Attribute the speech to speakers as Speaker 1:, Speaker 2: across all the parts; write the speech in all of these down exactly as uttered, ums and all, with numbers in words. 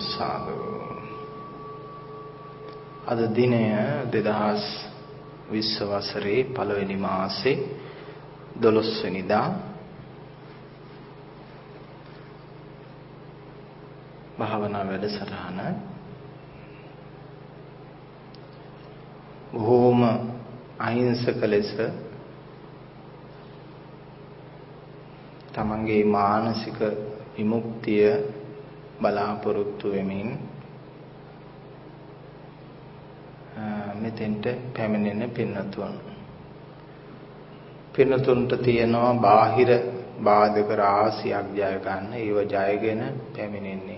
Speaker 1: සාදු. අද දිනය දෙදහස් විස්ස වසරේ පළවෙනි මාසේ දොළොස් වෙනිදා භාවනා වැඩසටහන බොහෝම අහිංසක ලෙස තමන්ගේ මානසික විමුක්තිය බලාපොරොත්තු වෙමින් මෙතෙන්ට පැමිණෙන පින්නතුන් පින්නතුන්ට තියෙනවා බාහිර බාධක රාශියක් ජය ගන්න ඒව ජයගෙන පැමිණෙන්නේ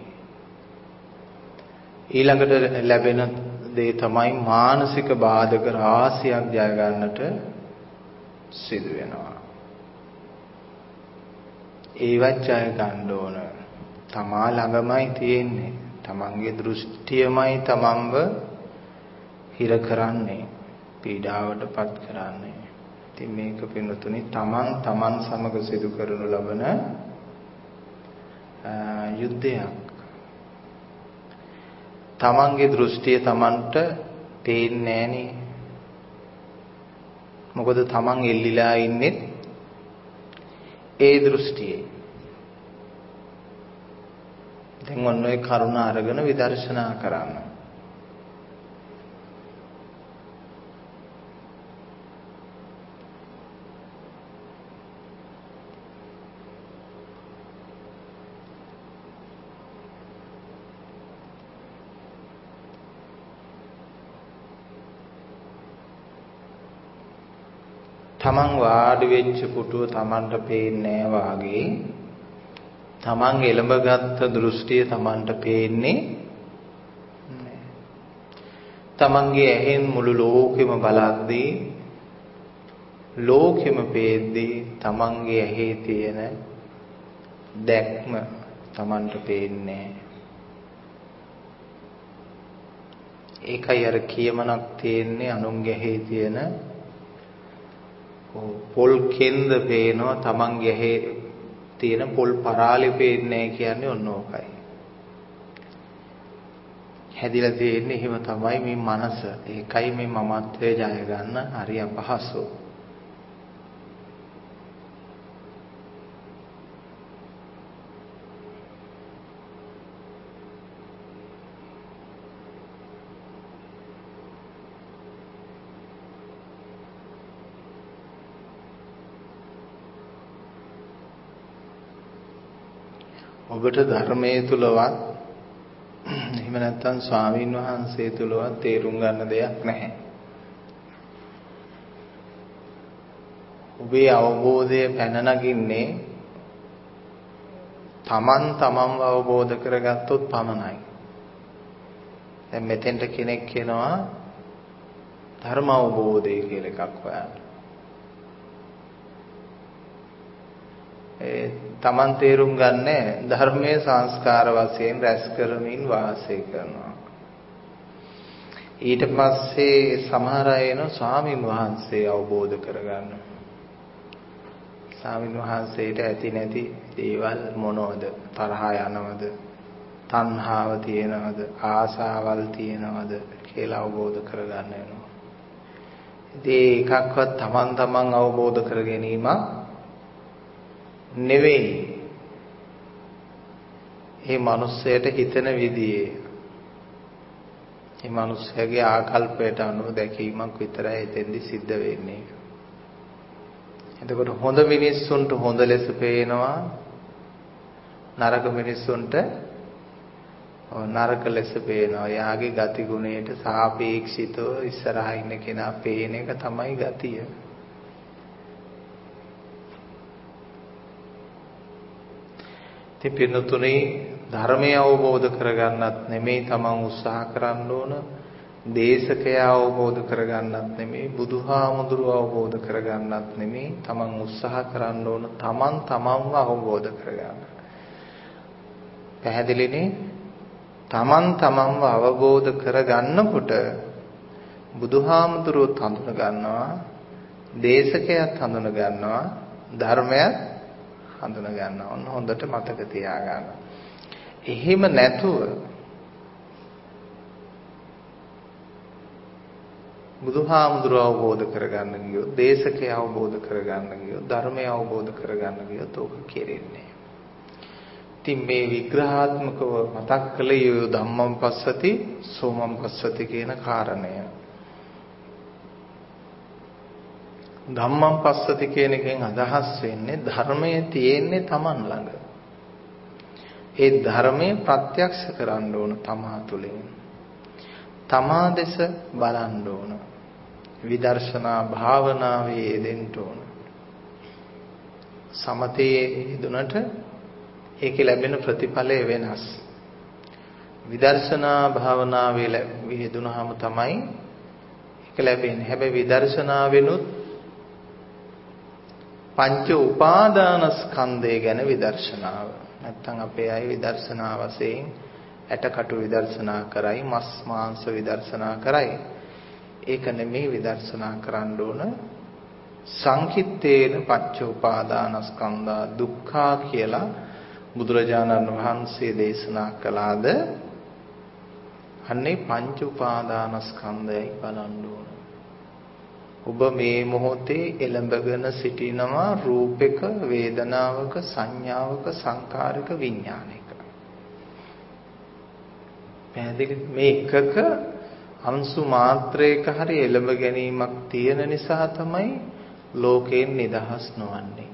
Speaker 1: ඊළඟට ලැබෙන දේ තමයි මානසික බාධක රාශියක් ජය ගන්නට සිදු වෙනවා ඒවත් ජය ගන්න ඕන තමා ළඟමයි තියෙන්නේ තමන්ගේ දෘෂ්ටියමයි තමන්ව හිර කරන්නේ පීඩාවටපත් කරන්නේ ඉතින් මේක පින්නතුනි තමන් තමන් සමග සිදු කරනු ලබන යුද්ධයක් තමන්ගේ දෘෂ්ටිය තමන්ට පේන්නේ නැහනේ මොකද තමන් එල්ලිලා ඉන්නේ ඒ දෘෂ්ටියේ දැන් ඔන්න ඔය කරුණ අරගෙන විදර්ශනා කරන්න තමන් වාඩි වෙච්ච පුටුව තමන්ට පේන්නේ වාගේ තමන් එළඹගත් දෘෂ්ටිය තමන්ට පේන්නේ තමන්ගේ ඇහෙන් මුළු ලෝකෙම බලද්දී ලෝකෙම පේද්දී තමන්ගේ ඇහි තියෙන දැක්ම තමන්ට පේන්නේ ඒකයි අර කියමනක් තියෙන්නේ අනුන්ගේ ඇහි තියෙන පොල් කෙන්ද පේනවා තමන්ගේ ඇහි තියෙන පොල් පරාලි පේන්නේ කියන්නේ ඔන්න ඕකයි. හැදිලා තියෙන්නේ එහෙම තමයි මේ මනස. ඒකයි මේ මමත්වය ජය ගන්න හරි අපහසු. ඔබට ධර්මයේ තුලවත් එහෙම නැත්නම් ස්වාමීන් වහන්සේ තුලවත් තේරුම් ගන්න දෙයක් නැහැ. ඔබේ අවබෝධය පැන නගින්නේ තමන් තමන්ව අවබෝධ කරගත්තොත් පමණයි. දැන් මෙතෙන්ට කෙනෙක් කියනවා ධර්ම අවබෝධය කියලා එකක් හොයන්න. ඒ තමන් තේරුම් ගන්නේ ධර්මයේ සංස්කාර වශයෙන් රැස් කරමින් වාසය කරනවා. ඊට පස්සේ සමහර අය එන ස්වාමින් වහන්සේ අවබෝධ කරගන්න. ස්වාමින් වහන්සේට ඇති නැති දේවල් මොනවද? තරහ යනවද? තණ්හාව තියෙනවද? ආසාවල් තියෙනවද කියලා අවබෝධ කරගන්න වෙනවා. ඉතින් එකක්වත් තමන් තමන් අවබෝධ කර ගැනීම නෙවෙයි. මේ මිනිස්සයාට හිතන විදිහේ මේ මිනිස්සයාගේ ආකල්පයට අනුව දැකීමක් විතරයි එතෙන්දි සිද්ධ වෙන්නේ. එතකොට හොඳ මිනිස්සුන්ට හොඳ ලෙස පේනවා නරක මිනිස්සුන්ට නරක ලෙස පේනවා. යාගේ ගති ගුණයට සාපේක්ෂිතව ඉස්සරහා ඉන්න කෙනා පේන එක තමයි ගතිය. පින්නතුනේ ධර්මය අවබෝධ කරගන්නත් නෙමෙයි තමන් උත්සාහ කරන්න ඕන දේශකය අවබෝධ කරගන්නත් නෙමෙයි බුදුහාමුදුරුව අවබෝධ කරගන්නත් නෙමෙයි තමන් උත්සාහ කරන්න ඕන තමන් තමන්ව අවබෝධ කරගන්න. පැහැදිලිනේ? තමන් තමන්ව අවබෝධ කරගන්නකොට බුදුහාමුදුරුවෝ හඳුන ගන්නවා දේශකයත් හඳුන ගන්නවා ධර්මයත් හඳුන ගන්නවා. ඔන්න හොඳට මතක තියාගන්න. එහෙම නැතුව බුදුහාමුදුරුව අවබෝධ කරගන්න ගියොත්, දේශකය අවබෝධ කරගන්න ගියොත්, ධර්මය අවබෝධ කරගන්න ගියොත් ඕක කෙරෙන්නේ. ඉතින් මේ විග්‍රහාත්මකව මතක් කළ යුතු ධම්මං පස්සති සෝමං පස්සති කියන කාරණය. ධම්මං පස්සති කියන එකෙන් අදහස් වෙන්නේ ධර්මයේ තියෙන්නේ Taman ළඟ. ඒ ධර්මයේ ප්‍රත්‍යක්ෂ කරන්න ඕන තමා තුළින්. තමා දෙස බලන්න ඕන. විදර්ශනා භාවනාවේ යෙදෙන්න ඕන. සමතේ යෙදුනට ඒකේ ලැබෙන ප්‍රතිඵලය වෙනස්. විදර්ශනා භාවනාවේ යෙදුනහම තමයි ඒක ලැබෙන්නේ. හැබැයි විදර්ශනාවෙනුත් පංච උපාදානස්කන්ධය ගැන විදර්ශනාව. නැත්තම් අපේ අය විදර්ශනා වශයෙන් ඇටකටු විදර්ශනා කරයි, මස් මාංශ විදර්ශනා කරයි. ඒක නෙමෙයි විදර්ශනා කරන්න ඕන. සංකිට්ඨේන පංච උපාදානස්කන්ධා දුක්ඛා කියලා බුදුරජාණන් වහන්සේ දේශනා කළාද? අන්නේ පංච උපාදානස්කන්ධයයි බලන්න ඕන. ඔබ මේ මොහොතේ එළඹගෙන සිටිනවා රූපයක, වේදනාවක, සංඥාවක, සංකාරක, විඥානයක. පැහැදිලි? මේ එකක අංශු මාත්‍රයක හරි එළඹ ගැනීමක් තියෙන නිසා තමයි ලෝකයෙන් නිදහස් නොවන්නේ.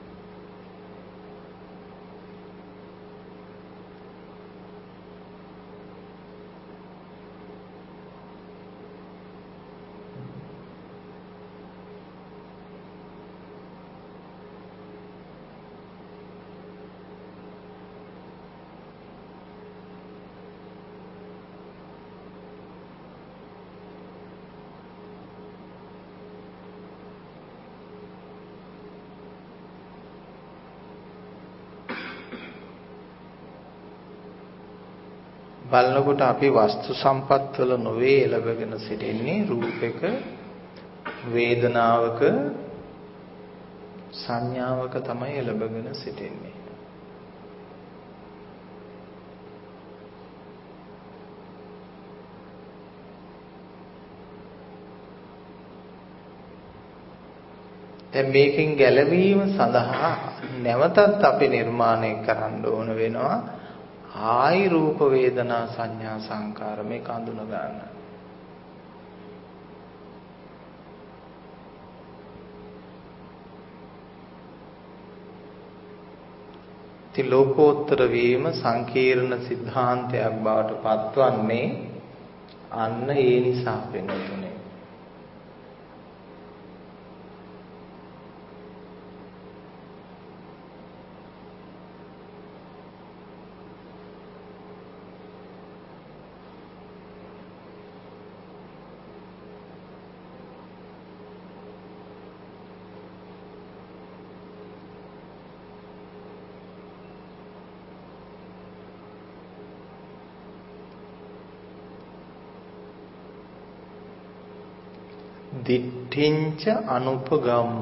Speaker 1: බලනකොට අපි වස්තු සම්පත් වල නොවේ එළබගෙන සිටින්නේ රූපයක, වේදනාවක, සංඥාවක තමයි එළබගෙන සිටින්නේ. දැන් මේකෙන් ගැලවීම සඳහා නැවතත් අපි නිර්මාණය කරන්න ඕන වෙනවා ආයි රූප වේදනා සංඥා සංකාර මේක අඳුන ගන්න. ඉතින් ලෝකෝත්තර වීම සංකීර්ණ સિદ્ધාන්තයක් බවට පත්වන්නේ අන්න ඒ නිසා වෙනුතුනේ. දිට්ඨිංච අනුපගම්ම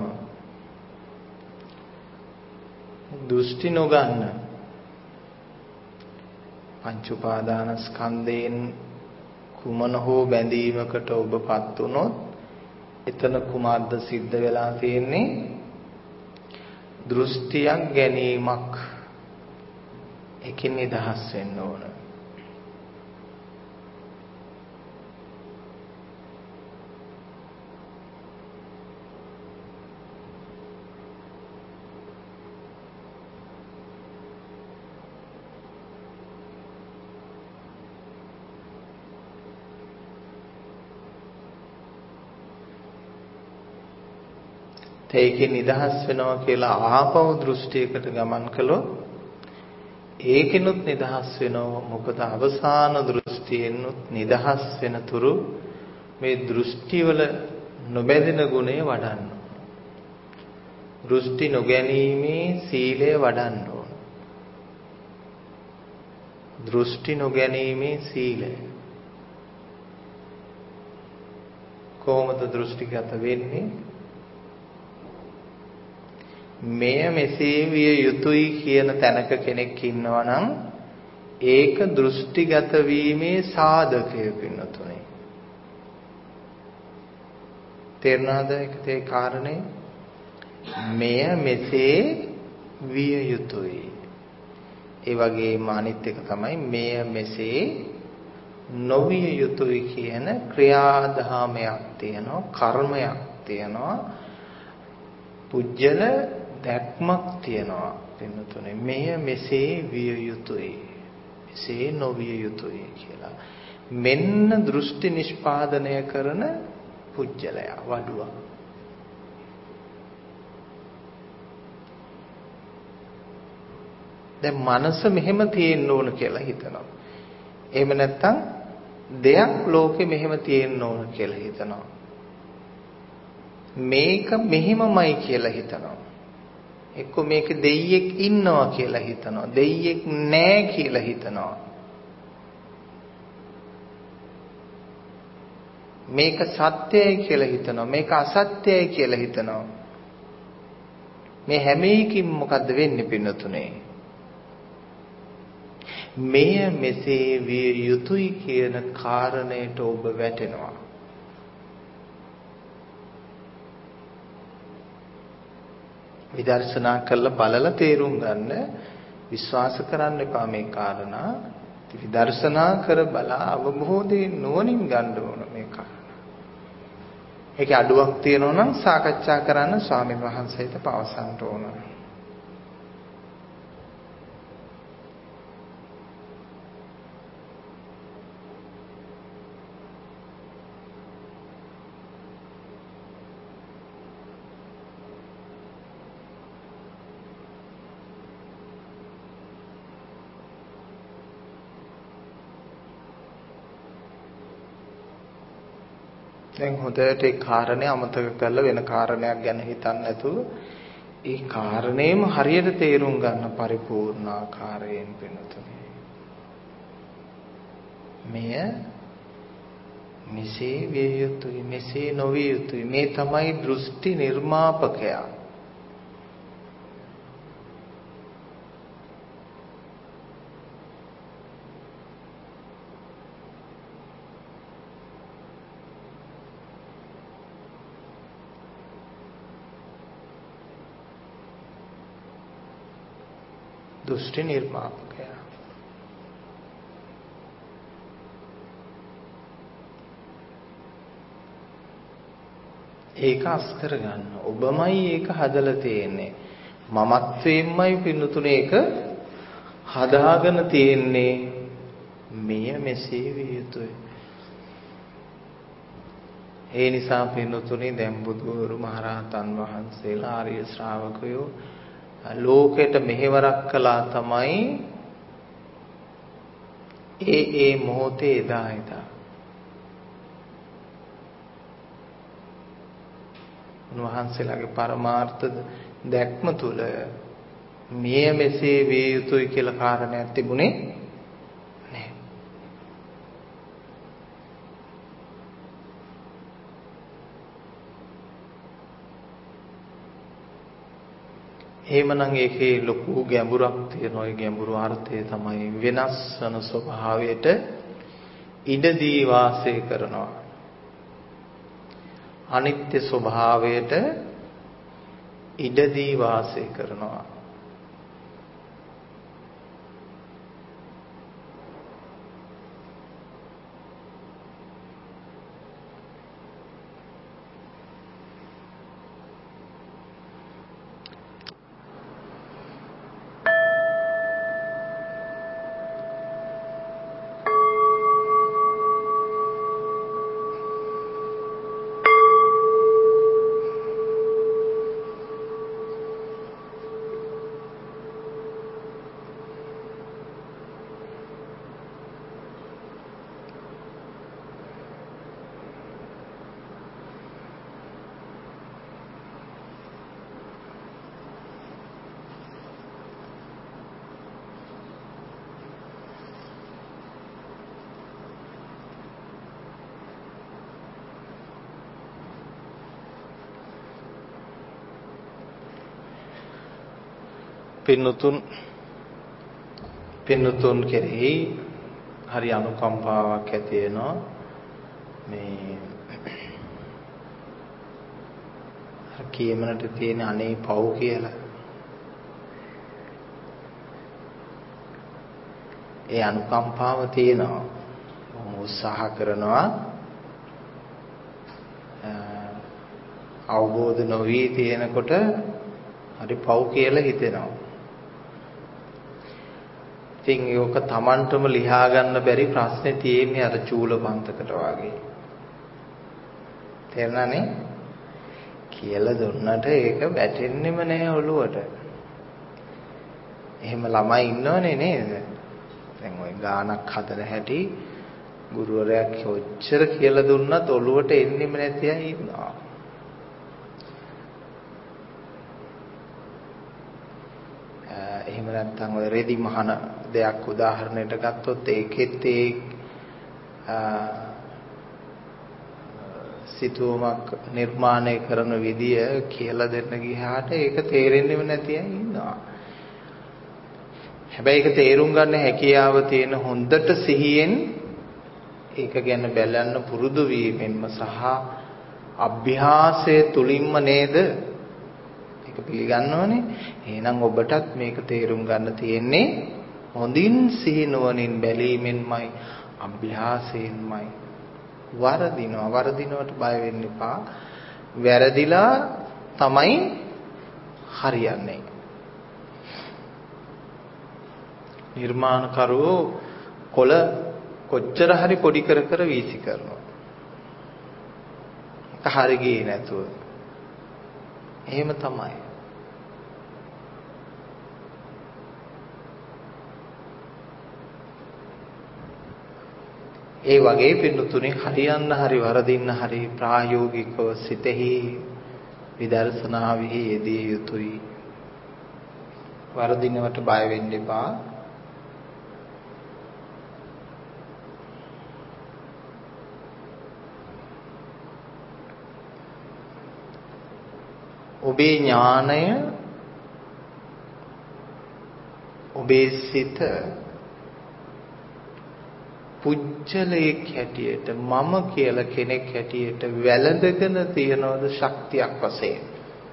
Speaker 1: දෘෂ්ටි නොගන්න. පංච උපාදානස්කන්ධයෙන් කුමන හෝ බැඳීමකට ඔබපත් වුනොත් එතන කුමක්ද සිද්ධ වෙලා තියෙන්නේ? දෘෂ්ටියක් ගැනීමක්. ඒකෙන් නිදහස් වෙන්න ඕන. ඒකේ නිදහස් වෙනවා කියලා ආපව දෘෂ්ටියකට ගමන් කළොත් ඒකිනුත් නිදහස් වෙනවා. මොකද අවසාන දෘෂ්ටියෙන්ුත් නිදහස් වෙන තුරු මේ දෘෂ්ටිවල නොබැඳෙන ගුණය වඩන්න. දෘෂ්ටි නොගැනීමේ සීලය වඩන්න ඕන. දෘෂ්ටි නොගැනීමේ සීලය. කොහොමද දෘෂ්ටිගත වෙන්නේ? මෙය මෙසේ විය යුතුයි කියන තැනක කෙනෙක් ඉන්නවා නම් ඒක දෘෂ්ටිගත වීමේ සාධකය පින්නතුනේ. තේරුණාද ඒකේ කාරණේ? මෙය මෙසේ විය යුතුයි. ඒ වගේම අනිත් එක තමයි මෙය මෙසේ නොවිය යුතුයි කියන ක්‍රියාදාමයක් තියෙනවා, කර්මයක් තියෙනවා, පුජ්‍යල දැක්මක් තියෙනවා. පින්තුනේ මෙය මෙසේ විය යුතුයි, මෙසේ නොවිය යුතුයි කියලා. මෙන්න දෘෂ්ටි නිෂ්පාදනය කරන පුජ්‍යලයා වඩුවා. දැන් මනස මෙහෙම තියෙන්න ඕන කියලා හිතනවා. එහෙම නැත්නම් දෙයක් ලෝකෙ මෙහෙම තියෙන්න ඕන කියලා හිතනවා. මේක මෙහෙමමයි කියලා හිතනවා. එක්ක මේක දෙයියෙක් ඉන්නවා කියලා හිතනවා. දෙයියෙක් නැහැ කියලා හිතනවා. මේක සත්‍යයි කියලා හිතනවා. මේක අසත්‍යයි කියලා හිතනවා. මේ හැම එකකින් මොකද්ද වෙන්නේ පින්නතුනේ? මෙය මෙසේ විය යුතුයි කියන කාරණයට ඔබ වැටෙනවා. විදර්ශනා කරලා බලලා තේරුම් ගන්න, විශ්වාස කරන්න එපා මේ කාරණා. විදර්ශනා කර බලා අවබෝධයෙන් නුවණින් ගන්න ඕන මේ කාරණා. ඒකේ අඩුවක් තියෙනවා නම් සාකච්ඡා කරන්න ස්වාමීන් වහන්සේට පවසන්න ඕන. දැන් හොඳට ඒ කාරණේ අමතක කරලා වෙන කාරණයක් ගැන හිතන්නේ නැතුව ඒ කාරණේම හරියට තේරුම් ගන්න පරිපූර්ණ ආකාරයෙන් වෙනතුනේ. මෙය මෙසේ විය යුතුයි, මෙසේ නොවිය යුතුයි. මේ තමයි දෘෂ්ටි නිර්මාපකයා. දෘෂ්ටි නිර්මාපකය. ඒක අස් කරගන්න. ඔබමයි ඒක හදලා තියෙන්නේ. මමත්වයෙන්මයි පින්නතුනේ ඒක හදාගෙන තියෙන්නේ. මෙය මෙසේ විය යුතුයි. ඒ නිසා පින්නතුනේ දැන් බුදුවරු මහරහතන් වහන්සේලා ආර්ය ශ්‍රාවකයෝ ලෝකෙට මෙහෙවරක් කළා තමයි ඒ ඒ මොහොතේ එදා එදා. උන්වහන්සේලාගේ පරමාර්ථ දැක්ම තුළ මෙය මෙසේ විය යුතුයි කියලා කාරණයක් තිබුණේ නැහැ. එහෙමනම් ඒකේ ලොකු ගැඹුරක් තියෙනවා. ඒ ගැඹුරු අර්ථය තමයි වෙනස් වන ස්වභාවයට ඉඩදී වාසය කරනවා. අනිත්‍ය ස්වභාවයට ඉඩදී වාසය කරනවා. පින්නතුන් පින්නතුන් කෙරෙහි හරි අනුකම්පාවක් ඇති වෙනවා. මේ කියමනට තියෙන අනේ පව් කියලා. ඒ අනුකම්පාව තියෙනවා. උත්සාහ කරනවා අවබෝධ නොවි තියෙනකොට හරි පව් කියලා හිතෙනවා. ඉතින් ඒක Tamanටම ලියා ගන්න බැරි ප්‍රශ්නේ තියෙන්නේ අර චූලපන්තකට වගේ. තේරුණානේ? කියලා දුන්නට ඒක වැටෙන්නෙම නෑ ඔළුවට. එහෙම ළමයි ඉන්නවනේ නේද? දැන් ওই ගානක් හදන හැටි ගුරුවරයා කොච්චර කියලා දුන්නත් ඔළුවට එන්නෙම නැති අය ඉන්නවා. එහෙම නැත්නම් ඔය රෙදි මහන දෙයක් උදාහරණයට ගත්තොත් ඒකෙත් ඒ සිතුවමක් නිර්මාණය කරන විදිය කියලා දෙන්න ගියාට ඒක තේරෙන්නේම නැති අය ඉන්නවා. හැබැයි ඒක තේරුම් ගන්න හැකියාව තියෙන හොඳට සිහියෙන් ඒක ගැන බලන්න පුරුදු වීමෙන්ම සහ අභ්‍යාසය තුලින්ම නේද ඒක පිළිගන්නවනේ. එහෙනම් ඔබටත් මේක තේරුම් ගන්න තියෙන්නේ හොඳින් සිහිනුවණින් බැලීමෙන්මයි අභ්‍යාසයෙන්මයි. වරදිනවා වරදිනවට බය වෙන්න එපා. වැරදිලා තමයි හරියන්නේ. නිර්මාණකරුවෝ කොළ කොච්චර හරි පොඩි කර කර වීසි කරනවා. ඒක හරි ගියේ නැතුව. එහෙම තමයි. ඒ වගේ පිටුතුනේ හරියන්න හරි වරදින්න හරි ප්‍රායෝගිකව සිතෙහි විදර්ශනාවෙහි යෙදිය යුතුයි. වරදිනවට බය වෙන්න එපා. ඔබේ ඥාණය ඔබේ සිත පුජ්‍යලයක් හැටියට මම කියලා කෙනෙක් හැටියට වැළඳගෙන තියනවද ශක්තියක් වශයෙන්?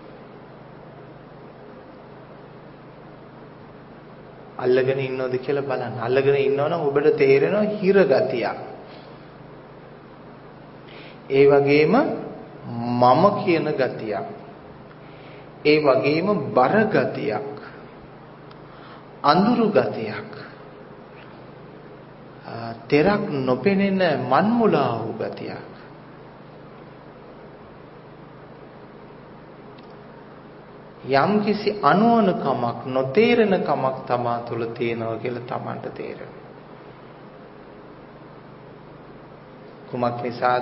Speaker 1: අල්ලගෙන ඉන්නවද කියලා බලන්න. අල්ලගෙන ඉන්නවනම් ඔබට තේරෙනවා හිර ගතියක්. ඒ වගේම මම කියන ගතියක්. ඒ වගේම බර ගතියක්. අඳුරු ගතියක්. තෙරක් නොපෙනෙන මන්මුලා වූ ගතියක්. යම්කිසි අනුවණකමක් නොතේරෙන කමක් තමා තුළ තියෙනවා කියලා Tamanට තේරෙනවා. කුමක් නිසාද?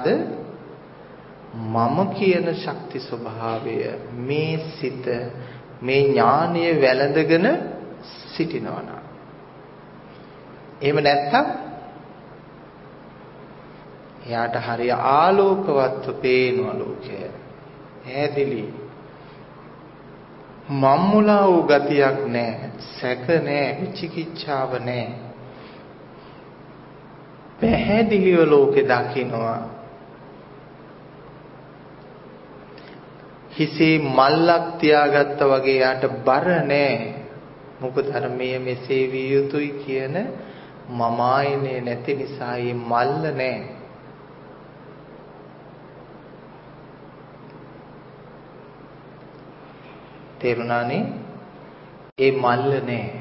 Speaker 1: මම කියන ශක්ති ස්වභාවය මේ සිත මේ ඥානය වැළඳගෙන සිටිනවා නා. එහෙම නැත්තම් එයාට හරිය ආලෝකවත්ව පේනවා ලෝකය. ඈදිලි මම්මුලා වූ ගතියක් නැහැ, සැක නැහැ, විචිකිච්ඡාව නැහැ. පැහැදිලිව ලෝකෙ දකින්නවා. හිසේ මල්ලක් තියාගත්තා වගේ යාට බර නැහැ. මොකද අර මෙය මෙසේ විය යුතුයි කියන මම ආයනේ නැති නිසා මේ මල්ල නැහැ. තේරුණානේ? ඒ මල්ල නැහැ.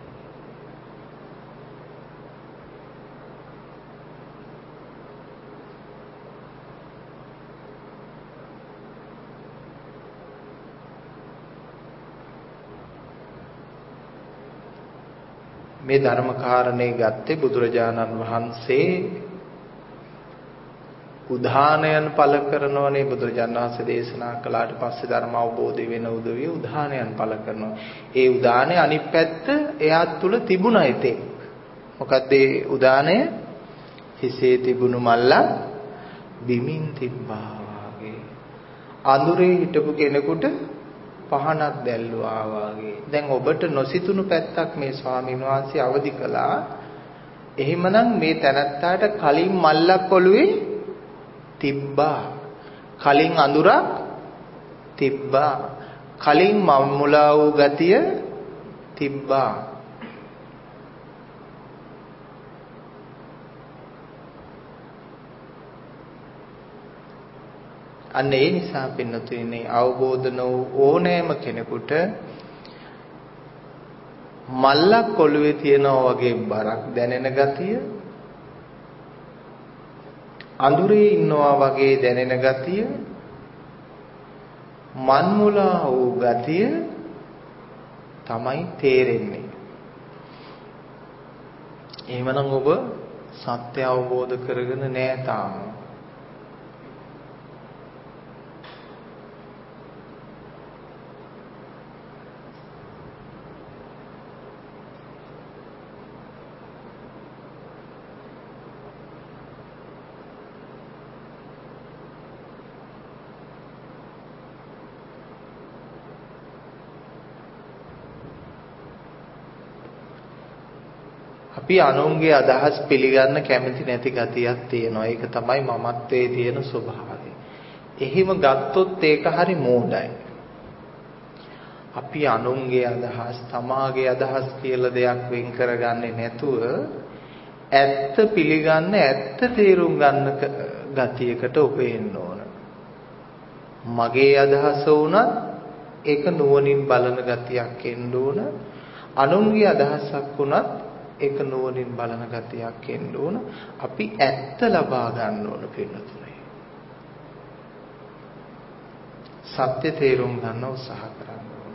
Speaker 1: මේ ධර්ම කාරණේ ගත්තේ බුදුරජාණන් වහන්සේ උදාහරණයන් පළ කරනෝනේ. බුදුරජාණන් වහන්සේ දේශනා කළාට පස්සේ ධර්ම අවබෝධය වෙන උදවිය උදාහරණයන් පළ කරනවා. ඒ උදාහරණේ අනිත් පැත්ත එයා තුල තිබුණා ඉතින්. මොකද්ද ඒ උදාහරණය? හිසේ තිබුණු මල්ල බිමින් තිබ්බා වගේ. අඳුරේ හිටපු කෙනෙකුට පහනක් දැල්ලුවා වගේ. දැන් ඔබට නොසිතුණු පැත්තක් මේ ස්වාමීන් වහන්සේ අවදි කළා. එහෙමනම් මේ තැනත්තාට කලින් මල්ලක් ඔළුවේ තිබ්බා. කලින් අඳුරක් තිබ්බා. කලින් මම මුලා වූ ගතිය තිබ්බා. අන්න ඒ නිසා පින්නතුනේ අවබෝධ නොවූ ඕනෑම කෙනෙකුට මල්ලක් ඔළුවේ තියනවා වගේ බරක් දැනෙන ගතිය, අඳුරේ ඉන්නවා වගේ දැනෙන ගතිය, මන්මුලා වූ ගතිය තමයි තේරෙන්නේ. එහෙමනම් ඔබ සත්‍ය අවබෝධ කරගෙන නැහැ තාම. අපි අනුන්ගේ අදහස් පිළිගන්න කැමති නැති ගතියක් තියෙනවා. ඒක තමයි මමත්වයේ තියෙන ස්වභාවය. එහෙම ගත්තොත් ඒක හරි මෝඩයි. අපි අනුන්ගේ අදහස්, තමාගේ අදහස් කියලා දෙයක් වෙන් කරගන්නේ නැතුව ඇත්ත පිළිගන්න, ඇත්ත තේරුම් ගන්න ගතියකට ඔබ එන්න ඕන. මගේ අදහස වුණත් ඒක නුවණින් බලන ගතියක් එන්න ඕන. අනුන්ගේ අදහසක් වුණත් ඒක නුවණින් බලන ගතියක් එන්න ඕන. අපි ඇත්ත ලබා ගන්න ඕන පිළිතුරේ. සත්‍ය තේරුම් ගන්න උත්සාහ කරන්න ඕන.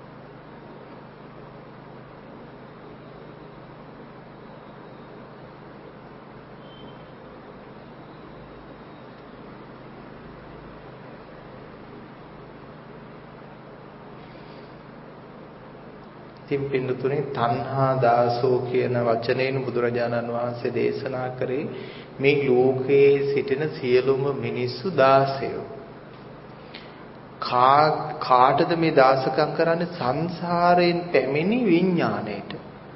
Speaker 1: ඉතින් පින්නතුනේ තණ්හා දාසෝ කියන වචනයෙන් බුදුරජාණන් වහන්සේ දේශනා කරේ මේ ලෝකයේ සිටින සියලුම මිනිස්සු දාසයෝ. කාටද මේ දාසකම් කරන්නේ? සංසාරයෙන් පැමිණි විඥාණයට.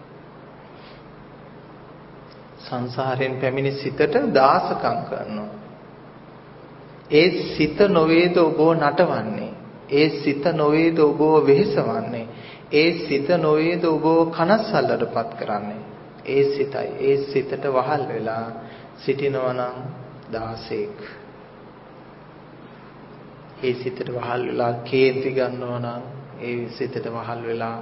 Speaker 1: සංසාරයෙන් පැමිණි සිතට දාසකම් කරනවා. ඒ සිත නොවේද ඔබව නටවන්නේ. ඒ සිත නොවේද ඔබව වෙහෙසවන්නේ. ඒ සිත නොවේද ඔබව කනස්සල්ලටපත් කරන්නේ. ඒ සිතයි. ඒ සිතට වහල් වෙලා සිටිනවා නම් දාසෙක්. ඒ සිතට වහල් වෙලා කේන්ති ගන්නවා නම් ඒ සිතට වහල් වෙලා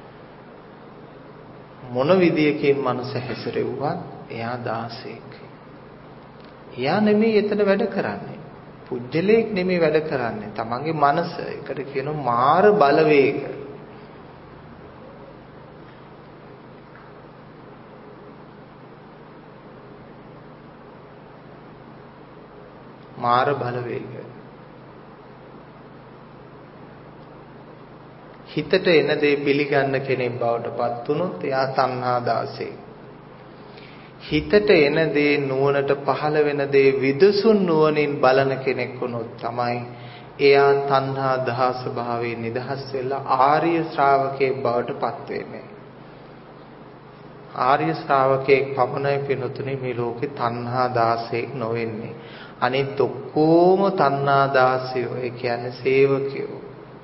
Speaker 1: මොන විදියකින් මනස හැසිරෙව්වත් එයා දාසෙක්. එයා නෙමෙයි එතන වැඩ කරන්නේ. පුජ්‍යලයක් නෙමෙයි වැඩ කරන්නේ. තමන්ගේ මනස. ඒකට කියනවා මාර බලවේග. මාර බලවේග. හිතට එන දේ පිළිගන්න කෙනෙක් බවට පත් වුණොත් එයා තණ්හා දාසෙක්. හිතට එන දේ නුවණට පහළ වෙන දේ විදසුන් නුවණින් බලන කෙනෙක් වුණොත් තමයි එයා තණ්හා දහස භාවයෙන් නිදහස් වෙලා ආර්ය ශ්‍රාවකයෙක් බවට පත් වෙන්නේ. ආර්ය ශ්‍රාවකයෙක් පමණයි පිනුතුනේ මේ ලෝකේ තණ්හා දාසෙක් නොවෙන්නේ. අනිත් ඔක්කොම තණ්හා දාසයෝ. ඒ කියන්නේ සේවකයෝ.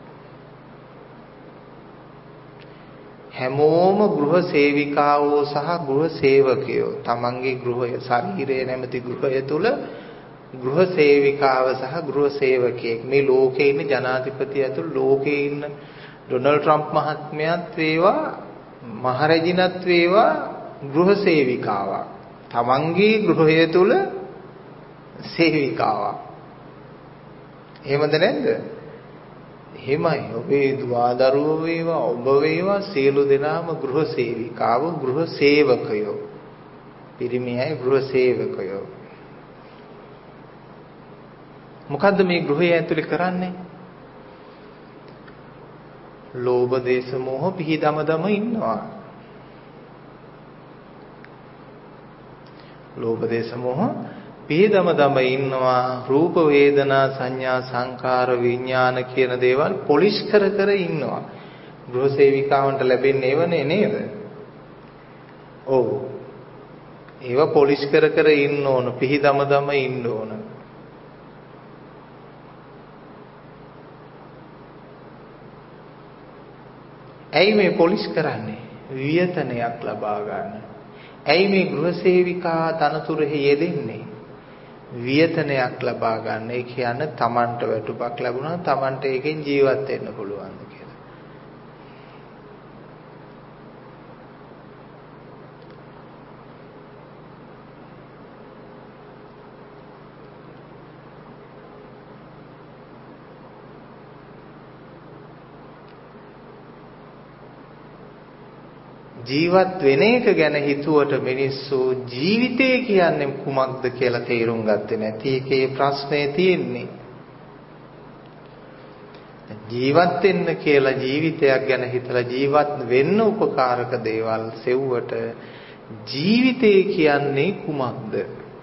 Speaker 1: හැමෝම ගෘහ සේවිකාවෝ සහ ගෘහ සේවකයෝ. තමන්ගේ ගෘහය, ශරීරය නැමැති ගෘහය තුල ගෘහ සේවිකාව සහ ගෘහ සේවකයෙක්. මේ ලෝකේ ඉන්න ජනාධිපති ඇතුළු ලෝකේ ඉන්න ඩොනල්ඩ් ට්‍රම්ප් මහත්මයාත් වේවා, මහරජිනත් වේවා ගෘහ සේවිකාවක්. තමන්ගේ ගෘහය තුල සේවිකාවක්. එහෙමද නැද්ද? එහෙමයි. ඔබේ දුවදරුවෝ වේවා, ඔබ වේවා සියලු දෙනාම ගෘහ සේවිකාව, ගෘහ සේවකයෝ. පිරිමි අය ගෘහ සේවකයෝ. මොකද්ද මේ ගෘහය ඇතුලේ කරන්නේ? ලෝභ දේශ මොහ පිහිදම දම ඉන්නවා. ලෝභ දේශ මොහ පිහිදම දම ඉන්නවා. රූප වේදනා සංඥා සංකාර විඥාන කියන දේවල් පොලිෂ් කර කර ඉන්නවා. ගෘහ සේවිකාවන්ට ලැබෙන්නේ ඒවනේ නේද? ඔව්. ඒවා පොලිෂ් කර කර ඉන්න ඕන, පිහිදම දම ඉන්න ඕන. ඇයි මේ පොලිස් කරන්නේ? වියතනයක් ලබා ගන්න. ඇයි මේ ගෘහසේවිකා තනතුරෙහි යෙදෙන්නේ? වියතනයක් ලබා ගන්න. ඒ කියන්නේ Tamanට වැටුපක් ලැබුණා Tamanට ඒකෙන් ජීවත් වෙන්න පුළුවන් කියලා. ජීවත් වෙන එක ගැන හිතුවට මිනිස්සු ජීවිතය කියන්නේ කුමක්ද කියලා තේරුම් ගත්තේ නැති එකේ ප්‍රශ්නේ තියෙන්නේ. ජීවත් වෙන්න කියලා ජීවිතයක් ගැන හිතලා ජීවත් වෙන්න උපකාරක දේවල් සෙව්වට ජීවිතය කියන්නේ කුමක්ද?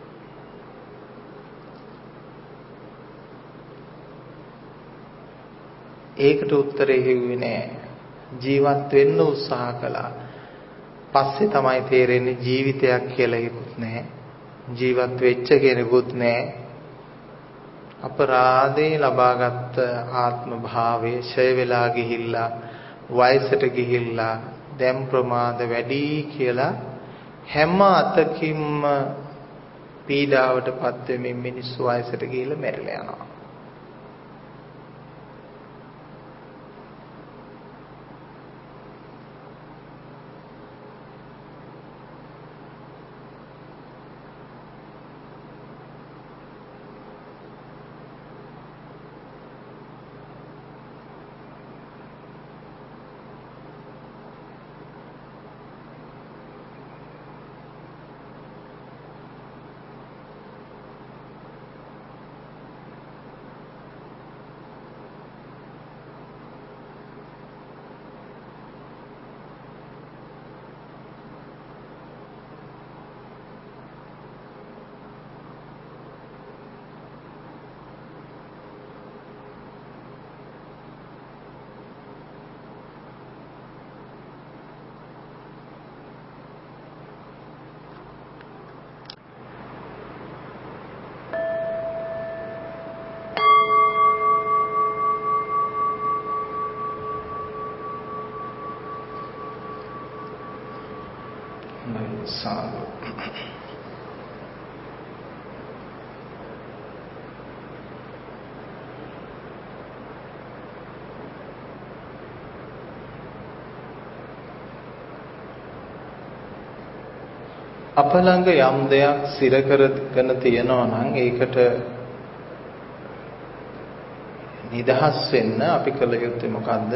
Speaker 1: ඒකට උත්තරේ හෙව්වේ නෑ. ජීවත් වෙන්න උත්සාහ කළා. පස්සේ තමයි තේරෙන්නේ ජීවිතයක් කියලා එකකුත් නැහැ. ජීවත් වෙච්ච කෙනෙකුත් නැහැ. අපරාධේ ලබාගත් ආත්ම භාවයේ ඡය වෙලා ගිහිල්ලා වයසට ගිහිල්ලා දැන් ප්‍රමාද වැඩි කියලා හැම අතකින්ම පීඩාවටපත් වෙමින් මිනිස්සු වයසට ගිහිල්ලා මැරිලා යනවා. සාදු. අප ළඟ යම් දෙයක් සිර කරගෙන තියනවා නම් ඒකට නිදහස් වෙන්න අපි කළ යුත්තේ මොකද්ද?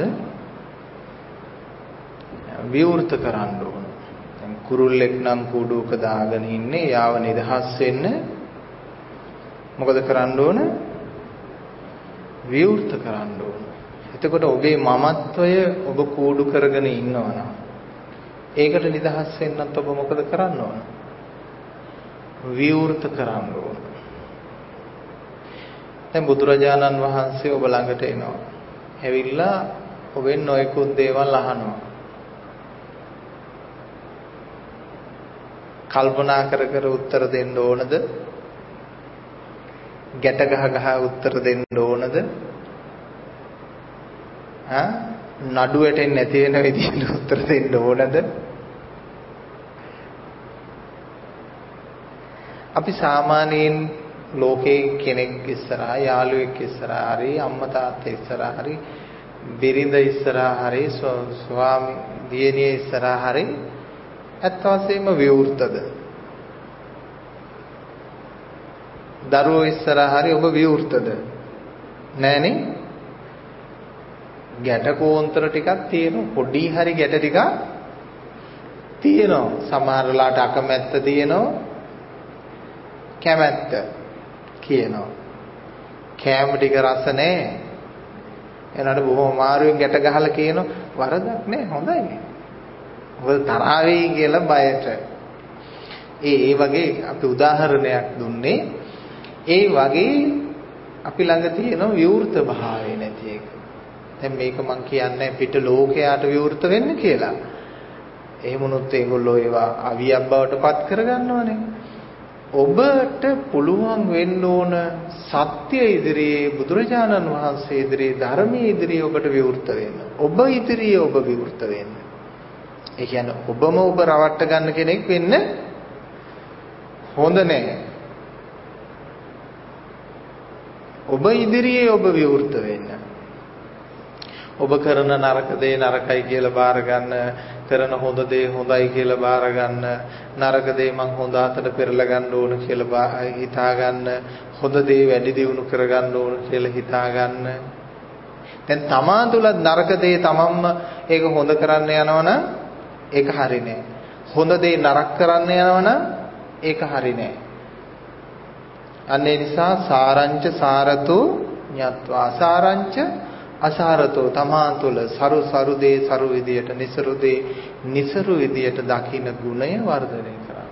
Speaker 1: විවෘත කරන්න ඕන. දැන් කුරුල්ලෙක් නම් කූඩුවක දාගෙන ඉන්නේ යාව නිදහස් වෙන්න මොකද කරන්න ඕන? විවෘත කරන්න ඕන. එතකොට ඔබේ මමත්වය ඔබ කූඩු කරගෙන ඉන්නවා නම් ඒකට නිදහස් වෙන්නත් ඔබ මොකද කරන්න ඕන? විවෘත කරන්න ඕන. දැන් බුදුරජාණන් වහන්සේ ඔබ ළඟට එනවා. ඇවිල්ලා ඔබෙන් නොයෙකුත් දේවල් අහනවා. කල්පනා කර කර උත්තර දෙන්න ඕනද? ගැට ගහ ගහ උත්තර දෙන්න ඕනද? ආ නඩු වැටෙන්නේ නැති වෙන විදිහට උත්තර දෙන්න ඕනද? අපි සාමාන්‍යයෙන් ලෝකේ කෙනෙක් ඉස්සරහා යාළුවෙක් ඉස්සරහා හරි අම්මා තාත්තා ඉස්සරහා හරි බිරිඳ ඉස්සරහා හරි ස්වාමි දියණිය ඉස්සරහා හරි ඇත්ත වශයෙන්ම විවෘතද? දරුවෝ ඉස්සරහා හරි ඔබ විවෘතද? නෑනේ. ගැට කෝන්තර ටිකක් තියෙනවා. පොඩි හරි ගැට ටිකක් තියෙනවා. සමහර වෙලාවට අකමැත්ත තියෙනවා. කැමැත්ත කියනවා. කෑම ටික රස නැහැ. එනකොට බොහොම අමාරුවෙන් ගැට ගහලා කියනවා වරදක් නැහැ හොඳයි. මොකද තරහ වෙයි කියලා බයට. ඒ ඒ වගේ අපි උදාහරණයක් දුන්නේ. ඒ වගේ අපි ළඟ තියෙන විවෘත භාවය නැති එක. දැන් මේක මම කියන්නේ පිට ලෝකයට විවෘත වෙන්න කියලා. එහෙම වුණොත් ඒගොල්ලෝ ඒවා අවියක් බවට පත් කරගන්නවනේ. ඔබට පුළුවන් වෙන්න ඕන සත්‍ය ඉදිරියේ බුදුරජාණන් වහන්සේ ඉදිරියේ ධර්මයේ ඉදිරියේ ඔබට විවෘත වෙන්න. ඔබ ඉදිරියේ ඔබ විවෘත වෙන්න. ඒ කියන්නේ ඔබම ඔබ රවට්ට ගන්න කෙනෙක් වෙන්න හොඳ නැහැ. ඔබ ඉදිරියේ ඔබ විවෘත වෙන්න. ඔබ කරන නරක දේ නරකයි කියලා බාර ගන්න, කරන හොඳ දේ හොඳයි කියලා බාර ගන්න, නරක දේ මං හොඳ අතට පෙරලා ගන්න ඕන කියලා හිතා ගන්න, හොඳ දේ වැඩි දියුණු කර ගන්න ඕන කියලා හිතා ගන්න. දැන් තමා තුල නරක දේ තමන්ම ඒක හොඳ කරන්න යනවනම් ඒක හරි නෑ. හොඳ දේ නරක කරන්න යනවනම් ඒක හරි නෑ. අන්න ඒ නිසා සාරංච සාරතෝ ඤත්වා සාරංච අසාරතෝ තමා තුළ සරු සරු දේ සරු විදියට නිසරු දේ නිසරු විදියට දකින්න ගුණය වර්ධනය කරා.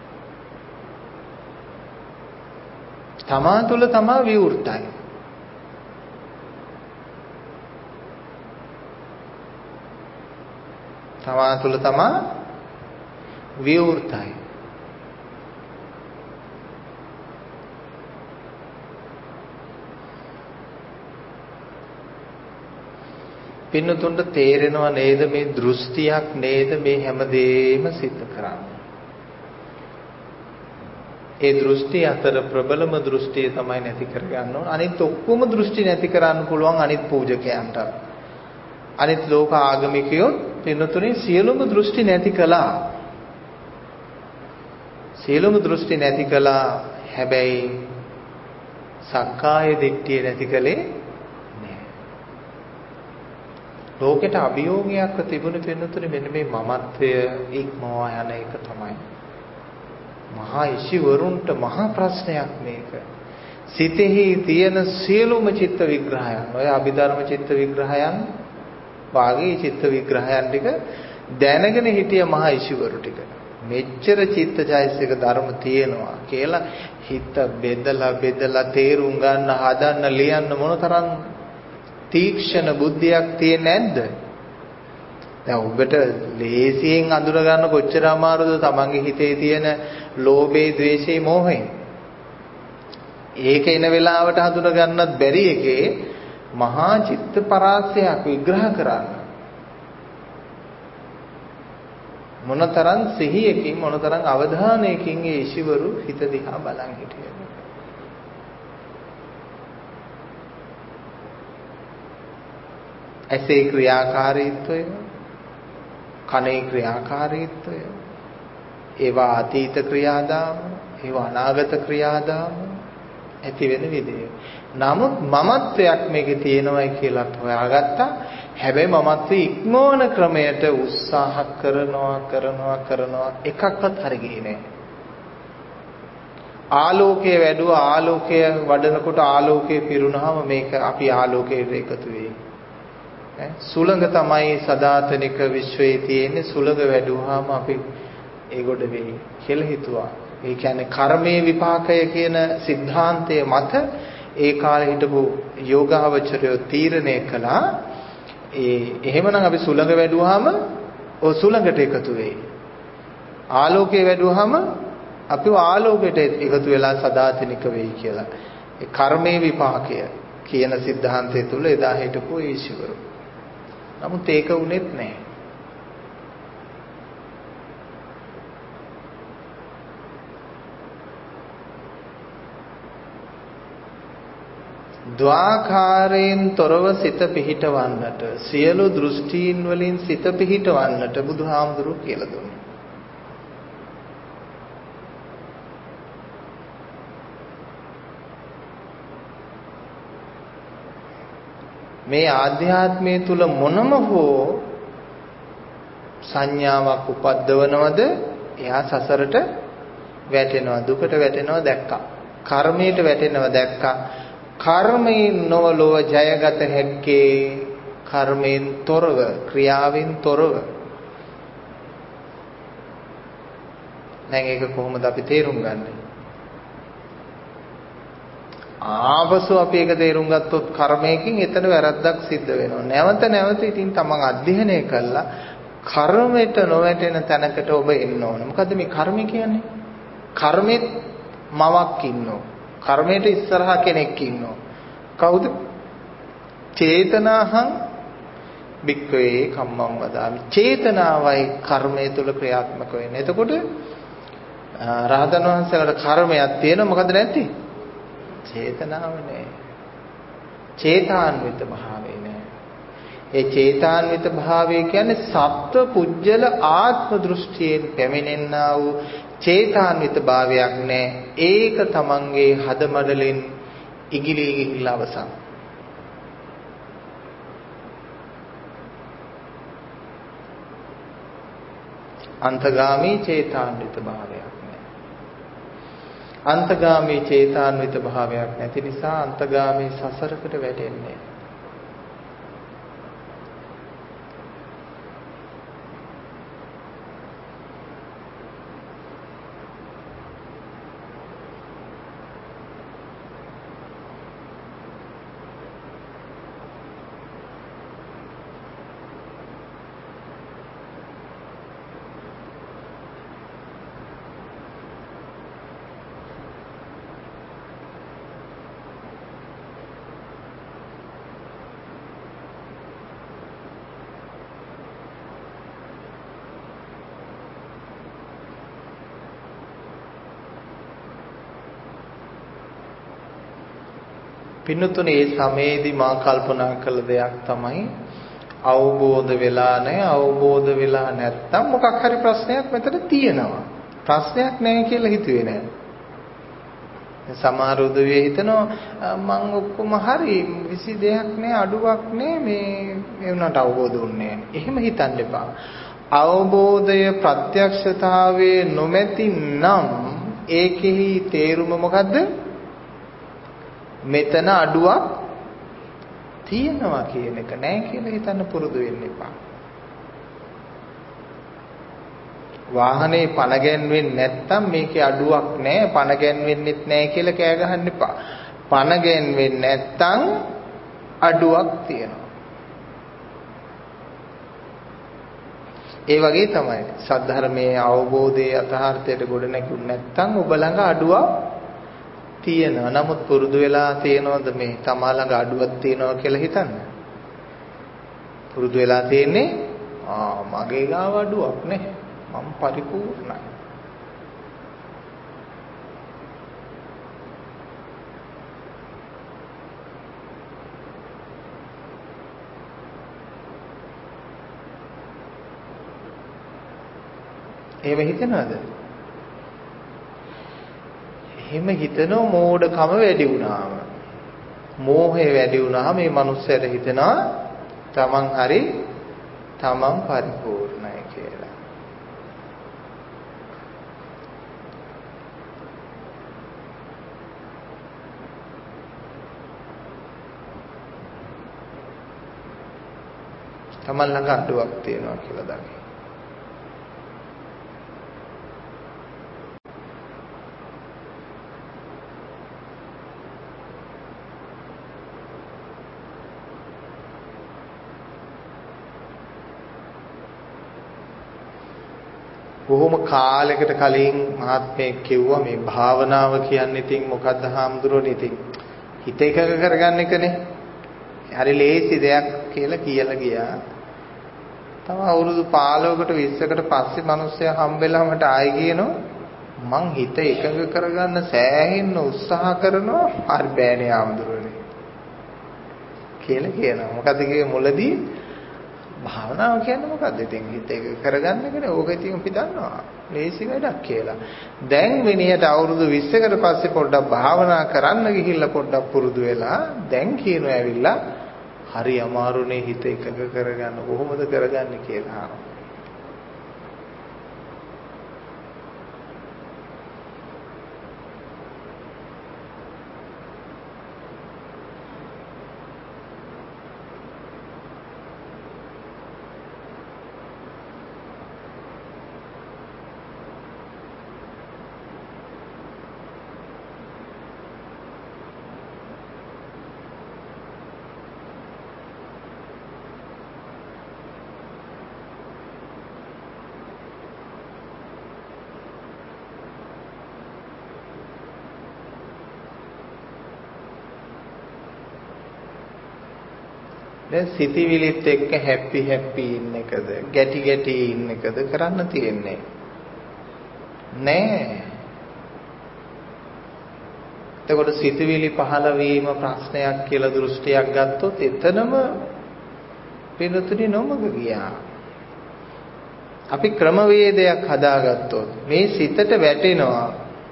Speaker 1: තමා තුළ තමා විවෘතයි. තමා තුළ තමා විවෘතයි. පින්නතුන්ට තේරෙනව නේද මේ දෘෂ්ටියක් නේද මේ හැමදේම සිද්ධ කරන්නේ. ඒ දෘෂ්ටි අතර ප්‍රබලම දෘෂ්ටිය තමයි නැති කරගන්න ඕන. අනිත් ඔක්කොම දෘෂ්ටි නැති කරන්න පුළුවන් අනිත් පූජකයන්ට. අනිත් ලෝක ආගමිකයෝ පින්නතුනේ සියලුම දෘෂ්ටි නැති කළා. සියලුම දෘෂ්ටි නැති කළා. හැබැයි සක්කාය දිට්ඨිය නැති කළේ ලෝකෙට අභියෝගයක් තිබුණ පින්නතුනේ මෙන්න මේ මමත්වය ඉක්මවා යන එක තමයි. මහා ඉෂිවරුන්ට මහා ප්‍රශ්නයක් මේක. සිතෙහි තියෙන සියලුම චිත්ත විග්‍රහයන්, ඔය අභිධර්ම චිත්ත විග්‍රහයන්, වාගේ චිත්ත විග්‍රහයන් ටික දැනගෙන හිටිය මහා ඉෂිවරු ටික. මෙච්චර චිත්තචෛතසික ධර්ම තියෙනවා කියලා හිත බෙදලා බෙදලා තේරුම් ගන්න හදන්න ලියන්න මොනතරම් තීක්ෂණ බුද්ධියක් තියෙන්නේ නැද්ද? දැන් ඔබට ලේසියෙන් අඳුර ගන්න කොච්චර අමාරුද තමන්ගේ හිතේ තියෙන ලෝභේ, ද්වේෂේ, මෝහේ. ඒක එන වෙලාවට හඳුන ගන්නත් බැරි එකේ මහා චිත්ත පරාසයක් විග්‍රහ කරන්න. මොනතරම් සිහියකින් මොනතරම් අවධානයකින් ඒ ඊශ්වරු හිත දිහා බලන් හිටියද? ඇසේ ක්‍රියාකාරීත්වය, කනේ ක්‍රියාකාරීත්වය, ඒවා අතීත ක්‍රියාදාම, ඒවා අනාගත ක්‍රියාදාම ඇති වෙන විදිය. නමුත් මමත්වයක් මේකේ තියෙනවයි කියලා හොයාගත්තා. හැබැයි මමත්වයේ ඉක්මවන ක්‍රමයට උත්සාහ කරනවා කරනවා කරනවා එකක්වත් හරි ගියේ නෑ. ආලෝකයේ වැඩුවා, ආලෝකය වඩනකොට ආලෝකයේ පිරුණාම මේක අපි ආලෝකයට එකතු වෙයි. සුළඟ තමයි සදාතනික විශ්වයේ තියෙන්නේ. සුළඟ වැඩුවාම අපි ඒගොඩ වෙයි කියලා හිතුවා. ඒ කියන්නේ කර්මයේ විපාකය කියන સિદ્ધාන්තය මත ඒ කාලේ හිටපු යෝගාවචරයෝ තීරණය කළා. ඒ එහෙමනම් අපි සුළඟ වැඩුවාම ඔය සුළඟට එකතු වෙයි. ආලෝකයේ වැඩුවාම අපි ආලෝකයට එකතු වෙලා සදාතනික වෙයි කියලා. ඒ කර්මයේ විපාකය කියන સિદ્ધාන්තය තුල එදා හිටපු ඊශ්වරෝ. නමුත් ඒක උනේත් නැහැ. ද්වාකාරයෙන් තොරව සිත පිහිටවන්නට, සියලු දෘෂ්ටීන් වලින් සිත පිහිටවන්නට බුදුහාමුදුරුවෝ කියලා දුන්නා. මේ ආධ්‍යාත්මය තුල මොනම හෝ සංඥාවක් උපද්දවනවද එයා සසරට වැටෙනවා, දුකට වැටෙනවා දැක්කා. කර්මයට වැටෙනවා දැක්කා. කර්මයෙන් නොවලව ජයගත හැක්කේ කර්මයෙන් තොරව, ක්‍රියාවෙන් තොරව. දැන් ඒක කොහොමද අපි තේරුම් ගන්නේ? ආවසෝ අපි ඒක තේරුම් ගත්තොත් කර්මයකින් එතන වැරද්දක් සිද්ධ වෙනවා. නැවත නැවත ඉතින් තමන් අධ්‍යයනය කළා කර්මයට නොවැටෙන තැනකට ඔබ එන්න ඕන. මොකද්ද මේ කර්ම කියන්නේ? කර්මෙත් මවක් ඉන්නවා. කර්මයට ඉස්සරහා කෙනෙක් ඉන්නවා. කවුද? චේතනාහං භික්ඛවේ කම්මං වදාමි. චේතනාවයි කර්මය තුල ක්‍රියාත්මක වෙන්නේ. එතකොට රහතන් වහන්සේලාට කර්මයක් තියෙනවා, මොකද නැත්තේ? චේතනාව නෑ. චේතාන්විත භාවය නෑ. ඒ චේතාන්විත භාවය කියන්නේ සත්ව පුජ්‍යල ආත්ම දෘෂ්ටියෙන් පැමිණෙනා වූ චේතාන්විත භාවයක් නෑ. ඒක තමන්ගේ හදමඩලෙන් ඉගිලී ගිහිල්ලා අවසන්. අන්තගාමී චේතාන්විත භාවයක් නෑ. අන්තගාමී චේතාන්විත භාවයක් නැති නිසා අන්තගාමී සසරකට වැටෙන්නේ. පින්නතුනේ මේ සමයේදී මා කල්පනා කළ දෙයක් තමයි අවබෝධ වෙලා නැහැ. අවබෝධ වෙලා නැත්තම් මොකක් හරි ප්‍රශ්නයක් මෙතන තියෙනවා. ප්‍රශ්නයක් නැහැ කියලා හිතුවේ නෑ. සමහර උදවිය හිතනවා මං ඔක්කොම හරි කිසි දෙයක් නෑ, අඩුවක් නෑ, මේ ඒ වුණාට අවබෝධ වුණේ නෑ. එහෙම හිතන්න එපා. අවබෝධය ප්‍රත්‍යක්ෂතාවයේ නොමැති නම් ඒකෙහි තේරුම මොකද්ද? මෙතන අඩුවක් තියෙනවා කියන එක නෑ කියලා හිතන්න පුරුදු වෙන්න එපා. වාහනේ පණ ගැන්වෙන්නේ නැත්තම් මේකේ අඩුවක් නෑ, පණ ගැන්වෙන්නෙත් නෑ කියලා කෑ ගහන්න එපා. පණ ගැන්වෙන්නේ නැත්තම් අඩුවක් තියෙනවා. ඒ වගේ තමයි සද්ධර්මයේ අවබෝධයේ යථාර්ථයට ගොඩ නැගුණ නැත්තම් ඔබ ළඟ අඩුවක් තියෙනවා. නමුත් පුරුදු වෙලා තියෙනවද මේ තමා ළඟ අඩුවක් තියෙනවා කියලා හිතන්න? පුරුදු වෙලා තියෙන්නේ ආ මගේ ගාව අඩුවක් නේ, මම පරිපූර්ණයි. එහෙම හිතනවද? එහෙම හිතන මෝඩකම වැඩි වුණාම, මෝහය වැඩි වුණාම මේ මනුස්සයාට හිතනවා තමන් හරි, තමන් පරිපූර්ණයි කියලා. තමන් ළඟ අඩුවක් තියෙනවා කියලා දකින්න. බොහොම කාලයකට කලින් මහත්මයෙක් කිව්වා මේ භාවනාව කියන්නේ ඉතින් මොකද්ද හාමුදුරුවනේ, ඉතින් හිත එකඟ කරගන්න එකනේ. හරි ලේසි දෙයක් කියලා කියලා ගියා. තව අවුරුදු පහළොවකට විස්සකට පස්සේ මිනිස්සයා හම්බෙලා මට ආයි කියනවා මං හිත එකඟ කරගන්න සෑහෙන්න උත්සාහ කරනවා, හරි බෑනේ හාමුදුරුවනේ කියලා කියනවා. මොකද කියේ මුලදී භාවනාව කියන්නේ මොකද්ද? ඉතින් හිත එක කරගන්න එකනේ. ඕක ඉතින් අපි දන්නවා ලේසි වැඩක් කියලා. දැන් මිනිහට අවුරුදු විස්සකට පස්සේ පොඩ්ඩක් භාවනා කරන්න ගිහිල්ලා පොඩ්ඩක් පුරුදු වෙලා දැන් කියනවා ඇවිල්ලා හරි අමාරුනේ හිත එකක කරගන්න. කොහොමද කරගන්නේ කියලා. දැන් සිතවිලිත් එක්ක හැපි හැපි ඉන්න එකද ගැටි ගැටි ඉන්න එකද කරන්න තියෙන්නේ නෑ. එතකොට සිතවිලි පහළ වීම ප්‍රශ්නයක් කියලා දෘෂ්ටියක් ගත්තොත් එතනම පිළිතුරු නොමග ගියා. අපි ක්‍රමවේදයක් හදාගත්තොත් මේ සිතට වැටෙනවා.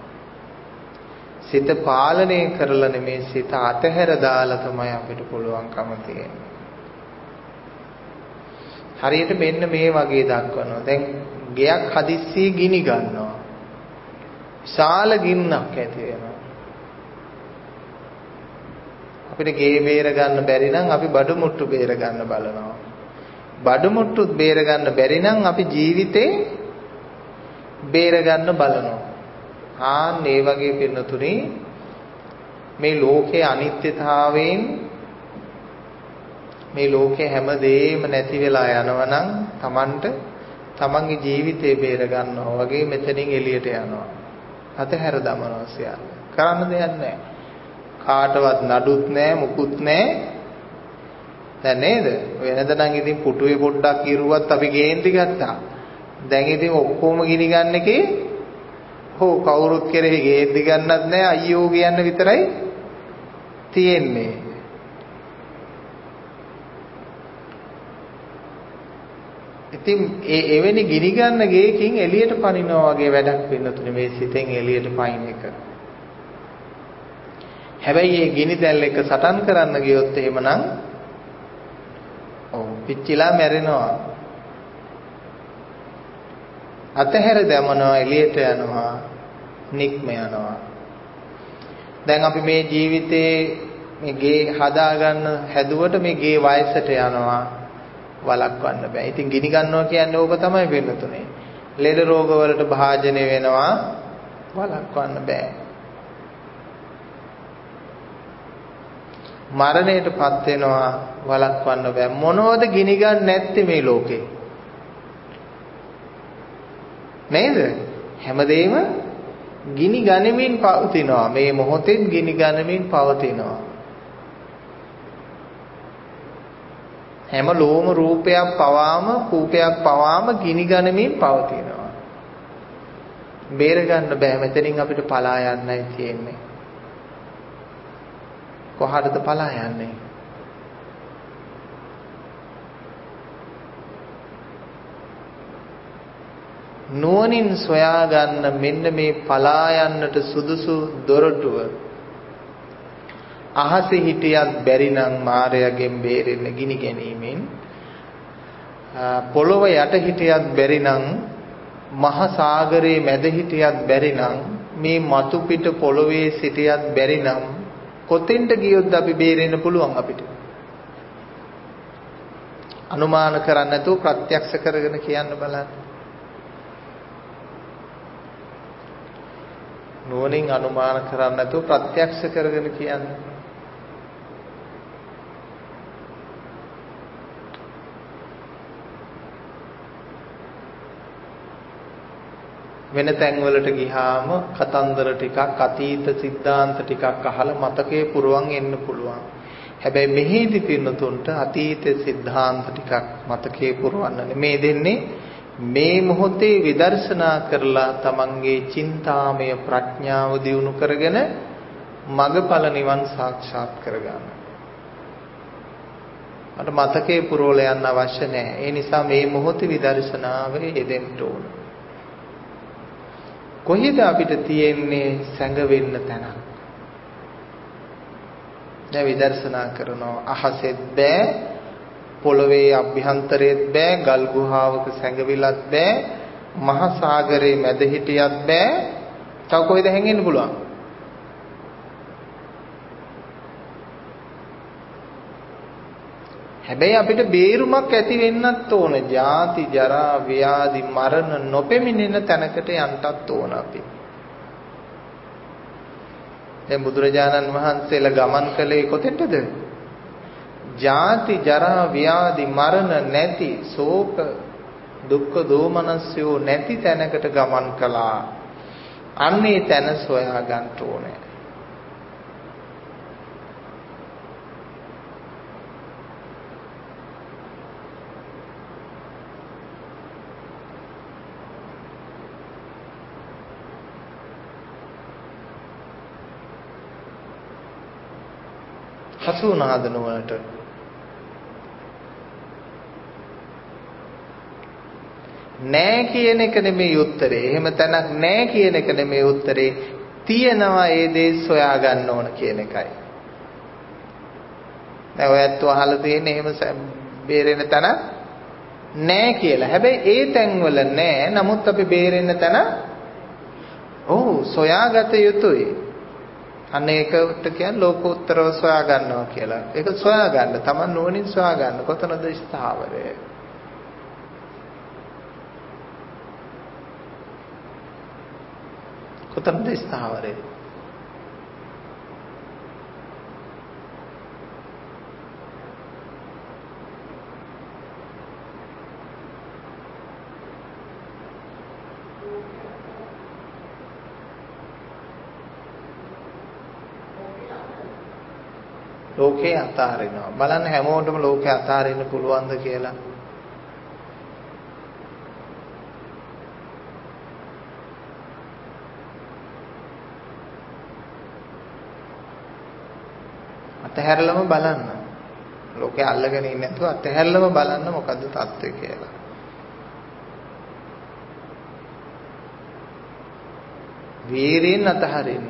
Speaker 1: සිත පාලනය කරලා නෙමේ සිත අතහැර දාලා තමයි අපිට පුළුවන්කම තියෙන්නේ. හරියට මෙන්න මේ වගේ දක්වනවා. දැන් ගෙයක් හදිස්සියේ ගිනි ගන්නවා. විශාල ගින්නක් ඇති වෙනවා. අපිට ගේ බේර ගන්න බැරි නම් අපි බඩු මුට්ටු බේර ගන්න බලනවා. බඩු මුට්ටුත් බේර ගන්න බැරි නම් අපි ජීවිතේ බේර ගන්න බලනවා. ආන් මේ වගේ පින්නතුනේ මේ ලෝකයේ අනිත්‍යතාවයෙන් මේ ලෝකේ හැමදේම නැති වෙලා යනවා නම් Tamanට Tamanගේ ජීවිතේ බේර ගන්නවා වගේ මෙතනින් එළියට යනවා. අතහැර දමනවා සියල්ල. කරන්න දෙයක් නැහැ. කාටවත් නඩුත් නැහැ මුකුත් නැහැ. දැන් නේද? වෙනද නම් ඉතින් පුටුවේ පොඩ්ඩක් ඉරුවත් අපි ගේන්ති ගත්තා. දැන් ඉතින් ඔක්කොම ගිනි ගන්න එකේ හෝ කවුරුත් කෙරෙහි ගේන්ති ගන්නත් නැහැ අයියෝ කියන්න විතරයි තියෙන්නේ. ඉතින් ඒ එවැනි ගිනි ගන්න ගේකින් එළියට පනිනවා වගේ වැඩක් වෙන්න තුනේ මේ සිතෙන් එළියට පයින් එක. හැබැයි මේ ගිනි දැල් එක සටන් කරන්න ගියොත් එහෙමනම් ඔව් පිච්චිලා මැරෙනවා. අතහැර දැමනවා එළියට යනවා නික්ම යනවා. දැන් අපි මේ ජීවිතේ මේ ගේ හදාගන්න හැදුවට මේ ගේ වයසට යනවා වළක්වන්න බෑ. ඉතින් ගිනි ගන්නවා කියන්නේ ඕක තමයි වෙන්න තුනේ. ලෙඩ රෝග වලට භාජනය වෙනවා වළක්වන්න බෑ. මරණයටපත් වෙනවා වළක්වන්න බෑ. මොනවද ගිනි ගන්න නැත්තේ මේ ලෝකේ? නේද? හැමදේම ගිනි ගනිමින් පවතිනවා. මේ මොහොතෙත් ගිනි ගනිමින් පවතිනවා. හැම ලෝම රූපයක් පවාම කූපයක් පවාම ගිනි ගනිමින් පවතිනවා. බේර ගන්න බෑ. මෙතනින් අපිට පලා යන්නයි තියෙන්නේ. කොහටද පලා යන්නේ? නුවණින් සොයා ගන්න මෙන්න මේ පලා යන්නට සුදුසු දොරටුව අහසේ හිටියත් බැරි නම් මායාවෙන් බේරෙන්න ගිනි ගැනීමෙන් පොළොව යට හිටියත් බැරි නම් මහ සාගරයේ මැද හිටියත් බැරි නම් මේ මතු පිට පොළොවේ සිටියත් බැරි නම් කොතෙන්ට ගියොත් අපි බේරෙන්න පුළුවන් අපිට? අනුමාන කරන්නේ නැතුව ප්‍රත්‍යක්ෂ කරගෙන කියන්න බලන්න. නුවණින් අනුමාන කරන්නේ නැතුව ප්‍රත්‍යක්ෂ කරගෙන කියන්න. වෙන තැන්වලට ගියාම කතන්දර ටිකක් අතීත සිද්ධාන්ත ටිකක් අහලා මතකයේ පුරවන් එන්න පුළුවන්. හැබැයි මෙහිදී පින්නතුන්ට අතීත සිද්ධාන්ත ටිකක් මතකයේ පුරවන්න නෙමේ දෙන්නේ. මේ මොහොතේ විදර්ශනා කරලා තමන්ගේ චින්තාමය ප්‍රඥාව දියුණු කරගෙන මගඵල නිවන් සාක්ෂාත් කරගන්න. අර මතකයේ පුරවල යන්න අවශ්‍ය නැහැ. ඒ නිසා මේ මොහොතේ විදර්ශනාවේ යෙදෙන්න ඕන. කොහෙද අපිට තියෙන්නේ සැඟවෙන්න තැන? දැන් විදර්ශනා කරනවා අහසෙත් බෑ, පොළවේ අභ්‍යන්තරයේත් බෑ, ගල් ගුහාවක සැඟවිලත් බෑ, මහා සාගරයේ මැද හිටියත් බෑ. තව කොහෙද හැංගෙන්න පුළුවන්? හැබැයි අපිට බේරුමක් ඇති වෙන්නත් ඕන. ජාති ජරා ව්‍යාධි මරණ නොපෙමිණෙන තැනකට යන්නත් ඕන අපි. දැන් බුදුරජාණන් වහන්සේලා ගමන් කළේ කොතෙන්ද? ජාති ජරා ව්‍යාධි මරණ නැති, ශෝක දුක්ඛ දෝමනස්යෝ නැති තැනකට ගමන් කළා. අන්නේ තැන සොයා ගන්න ඕනේ. හසු වුණාද නුවණට? නෑ කියන එක නෙමෙයි උත්තරේ. එහෙම තැනක් නෑ කියන එක නෙමෙයි උත්තරේ. තියෙනවා ඒ දේ සොයා ගන්න ඕන කියන එකයි. දැන් ඔයත් අහලා තියෙන්නේ එහෙම බේරෙන්න තැන නෑ කියලා. හැබැයි ඒ තැන්වල නෑ. නමුත් අපි බේරෙන්න තැන ඔව් සොයාගත යුතුයි. අන්න ඒකට කියන්නේ ලෝකෝත්තරව සොයා ගන්නවා කියලා. ඒක සොයා ගන්න. Taman නුවණින් සොයා ගන්න. කොතනද ස්ථාවරය? කොතනද ස්ථාවරය? ලෝකේ අතාරිනවා. බලන්න හැමෝටම ලෝකේ අතාරින්න පුළුවන්ද කියලා. අතහැරලම බලන්න. ලෝකේ අල්ලගෙන ඉන්නේ නැතුව අතහැරලම බලන්න මොකද්ද තත්ත්වය කියලා. වීරියෙන් අතහරින්න.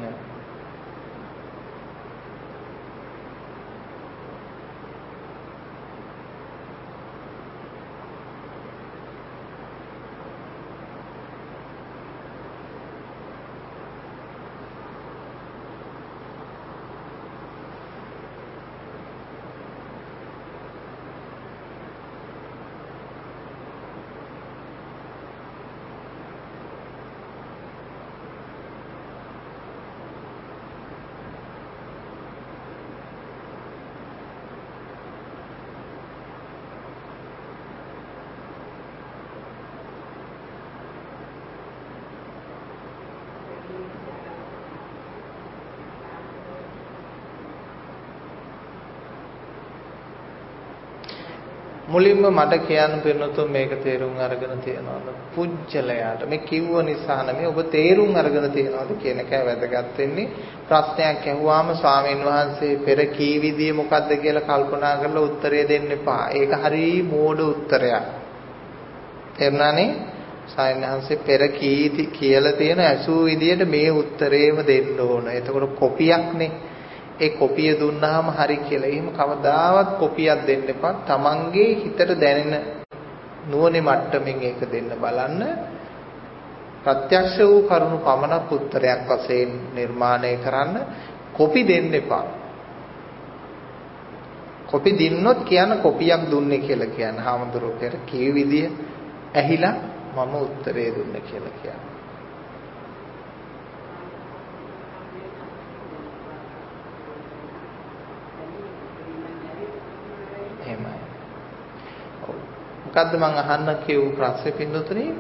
Speaker 1: මුලින්ම මට කියන්න පින්නතුන් මේක තේරුම් අරගෙන තියනවාද පුජ්‍යලයාට මේ කිව්ව නිසා නෙමෙයි ඔබ තේරුම් අරගෙන තියනවාද කියන එකයි වැදගත් වෙන්නේ. ප්‍රශ්නයක් ඇහුවාම ස්වාමීන් වහන්සේ පෙර කී විදිය මොකද්ද කියලා කල්පනා කරලා උත්තරය දෙන්න එපා. ඒක හරි මෝඩ උත්තරයක්. තේරුණානේ? ස්වාමීන් වහන්සේ පෙර කී කියලා තියෙන ඇසූ විදියට මේ උත්තරේම දෙන්න ඕන. එතකොට කොපියක්නේ. ඒ කොපිය දුන්නාම හරි කියලා. එහෙම කවදාවත් කොපියක් දෙන්න එපා. තමන්ගේ හිතට දැනෙන නුවණේ මට්ටමින් ඒක දෙන්න බලන්න. ප්‍රත්‍යක්ෂ වූ කරුණු පමණක් උත්තරයක් වශයෙන් නිර්මාණය කරන්න. කොපි දෙන්න එපා. කොපි දින්නොත් කියන කොපියක් දුන්නේ කියලා කියන. හාමුදුරුවෝ පෙර කී විදිය ඇහිලා මම උත්තරේ දුන්නේ කියලා කියන. මොකද්ද මං අහන්න කියු ප්‍රශ්නේ පින්නතුනේ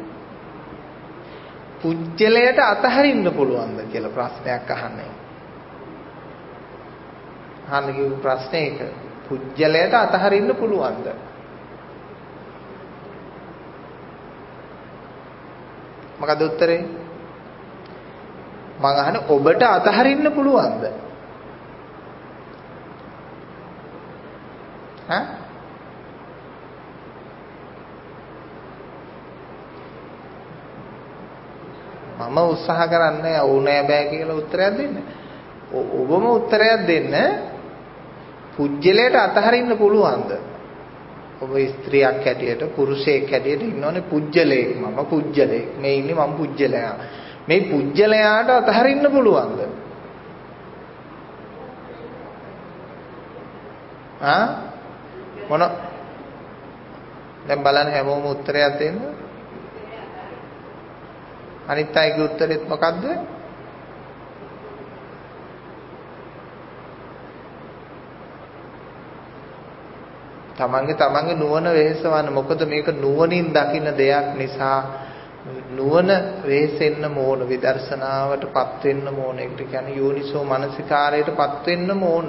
Speaker 1: පුජ්‍යලයට අතහරින්න පුළුවන්ද කියලා ප්‍රශ්නයක් අහන්නේ. අහන්න කියු ප්‍රශ්නේ ඒක. පුජ්‍යලයට අතහරින්න පුළුවන්ද? මොකද උත්තරේ? මං අහන්නේ ඔබට අතහරින්න පුළුවන්ද? හා මම උත්සාහ කරන්නේ ඕනෑ බෑ කියලා උත්තරයක් දෙන්න. ඔබම උත්තරයක් දෙන්න. පුජ්‍යලයට අතහරින්න පුළුවන්ද? ඔබ ස්ත්‍රියක් හැටියට පුරුෂයෙක් හැටියට ඉන්නෝනේ පුජ්‍යලයක්. මම පුජ්‍යලයක්. මේ ඉන්නේ මම පුජ්‍යලයා. මේ පුජ්‍යලයාට අතහරින්න පුළුවන්ද? ආ මොන දැන් බලන්න හැමෝම උත්තරයක් දෙන්න. අනිත් අයගේ උත්තරෙත් මොකද්ද? තමන්ගේ තමන්ගේ නුවණ වෙහෙසවන්න. මොකද මේක නුවණින් දකින්න දෙයක් නිසා නුවණ වෙහෙසෙන්න ඕන. විදර්ශනාවටපත් වෙන්න ඕන. ඒකට කියන්නේ යෝනිසෝ මනසිකාරයටපත් වෙන්න ඕන.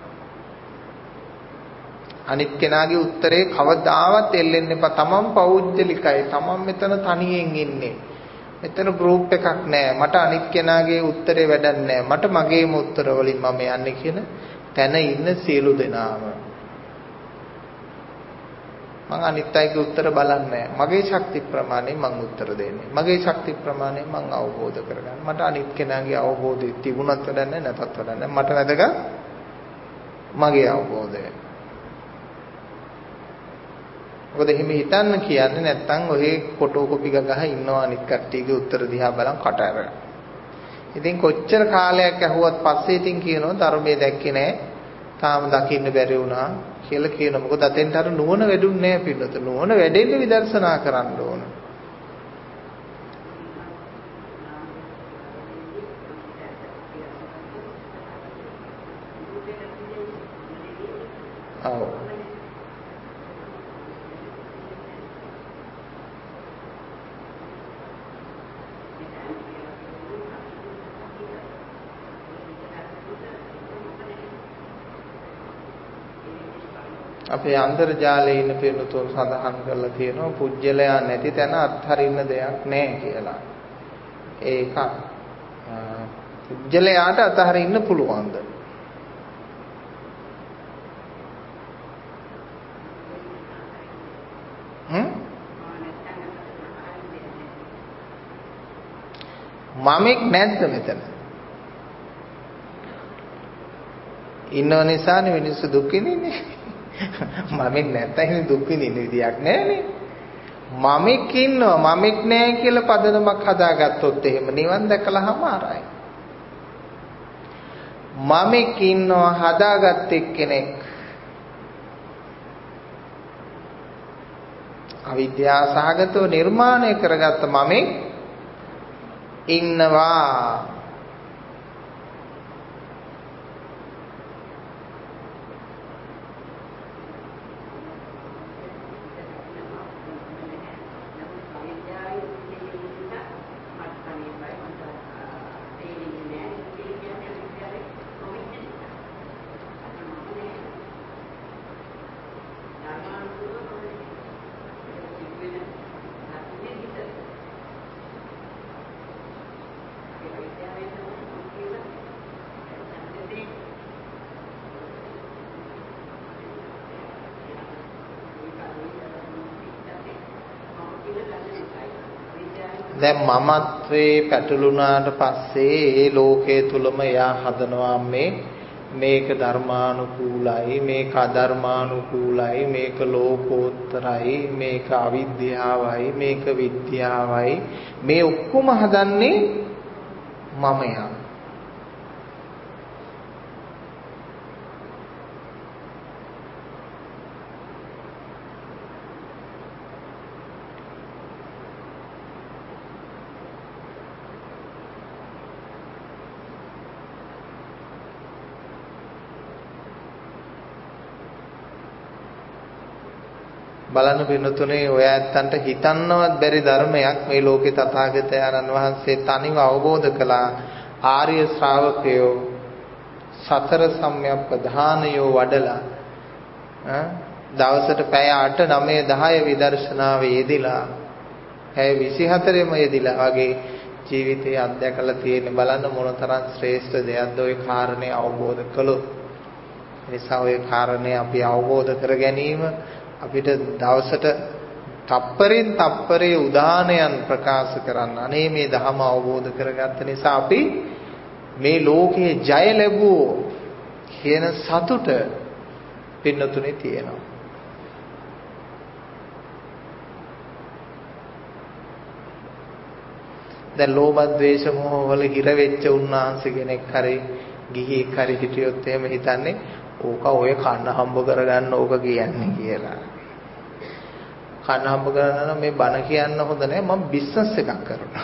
Speaker 1: අනිත් කෙනාගේ උත්තරේ කවදාවත් එල්ලෙන්න එපා. තමන් පෞද්ගලිකයි. තමන් මෙතන තනියෙන් ඉන්නේ. මෙතන ගෲප් එකක් නෑ. මට අනිත් කෙනාගේ උත්තරේ වැඩක් නෑ. මට මගේම උත්තර වලින් මම යන්නේ කියන තැන ඉන්න සියලු දෙනාම මම අනිත් අයගේ උත්තර බලන්නේ මගේ ශක්ති ප්‍රමාණය මම උත්තර දෙන්නේ. මගේ ශක්ති ප්‍රමාණය මම අවබෝධ කරගන්න. මට අනිත් කෙනාගේ අවබෝධය තිබුණත් වැඩන්නේ නැතත් වැඩන්නේ. මට වැදගත් මගේ අවබෝධය. මොකද එහෙම හිතන්න කියන්නේ නැත්තම් ඔහේ ෆොටෝ කොපි ගගහ ඉන්නවා අනිත් කට්ටියගේ උත්තර දිහා බලන් කට අරගෙන. ඉතින් කොච්චර කාලයක් ඇහුවත් පස්සේ ඉතින් කියනවා ධර්මයේ දැක්කේ නැහැ. තාම දකින්න බැරි වුණා කියලා කියනවා. මොකද අතෙන්ට අර නුවණ වැඩුන්නේ නැහැ පින්නත. නුවණ වැඩෙන්න විදර්ශනා කරන්න ඕන. ඔව්. අපේ අන්තර්ජාලයේ ඉන්න පිරිතුන් සඳහන් කරලා තියෙනවා පුජ්‍යලයා නැති තැන අත්හරින්න දෙයක් නැහැ කියලා. ඒක පුජ්‍යලයාට අත්හරින්න පුළුවන්ද? හ්ම්? මමෙක් නැද්ද මෙතන? ඉන්නව නිසානේ මිනිස්සු දුක් විඳින්නේ. මමෙක් නැත්තම් දුක් විඳින්න විදියක් නැහැනේ. මමෙක් ඉන්නවා මමෙක් නැහැ කියලා පදනමක් හදාගත්තොත් එහෙම නිවන් දැකලාම ආරයි. මමෙක් ඉන්නවා හදාගත්ත එක්කෙනෙක් අවිද්‍යාව සහගතව නිර්මාණය කරගත්ත මමෙක් ඉන්නවා. දැන් මමත්වේ පැටළුණාට පස්සේ ඒ ලෝකයේ තුලම එයා හදනවා මේ මේක ධර්මානුකූලයි මේක අධර්මානුකූලයි මේක ලෝකෝත්තරයි මේක අවිද්‍යාවයි මේක විද්‍යාවයි මේ ඔක්කොම හදන්නේ මමයා. බලන්න පින්නතුනේ ඔය ඇත්තන්ට හිතන්නවත් බැරි ධර්මයක් මේ ලෝකේ තථාගතයන්න් වහන්සේ තනිව අවබෝධ කළා. ආර්ය ශ්‍රාවකයෝ සතර සම්‍යක් ප්‍රධානයෝ වඩලා දවසට පැය අට නවය දහය විදර්ශනාවේ යෙදিলা පැය විසිහතරෙම යෙදিলা වගේ ජීවිතය අත්දැකලා තියෙන බලන්න මොනතරම් ශ්‍රේෂ්ඨ දෙයක්ද ওই කාරණේ අවබෝධ කළොත්. ඒ නිසා ওই කාරණේ අපි අවබෝධ කර ගැනීම අපිට දවසට තප්පරෙන් තප්පරේ උදාහරණයන් ප්‍රකාශ කරන්න. අනේ මේ ධර්ම අවබෝධ කරගත්ත නිසා අපි මේ ලෝකයේ ජය ලැබුවෝ කියන සතුට පින්නතුනේ තියෙනවා. දැන් ලෝභ ද්වේෂ මොහ වල හිර වෙච්ච උන්වහන්සේ කෙනෙක් හරි ගිහියෙක් හරි හිටියොත් එහෙම හිතන්නේ ඕක ඔය කන්න හම්බ කරගන්න ඕක කියන්නේ කියලා. කන්න හම්බ කරගන්න මේ බණ කියන්න හොඳ නැහැ මම බිස්නස් එකක් කරනවා.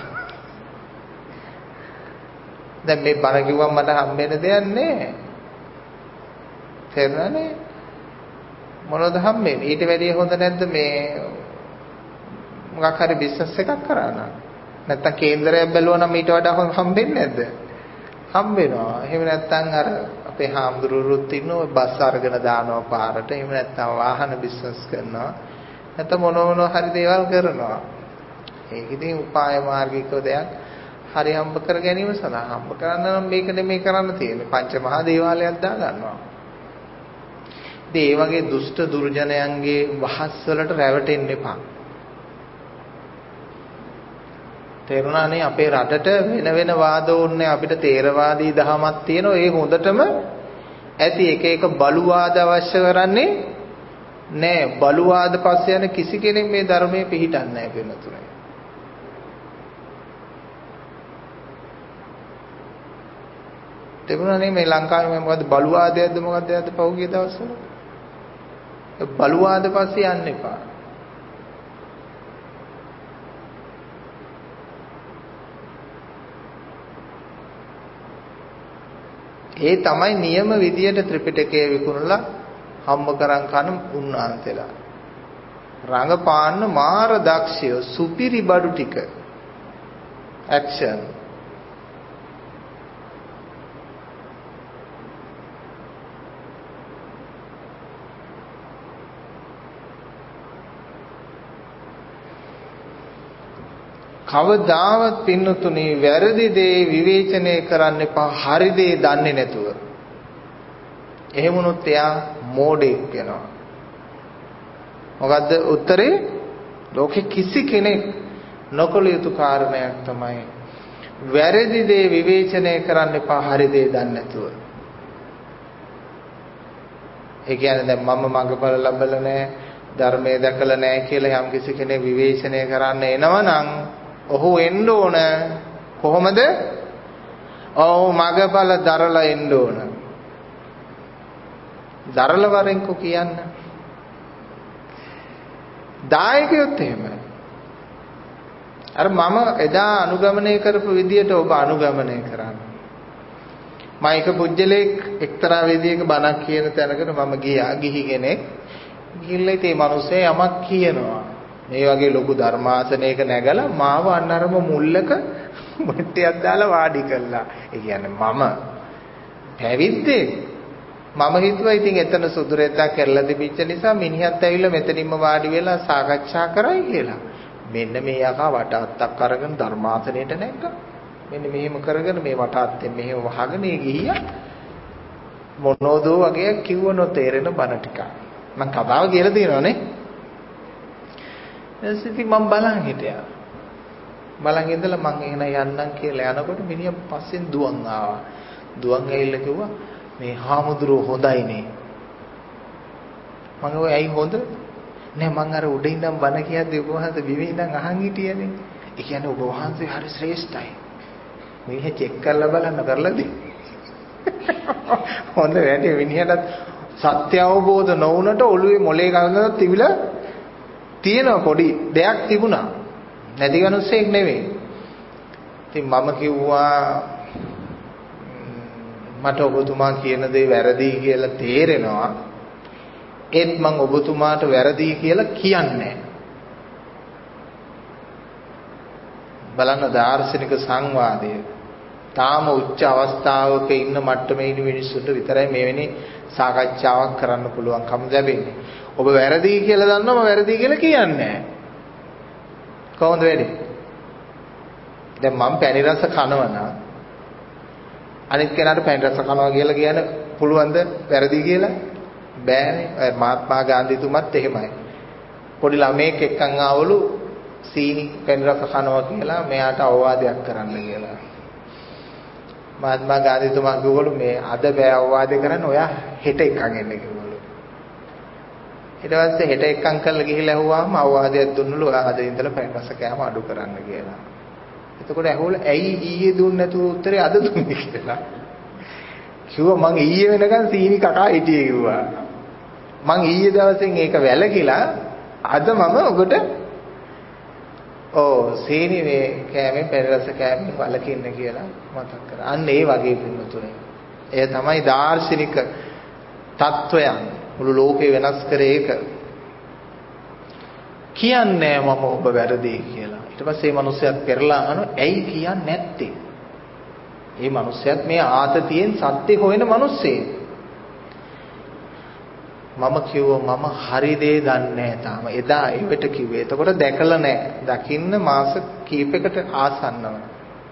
Speaker 1: දැන් මේ බණ කිව්වම මට හම්බෙන්න දෙයක් නැහැ. තේරුණානේ? මොනවද හම්බෙන්නේ? ඊට වැඩිය හොඳ නැද්ද මේ මොකක් හරි බිස්නස් එකක් කරා නම්? නැත්තම් කේන්දරයක් බැලුවා නම් ඊට වඩා හම්බෙන්නේ නැද්ද? හම්බෙනවා. එහෙම නැත්තම් අර අපේ හාමුදුරුවෝත් ඉන්නවා බස් අරගෙන දානවා පාරට. එහෙම නැත්තම් වාහන බිස්නස් කරනවා. නැත්නම් මොන මොන හරි දේවල් කරනවා. ඒක ඉතින් උපාය මාර්ගික දෙයක්. හරි හම්බ කර ගැනීම සඳහා හම්බ කරන්න නම් මේක නෙමෙයි කරන්න තියෙන්නේ. පංච මහා දේවාලයක් දා ගන්නවා. ඉතින් ඒ වගේ දුෂ්ට දුර්ජනයන්ගේ වහස් වලට රැවටෙන්න එපා. තේරුණානේ අපේ රටට වෙන වෙන වාද ඕනේ අපිට තේරවාදී දහමක් තියෙනවා ඒ හොඳටම ඇති එක එක බලුවාද අවශ්‍ය කරන්නේ නෑ බලුවාද පස්සේ යන කිසි කෙනෙක් මේ ධර්මයේ පිළිටන්නේ නෑ වෙනතුනේ. තේරුණානේ මේ ලංකාවේ මොකද්ද බලුවාදයක්ද මොකද්ද යද්ද පහුගිය දවස්වල බලුවාද පස්සේ යන්න එපා. ඒ තමයි නියම විදියට ත්‍රිපිටකය විකුණලා හම්බ කරන් කන උන්වහන්සේලා. රංගපාන්න මාර දක්ෂය සුපිරි බඩු ටික. ඇක්ෂන්. කවදාවත් පින්නතුනි වැරදි දේ විවේචනය කරන්න එපා හරි දේ දන්නේ නැතුව. එහෙම වුණොත් එයා මෝඩෙක් වෙනවා. මොකද්ද උත්තරේ? ලෝකෙ කිසි කෙනෙක් නොකළ යුතු කාරණයක් තමයි වැරදි දේ විවේචනය කරන්න එපා හරි දේ දන්නේ නැතුව. ඒ කියන්නේ දැන් මම මඟපල ලැබලා නැහැ ධර්මයේ දැකලා නැහැ කියලා යම් කිසි කෙනෙක් විවේචනය කරන්න එනවනම් ඔහු එන්න ඕන කොහොමද? ඔව් මගපල දරලා එන්න ඕන. දරල වරෙන්කෝ කියන්න. දායකයොත් එහෙම. අර මම එදා අනුගමනය කරපු විදියට ඔබ අනුගමනය කරන්න. මම එක පුජ්‍යලෙක් එක්තරා විදියක බණක් කියන තැනකට මම ගියා ගිහි කෙනෙක්. ගිහිල්ලා ඉතින් මේ මිනිස්සේ යමක් කියනවා. මේ වගේ ලොකු ධර්මාසනයක නැගලා මාව අන්නරම මුල්ලක මුට්ටියක් දාලා වාඩි කළා. ඒ කියන්නේ මම පැවිද්දේ මම හිතුවා ඉතින් එතන සුදුරෙද්දක් කරලා තිබිච්ච නිසා මිනිහත් ඇවිල්ලා මෙතනින්ම වාඩි වෙලා සාකච්ඡා කරයි කියලා. මෙන්න මේ යකා වටාත්තක් අරගෙන ධර්මාසනයට නැග්ගා. මෙන්න මෙහෙම කරගෙන මේ වටාත්තෙන් මෙහෙම වහගෙන ඒ ගිහියා මොනෝදෝ වගේ කිව්ව නොතේරෙන බණ ටික. මම කතාව කියලා තියෙනවානේ. එසිති මම බලන් හිටියා. බලන් ඉඳලා මං එහෙනම් යන්නම් කියලා යනකොට මිනිහා පස්සෙන් දුවන් ආවා. දුවන් ඇවිල්ලා කිව්වා මේ හාමුදුරුවෝ හොඳයිනේ. මම ඔය ඇයි හොඳ? නෑ මං අර උඩ ඉඳන් බණ කියද්දී ඔබ වහන්සේ බිම ඉඳන් අහන් හිටියනේ. ඒ කියන්නේ ඔබ වහන්සේ හරි ශ්‍රේෂ්ඨයි. මිනිහ චෙක් කරලා බලන්න කරලාදී. හොඳ වැඩේ මිනිහට සත්‍ය අවබෝධ නොවුනට ඔළුවේ මොලේ ගඟක් තිබිලා තියෙන පොඩි දෙයක් තිබුණා. නැති කෙනෙක් නෙවෙයි. ඉතින් මම කිව්වා මට ඔබතුමා කියන දේ වැරදි කියලා තේරෙනවා. ඒත් මම ඔබතුමාට වැරදි කියලා කියන්නේ බලන්න දාර්ශනික සංවාදය. තාම උච්ච අවස්ථාවක ඉන්න මට්ටමේ ඉන්න මිනිස්සුන්ට විතරයි මෙවැනි සාකච්ඡාවක් කරන්න පුළුවන්කම ලැබෙන්නේ. ඔබ වැරදි කියලා දන්නවම වැරදි කියලා කියන්නේ නැහැ. කොහොමද වෙන්නේ? දැන් මම පැණි රස කනවනා අනිත් කෙනාට පැණි රස කනවා කියලා කියන්න පුළුවන්ද වැරදි කියලා? බෑනේ. මහත්මා ගාන්ධිතුමත් එහෙමයි. පොඩි ළමයෙක් එක්කන් ආවලු සීනි පැණි රස කනවා කියලා මෙයාට අවවාදයක් කරන්න කියලා. මහත්මා ගාන්ධිතුමා කිව්වලු මේ අද බෑ අවවාදේ කරන්න ඔයා හෙට එක්කන් එන්න කිව්වලු. ඊට පස්සේ හෙට එක්කන් කරලා ගිහිල්ලා ඇහුවාම අවවාදයක් දුන්නලු අද ඉඳලා පැණි රස කෑම අඩු කරන්න කියලා. එතකොට ඇහුවල ඇයි ඊයේ දුන්නේ නැතුව උත්තරේ අද දුන්නේ කියලා. කිව්වා මං ඊයේ වෙනකන් සීනි කකා හිටියේ කිව්වා. මං ඊයේ දවසෙන් ඒක වැළකීලා අද මම ඔබට ඔව් සීනි මේ කෑමෙන් පැණි රස කෑමෙන් වළකින්න කියලා මතක් කරා. අන්න ඒ වගේ පින්නතුනේ. එය තමයි දාර්ශනික තත්වයන් මුළු ලෝකේ වෙනස් කරේ ඒක. කියන්නේ මම ඔබ වැරදි කියලා. ඊට පස්සේ මේ මිනිස්සයාත් පෙරලා අහනවා ඇයි කියන්නේ නැත්තේ? මේ මිනිස්සයාත් මේ ආතතියෙන් සත්‍ය හොයන මිනිස්සෙක්. මම කිව්වා මම හරි දේ දන්නේ නැහැ තාම. එදා ඒවට කිව්වේ. එතකොට දැකලා නැහැ. දකින්න මාස කීපයකට ආසන්නව.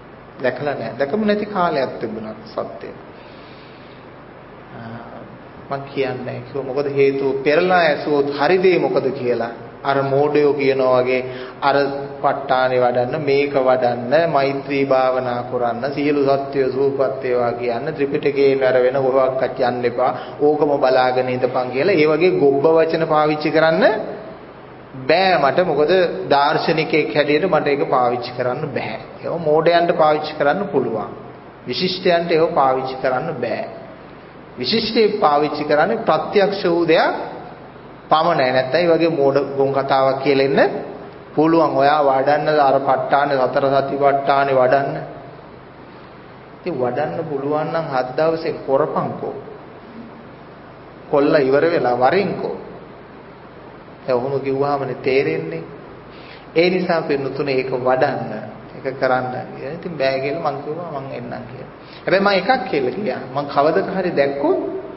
Speaker 1: දැකලා නැහැ. දැකමු නැති කාලයක් තිබුණා සත්‍ය. මම කියන්නේ කිව්වා මොකද හේතුව පෙරලා ඇසුවොත් හරි දේ මොකද කියලා. අර මෝඩයෝ කියනවා වගේ අර ප ဋ ාණේ වඩන්න මේක වඩන්න මෛත්‍රී භාවනා කරන්න සියලු සත්වය සූපත් වේවා කියන්න ත්‍රිපිටකේ නර වෙන කොහොක්වත් යන්න එපා ඕකම බලාගෙන ඉඳපන් කියලා ඒ වගේ ගොබ්බ වචන පාවිච්චි කරන්න බෑ මට මොකද දාර්ශනිකයෙක් හැටියට මට ඒක පාවිච්චි කරන්න බෑ. ඒක මෝඩයන්ට පාවිච්චි කරන්න පුළුවන්. විශිෂ්ටයන්ට ඒක පාවිච්චි කරන්න බෑ. විශිෂ්ටේ පාවිච්චි කරන්නේ ප්‍රත්‍යක්ෂ වූ දෙයක් පමණයි. නැත්නම් ඒ වගේ මෝඩ ගොන් කතාවක් කියලා ඉන්න පුළුවන්. ඔයා වඩන්න අර ප ဋ ාණේ සතර සතිපට්ඨානේ වඩන්න. ඉතින් වඩන්න පුළුවන් නම් හත් දවසේ කරපන්කෝ. කොල්ල ඉවර වෙලා වරින්කෝ. ඒ වුණ කිව්වහමනේ තේරෙන්නේ. ඒ නිසා පින්නතුනේ ඒක වඩන්න. ඒක කරන්න. ඉතින් බෑ කියලා මං කිව්වා මං එන්නම් කියලා. හැබැයි මම එකක් කියලා කියා. මං කවදක හරි දැක්කොත්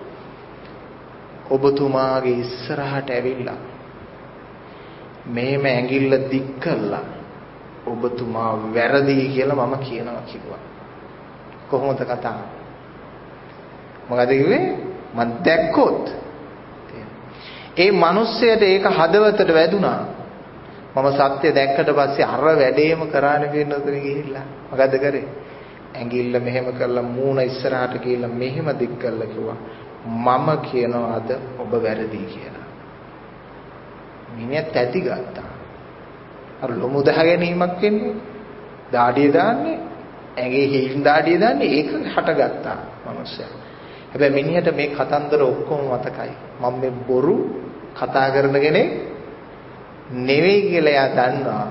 Speaker 1: ඔබතුමාගේ ඉස්සරහට ඇවිල්ලා මෙහෙම ඇඟිල්ල දික් කළා ඔබතුමා වැරදි කියලා මම කියනවා කිව්වා. කොහොමද කතාව? මොකද කිව්වේ? මං දැක්කොත් ඒ මිනිස්සයාට ඒක හදවතට වැදුනා. මම සත්‍ය දැක්කට පස්සේ අර වැඩේම කරානේ පින්නතුනේ ගිහිල්ලා. මොකද කරේ? ඇඟිල්ල මෙහෙම කරලා මූණ ඉස්සරහට ගිහිල්ලා මෙහෙම දික් කළා කිව්වා. මම කියනවා අද ඔබ වැරදි කියලා. මිනිහත් ඇති ගත්තා. අර ලොමු දහ ගැනීමක් වෙන්නේ. දාඩිය දාන්නේ, ඇඟේ හීන් දාඩිය දාන්නේ ඒක හටගත්තා මනුස්සයා. හැබැයි මිනිහට මේ කතන්දර ඔක්කොම මතකයි. මම මේ බොරු කතා කරන කෙනෙක් නෙවෙයි කියලා එයා දන්නවා.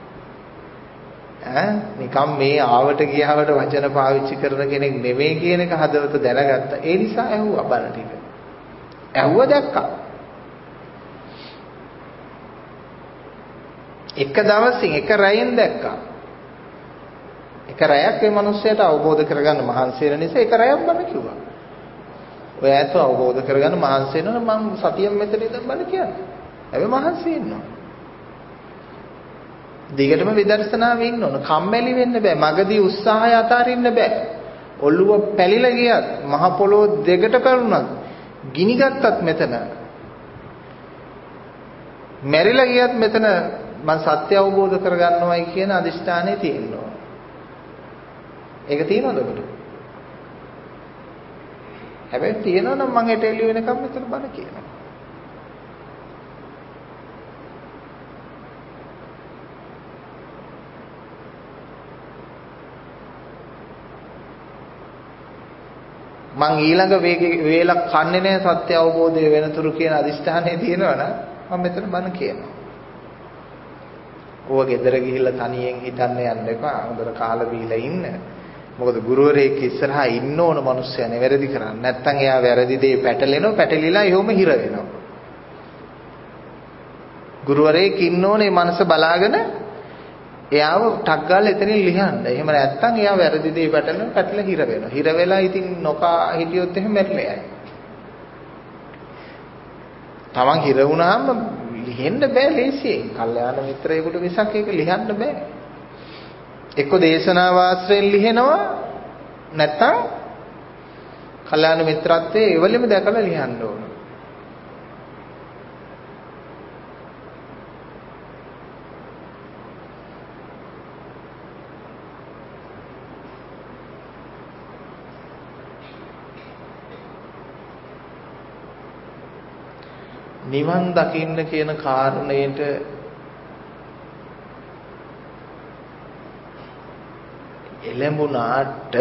Speaker 1: ඈ නිකම් මේ ආවට ගියාවට වචන පාවිච්චි කරන කෙනෙක් නෙවෙයි කියන එක හදවත දැනගත්තා. ඒ නිසා ඇහුවා බණ ටික. ඇහුවා දැක්කා. එක දවසින් එක රැයෙන් දැක්කා. එක රැයක් මේ මිනිස්සයාට අවබෝධ කරගන්න මහන්සි වෙන නිසා එක රැයක් බණ කිව්වා. ඔය ඇත්ත අවබෝධ කරගන්න මහන්සි වෙනවා මම සතියෙන් මෙතන ඉඳන් බණ කියන්නේ. හැබැයි මහන්සි වෙනවා. දිගටම විදර්ශනාවේ ඉන්න ඕන. කම්මැලි වෙන්න බෑ. මගදී උත්සාහය අතාරින්න බෑ. ඔළුව පැලිලා ගියත් මහ පොළොව දෙකට කරුණත් ගිනි ගත්තත් මෙතන මැරිලා ගියත් මෙතන මම සත්‍ය අවබෝධ කරගන්නවයි කියන අදිෂ්ඨානය තියෙනවා. ඒක තියෙනවද ඔබට? හැබැයි තියෙනවා නම් මම හෙට එළිය වෙනකම් මෙතන බණ කියනවා. මං ඊළඟ වේලක් කන්නේ නැහැ සත්‍ය අවබෝධය වෙනතුරු කියන අදිෂ්ඨානය තියෙනවනම් මම මෙතන බණ කියනවා. ඕව ගෙදර ගිහිල්ලා තනියෙන් හිටන්න යන්න එපා. හොඳට කාලා බීලා ඉන්න. මොකද ගුරුවරයෙක් ඉස්සරහා ඉන්න ඕන මිනිස්සයා වැරදි කරන්නේ. නැත්තම් එයා වැරදි දේ පැටලෙනවා, පැටලිලා එහෙම හිර වෙනවා. ගුරුවරයෙක් ඉන්න ඕනේ මනස බලාගෙන එයාව ටක් ගාලා එතනින් ලියන්න. එහෙම නැත්තම් එයා වැරදි දේ පැටලෙනවා, පැටලලා හිර වෙනවා. හිර වෙලා ඉතින් නොකා හිටියොත් එහෙම මැරිලා යයි. තමන් හිර වුණාම ලිහෙන්න බෑ ලේසියෙන්. කල්යාණ මිත්‍රයෙකුට විසක් ඒක ලියන්න බෑ. එක්ක දේශනා වාස්ත්‍රයෙන් ලිහෙනවා නැත්තම් කල්යාණ මිත්‍රත්වයේ එවලෙම දැකලා ලියන්න ඕන. නිවන් දකින්න කියන කාරණයට එළඹුණාට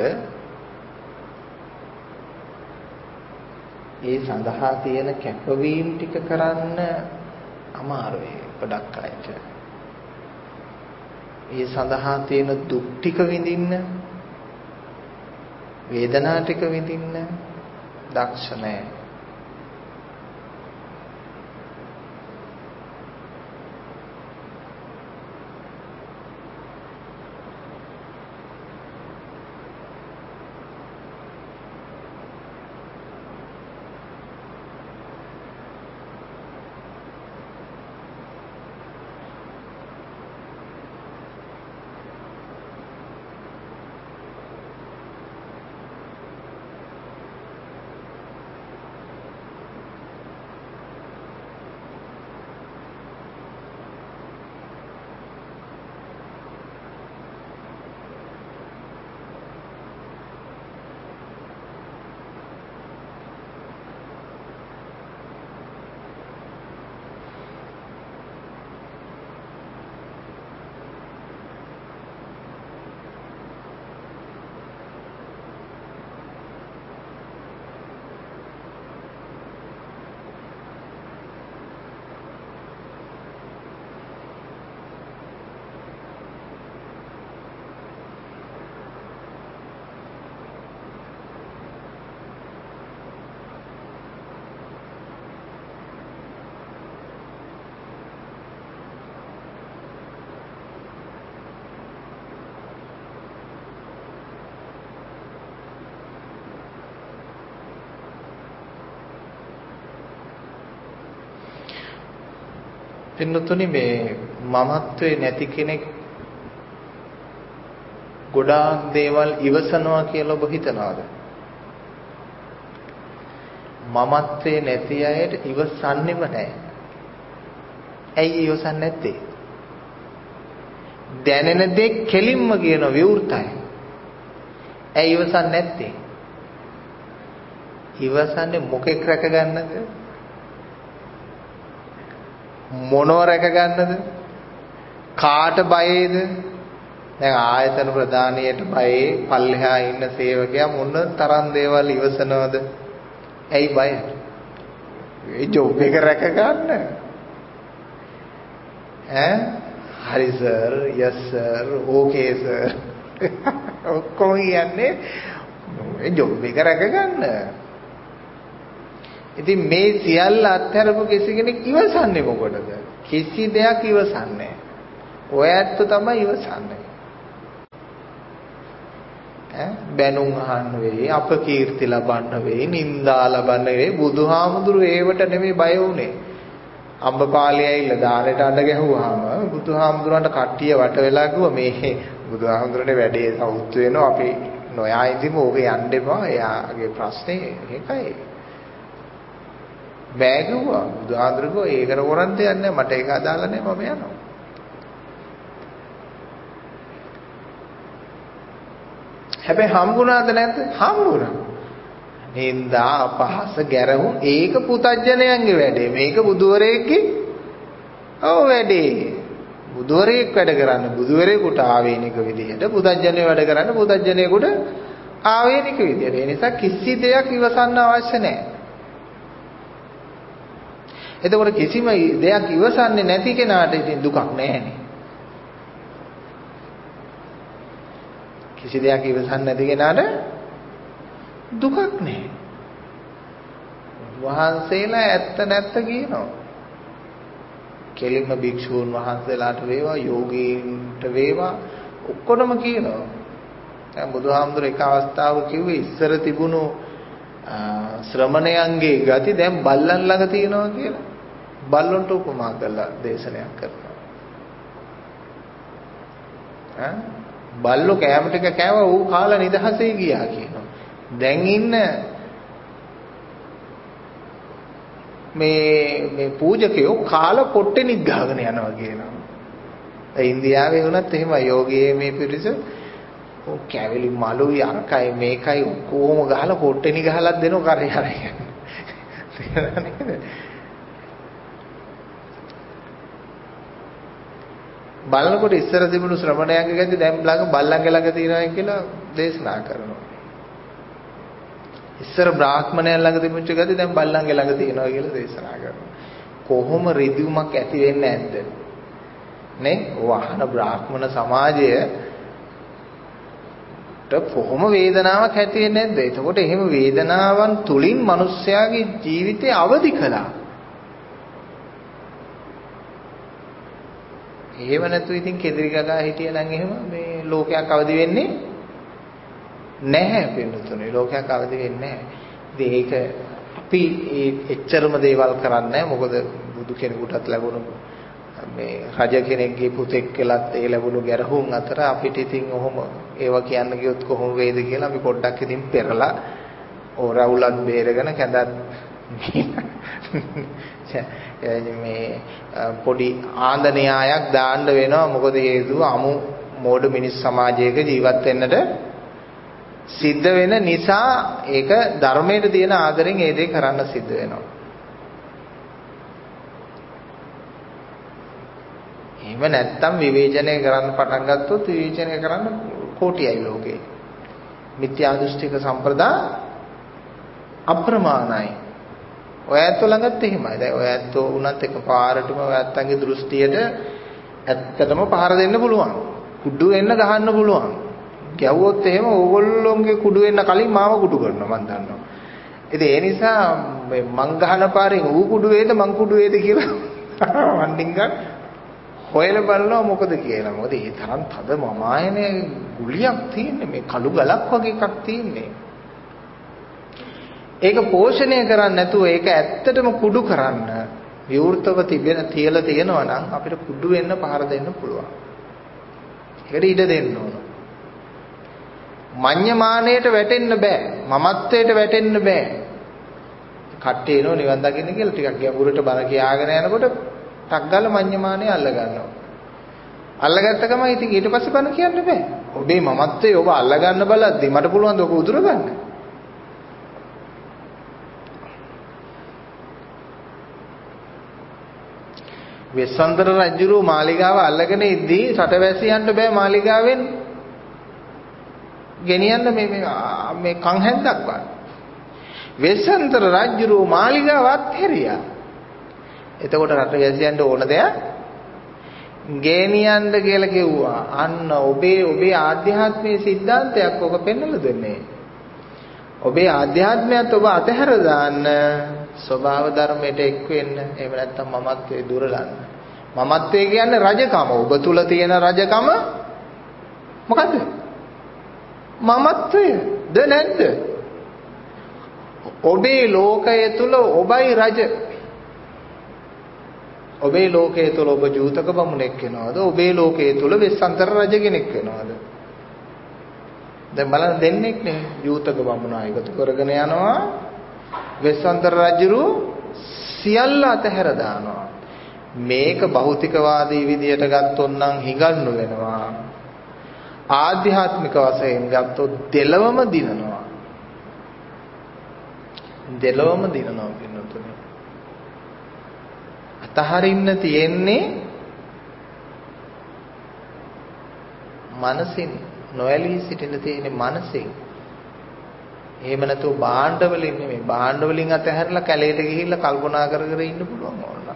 Speaker 1: ඒ සඳහා තියෙන කැපවීම ටික කරන්න අමාරුයි ගොඩක් අයට. ඒ සඳහා තියෙන දුක් ටික විඳින්න, වේදනා ටික විඳින්න දක්ෂ නැහැ. පින්නතුනි මේ මමත්වේ නැති කෙනෙක් ගොඩාක් දේවල් ඉවසනවා කියලා ඔබ හිතනවාද? මමත්වේ නැති අයට ඉවසන්නේම නැහැ. ඇයි ඉවසන්නේ නැත්තේ? දැනෙන දේ කෙලින්ම කියන විවෘතයි. ඇයි ඉවසන්නේ නැත්තේ? ඉවසන්නේ මොකෙක් රැක ගන්නද? මොනව රැක ගන්නද? කාට බයේද? දැන් ආයතන ප්‍රධානියට බයේ පල්ලෙහා ඉන්න සේවකයා මොන තරම් දේවල් ඉවසනවද? ඇයි බය? ඒ ජොබ් එක රැක ගන්න. ඈ හරි sir, yes sir, okay sir. ඔක්කොම කියන්නේ ඒ ජොබ් එක රැක ගන්න. ඉතින් මේ සියල්ල අත්හැරපු කිසි කෙනෙක් ඉවසන්නේ මොකටද? කිසි දෙයක් ඉවසන්නේ නැහැ. ඔය ඇත්ත තමයි ඉවසන්නේ. ඈ බැනුම් අහන්න වෙයි, අපකීර්ති ලබන්න වෙයි, නිന്ദා ලබන්න වෙයි. බුදුහාමුදුරු ඒවට නෙමෙයි බය වුනේ. අම්බපාලිය ඇවිල්ලා දාලට අඬ ගැහුවාම බුදුහාමුදුරන්ට කට්ටිය වට වෙලා කිව්වා මේ බුදුහාමුදුරනේ වැඩේ සවුත් වෙනවා, අපි නොයා ඉඳිමු, ඕකේ යන්න එපා. එයාගේ ප්‍රශ්නේ ඒකයි. බෑ කිව්වා. බුදුහාමුදුරු කිව්වා ඒකට කරන් දෙයක් නැහැ, මට ඒක අදාළ නැහැ, මම යනවා. හැබැයි හම්බුණාද නැද්ද? හම්බුණා. නින්දා අපහාස ගැරහුම් ඒක පුතඥයන්ගේ වැඩේ. මේක බුදුවරයෙක්ගේ ඔව් වැඩේ. බුදුවරයෙක් වැඩ කරන්නේ බුදුවරයෙකුට ආවේනික විදිහට, පුතඥයෝ වැඩ කරන්නේ පුතඥයෙකුට ආවේනික විදිහට. ඒ නිසා කිසි දෙයක් ඉවසන්න අවශ්‍ය නැහැ. එතකොට කිසිම දෙයක් ඉවසන්නේ නැති කෙනාට ඉතින් දුකක් නැහැනේ. කිසි දෙයක් ඉවසන්නේ නැති කෙනාට දුකක් නැහැ. වහන්සේලා ඇත්ත නැත්ත කියනවා. කෙලින්ම භික්ෂූන් වහන්සේලාට වේවා, යෝගීන්ට වේවා, ඔක්කොම කියනවා. දැන් බුදුහාමුදුර එක අවස්ථාවක කිව්වේ ඉස්සර තිබුණු ශ්‍රමණයන්ගේ ගති දැන් බල්ලන් ළඟ තියෙනවා කියලා. බල්ලොන්ට උපමා කරලා දේශනයක් කරනවා. ඈ බල්ලෝ කෑම ටික කෑවා, ඌ කාලා නිදහසේ ගියා කියනවා. දැන් ඉන්න මේ මේ පූජකයෝ කාලා කොට්ටෙනික් ගහගෙන යනවා කියනවා. ඒ ඉන්දියාවේ වුණත් එහෙමයි. යෝගී මේ පිරිස ඔව් කැවිලි මලුයි අරකයි මේකයි කොහොම ගහලා කොට්ටෙනි ගහලත් දෙනව කරේ හරිය. බලනකොට ඉස්සර තිබුණු ශ්‍රමණයන්ගේ ගැති දැන් ළඟ බල්ලන්ගේ ළඟ තියෙනවා කියලා දේශනා කරනවා. ඉස්සර බ්‍රාහ්මණයන් ළඟ තිබුච්ච ගැති දැන් බල්ලන්ගේ ළඟ තියෙනවා කියලා දේශනා කරනවා. කොහොම රිදුමක් ඇති වෙන්නේ නැද්ද? නේ? වහන බ්‍රාහ්මණ සමාජයට කොහොම වේදනාවක් ඇති වෙන්නේ නැද්ද? එතකොට එහෙම වේදනාවන් තුලින් මිනිස්යාගේ ජීවිතය අවදි කළා. එහෙම නැතු ඉතින් කෙදිරි ගගා හිටියනම් එහෙම මේ ලෝකයක් අවදි වෙන්නේ නැහැ පින්නතුනේ. ලෝකයක් අවදි වෙන්නේ නැහැ. ඉතින් ඒක අපි එච්චරම දේවල් කරන්නේ නැහැ. මොකද බුදු කෙනෙකුටත් ලැබුණු මේ රජ කෙනෙක්ගේ පුතෙක් කියලාත් ඒ ලැබුණු ගැරහුම් අතර අපිට ඉතින් ඔහොම ඒවා කියන්න ගියොත් කොහොම වේද කියලා අපි පොඩ්ඩක් ඉතින් පෙරලා ඕරවුලත් බේරගෙන කැඳත් මේ පොඩි ආන්දනයායක් දාන්න වෙනවා. මොකද හේතුව අමු මෝඩ මිනිස් සමාජයක ජීවත් වෙන්නට සිද්ධ වෙන නිසා ඒක ධර්මයට තියෙන ආදරෙන් ඒ දේ කරන්න සිද්ධ වෙනවා. එහෙම නැත්තම් විවේචනය කරන්න පටන් ගත්තොත් විවේචනය කරන්න කෝටියයි ලෝකේ. මිත්‍යා දෘෂ්ටික සම්ප්‍රදා අප්‍රමාණයි. ඔය ඇත්තෝ ළඟත් එහෙමයි. දැන් ඔය ඇත්තෝ උනත් එකපාරටම ඔය ඇත්තන්ගේ දෘෂ්ටියට ඇත්තටම පහර දෙන්න පුළුවන්. කුඩු වෙන්න ගහන්න පුළුවන්. ගැව්වොත් එහෙම ඕගොල්ලෝගේ කුඩු වෙන්න කලින් මාව කුඩු කරනවා මම දන්නවා. ඉතින් ඒ නිසා මේ මං ගහන පාරෙන් ඌ කුඩු වේද මං කුඩු වේද කියලා වන්ඩින් ගන්න හොයලා බලනවා මොකද කියලා. මොකද ඒ තරම් තද මමායනේ ගුලියක් තියෙන්නේ, මේ කළු ගලක් වගේ එකක් තියෙන්නේ. ඒක පෝෂණය කරන්නේ නැතුව ඒක ඇත්තටම කුඩු කරන්න විවෘතව තිබෙන තියලා තියෙනවා නම් අපිට කුඩු වෙන්න පහර දෙන්න පුළුවන්. ඒකට ඉඩ දෙන්න ඕන. මඤ්ඤමාණයට වැටෙන්න බෑ. මමත්වයට වැටෙන්න බෑ. කට්ටිය එනෝ නිවන් දකින්න කියලා ටිකක් ගැඹුරට බල කියාගෙන යනකොට ටක් ගාලා මඤ්ඤමාණය අල්ල ගන්නවා. අල්ලගත්ත ගමන් ඉතින් ඊට පස්සේ බන කියන්න බෑ. ඔබේ මමත්වයේ ඔබ අල්ල ගන්න බලද්දි මට පුළුවන් ද ඔක උදුර ගන්න? වෙස්සන්තර රජුරු මාලිගාව අල්ලගෙන ඉද්දී රටවැසියන්ට බෑ මාලිගාවෙන් ගෙනියන්න මේ මේ කන් හැන්දක් වань. වෙස්සන්තර රජුරු මාලිගාව අත්හැරියා. එතකොට රටවැසියන්ට ඕන දෙයක් ගෙනියන්න කියලා කිව්වා. අන්න ඔබේ ඔබේ ආධ්‍යාත්මයේ સિદ્ધාන්තයක් ඔබ පෙන්වලා දෙන්නේ. ඔබේ ආධ්‍යාත්මයත් ඔබ අතහැර දාන්න ස්වභාව ධර්මයට එක් වෙන්න. එහෙම නැත්නම් මමත්වයේ දුරලන්න. මමත්වයේ කියන්නේ රජකම. ඔබ තුල තියෙන රජකම මොකද්ද? මමත්වයද නැද්ද? ඔබේ ලෝකය තුල ඔබයි රජ. ඔබේ ලෝකයේ තුල ඔබ ජූතක බමුණෙක් වෙනවද? ඔබේ ලෝකයේ තුල වෙස්සන්තර රජ කෙනෙක් වෙනවද? දැන් බලන්න දෙන්නෙක් නේ ජූතක බමුණා එකතු කරගෙන යනවා. වෙස්සන්තර රජුරු සියල්ල අතහැර දානවා. මේක භෞතිකවාදී විදියට ගත්තොත් නම් හිඟන්නු වෙනවා. ආධ්‍යාත්මික වශයෙන් ගත්තොත් දෙලවම දිනනවා. දෙලවම දිනනවා පින්නතුනේ. අතහරින්න තියෙන්නේ මනසින්. නොඇලී සිටින්න තියෙන්නේ මනසින්. එහෙම නැතුව භාණ්ඩ වලින් නෙමෙයි. භාණ්ඩ වලින් අතහැරලා කැලේට ගිහිල්ලා කල්පනා කර කර ඉන්න පුළුවන් ඕන.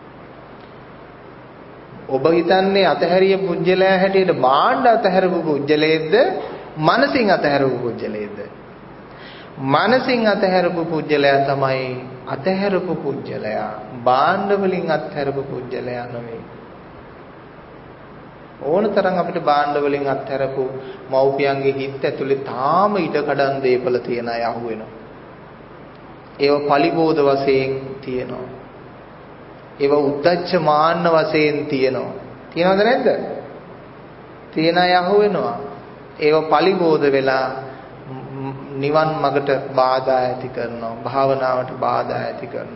Speaker 1: ඔබ හිතන්නේ අතහැරිය පුජ්‍යලයා හැටියට භාණ්ඩ අතහැරපු පුජ්‍යලයේද මනසින් අතහැරපු පුජ්‍යලයේද? මනසින් අතහැරපු පුජ්‍යලයා තමයි අතහැරපු පුජ්‍යලයා. භාණ්ඩ වලින් අතහැරපු පුජ්‍යලයා නෙමෙයි. ඕනතරම් අපිට භාණ්ඩ වලින් අත්හැරපු මව්පියන්ගේ හිත ඇතුලේ තාම ඉඩ කඩන් දීපල තියන අය අහුවෙනවා. ඒව පලිබෝධ වශයෙන් තියෙනවා. ඒව උද්දච්ච මාන්න වශයෙන් තියෙනවා. තියනවද නැද්ද? තියෙන අය අහුවෙනවා. ඒව පලිබෝධ වෙලා නිවන් මගට බාධා ඇති කරනවා. භාවනාවට බාධා ඇති කරනවා.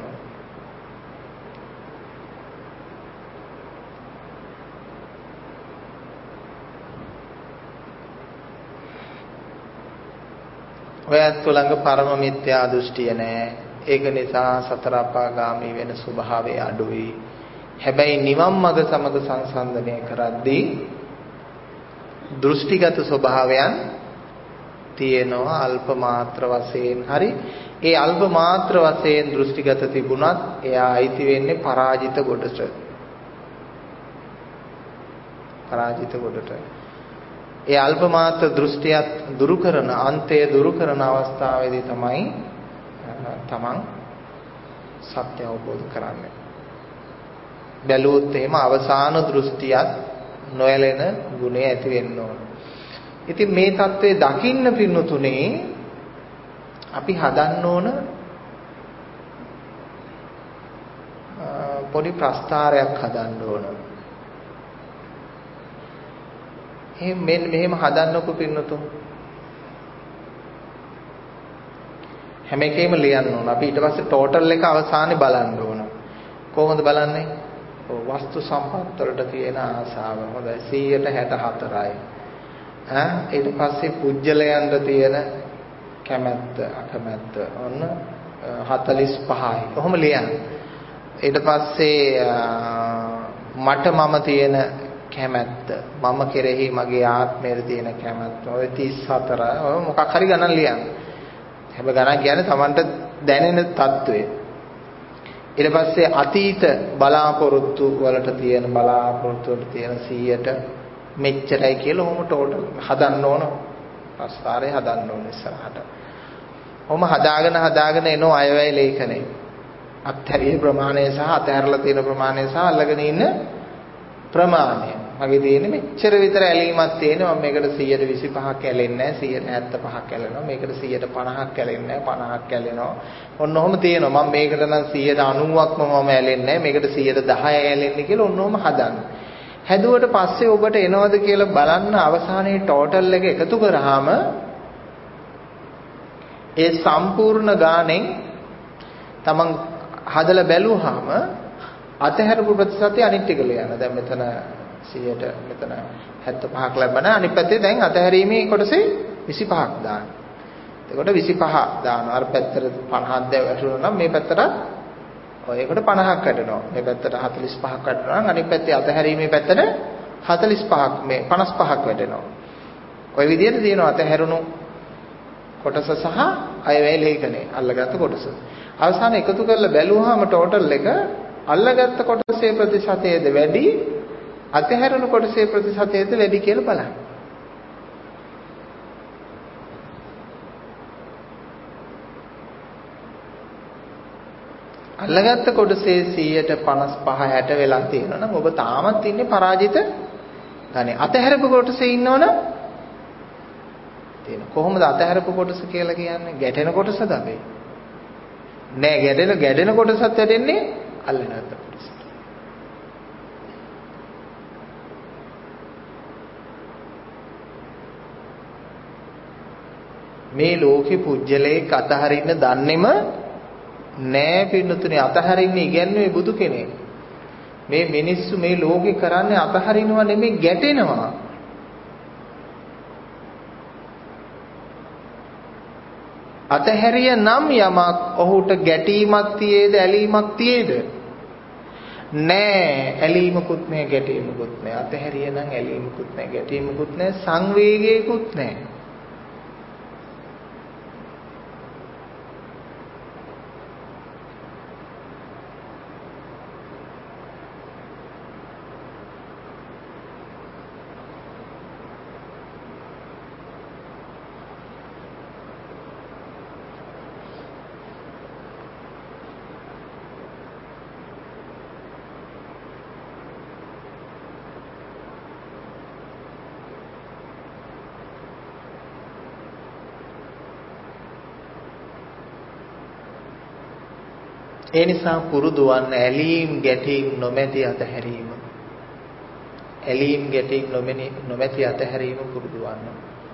Speaker 1: ඔයත් ළඟ පරම මිත්‍යා දෘෂ්ටිය නැහැ. ඒක නිසා සතර අපාගාමී වෙන ස්වභාවය අඩුයි. හැබැයි නිවන් මඟ සමග සංසන්දනය කරද්දී දෘෂ්ටිගත ස්වභාවයන් තියෙනවා අල්ප මාත්‍ර වශයෙන්. හරි. ඒ අල්ප මාත්‍ර වශයෙන් දෘෂ්ටිගත තිබුණත් එයා අයිති වෙන්නේ පරාජිත කොටට. පරාජිත කොටට. ඒ අල්ප මාත්‍ර දෘෂ්ටියත් දුරු කරන අන්තය දුරු කරන අවස්ථාවේදී තමයි තමන් සත්‍ය අවබෝධ කරන්නේ. බැලුවොත් එහෙම අවසාන දෘෂ්ටියත් නොයැලෙන ගුණය ඇති වෙන්න ඕන. ඉතින් මේ தત્ත්වය දකින්න පින්නතුනේ අපි හදන්න ඕන පොඩි ප්‍රස්තාරයක් හදන්න ඕන. එහෙනම් මෙන්න මෙහෙම හදන්නකො පින්නතුන්. හැම එකෙම ලියන්න ඕන. අපි ඊට පස්සේ ටෝටල් එක අවසානයේ බලන්න ඕන. කොහොමද බලන්නේ? වස්තු සම්පත් වලට තියෙන ආසාව. හොඳයි සීයට හැට හතරයි. ඈ ඊට පස්සේ පුජ්‍යලයන්ට තියෙන කැමැත්ත අකමැත්ත ඔන්න හතළිස් පහයි. කොහොම ලියන්න? ඊට පස්සේ මට මම තියෙන කැමැත්ත මම කෙරෙහි මගේ ආත්මයේ තියෙන කැමැත්ත ඔය තිස් හතර ඔය මොකක් හරි ගණන් ලියන්න. හැබැයි ගණන් කියන්නේ Tamanට දැනෙන తত্ত্বය. ඊට පස්සේ අතීත බලාපොරොත්තු වලට තියෙන බලාපොරොත්තු වලට තියෙන සීයට මෙච්චරයි කියලා ඔහොම ටෝටල් හදන්න ඕන. ප්‍රස්තාරේ හදන්න ඕන ඉස්සරහට. ඔහොම හදාගෙන හදාගෙන එනෝ අයවැය ලේඛනේ. අත්හැරිය ප්‍රමාණය සහ අතහැරලා තියෙන ප්‍රමාණය සහ අල්ලගෙන ඉන්න ප්‍රමාණය. මගේ තියෙන්නේ මෙච්චර විතර ඇලීමක් තියෙනවා. මම මේකට සියයට විසිපහක් ඇලෙන්නේ නැහැ. සියයට හැත්තෑපහක් ඇලෙනවා. මේකට සියයට පනහක් ඇලෙන්නේ නැහැ. පනහක් ඇලෙනවා. ඔන්න ඔහොම තියෙනවා. මම මේකට නම් සියයට අනූවක්ම මම ඇලෙන්නේ නැහැ. මේකට සියයට දහය ඇලෙන්නේ කියලා ඔන්න ඔහොම හදන්න. හැදුවට පස්සේ ඔබට එනවද කියලා බලන්න අවසානයේ ටෝටල් එක එකතු කරාම ඒ සම්පූර්ණ ගාණෙන් තමන් හදලා බැලුවාම අතහැරපු ප්‍රතිශතය අනිත් එක ලියන්න. දැන් මෙතන සියයට මෙතන හැත්තෑපහක් ලැබෙන අනිත් පැත්තේ දැන් අතහැරීමේ කොටසේ විසිපහක් දාන්න. එතකොට විසිපහ දානවා. අර පැත්තට පනහක් වැටුණා නම් මේ පැත්තට ඔය එකට පනහක් වැටෙනවා. මේ පැත්තට හතළිස් පහක් වැටෙනවා නම් අනිත් පැත්තේ අතහැරීමේ පැත්තට හතළිස් පහක් මේ පනස් පහක් වැටෙනවා. ඔය විදිහට තියෙනවා අතහැරුණු කොටස සහ අයවැය ලේඛනේ අල්ලගත්තු කොටස. අවසාන එකතු කරලා බැලුවාම ටෝටල් එක අල්ලගත්ත කොටසේ ප්‍රතිශතයේද වැඩි අතහැරුණු කොටසේ ප්‍රතිශතයේද වැඩි කියලා බලන්න. අල්ලගත්ත කොටසේ සියයට පනස් පහ හැට වෙලා තියෙනවා නම් ඔබ තාමත් ඉන්නේ පරාජිත ගානේ. අතහැරපු කොටසේ ඉන්නවනම් තියෙන කොහොමද අතහැරපු කොටස කියලා කියන්නේ? ගැටෙන කොටසද අපේ? නෑ, ගැටෙන ගැටෙන කොටසත් වැටෙන්නේ අල්ලගත්ත කොටසට. මේ ලෝකේ පුජ්‍යලයක අතහරින්න දන්නේම නෑ පින්නතුනේ. අතහරින්න ඉගැන්නුවේ බුදු කෙනෙක්. මේ මිනිස්සු මේ ලෝකේ කරන්නේ අතහරිනවා නෙමෙයි, ගැටෙනවා. අතහැරිය නම් යමක් ඔහුට ගැටීමක් තියේද ඇලීමක් තියේද? නෑ, ඇලීමකුත් නෑ ගැටීමකුත් නෑ. අතහැරිය නම් ඇලීමකුත් නෑ ගැටීමකුත් නෑ සංවේගයකුත් නෑ. ඒ නිසා පුරුදු වන්න ඇලීම් ගැටීම් නොමැති අතහැරීම. ඇලීම් ගැටීම් නොමැති අතහැරීම පුරුදු වන්න.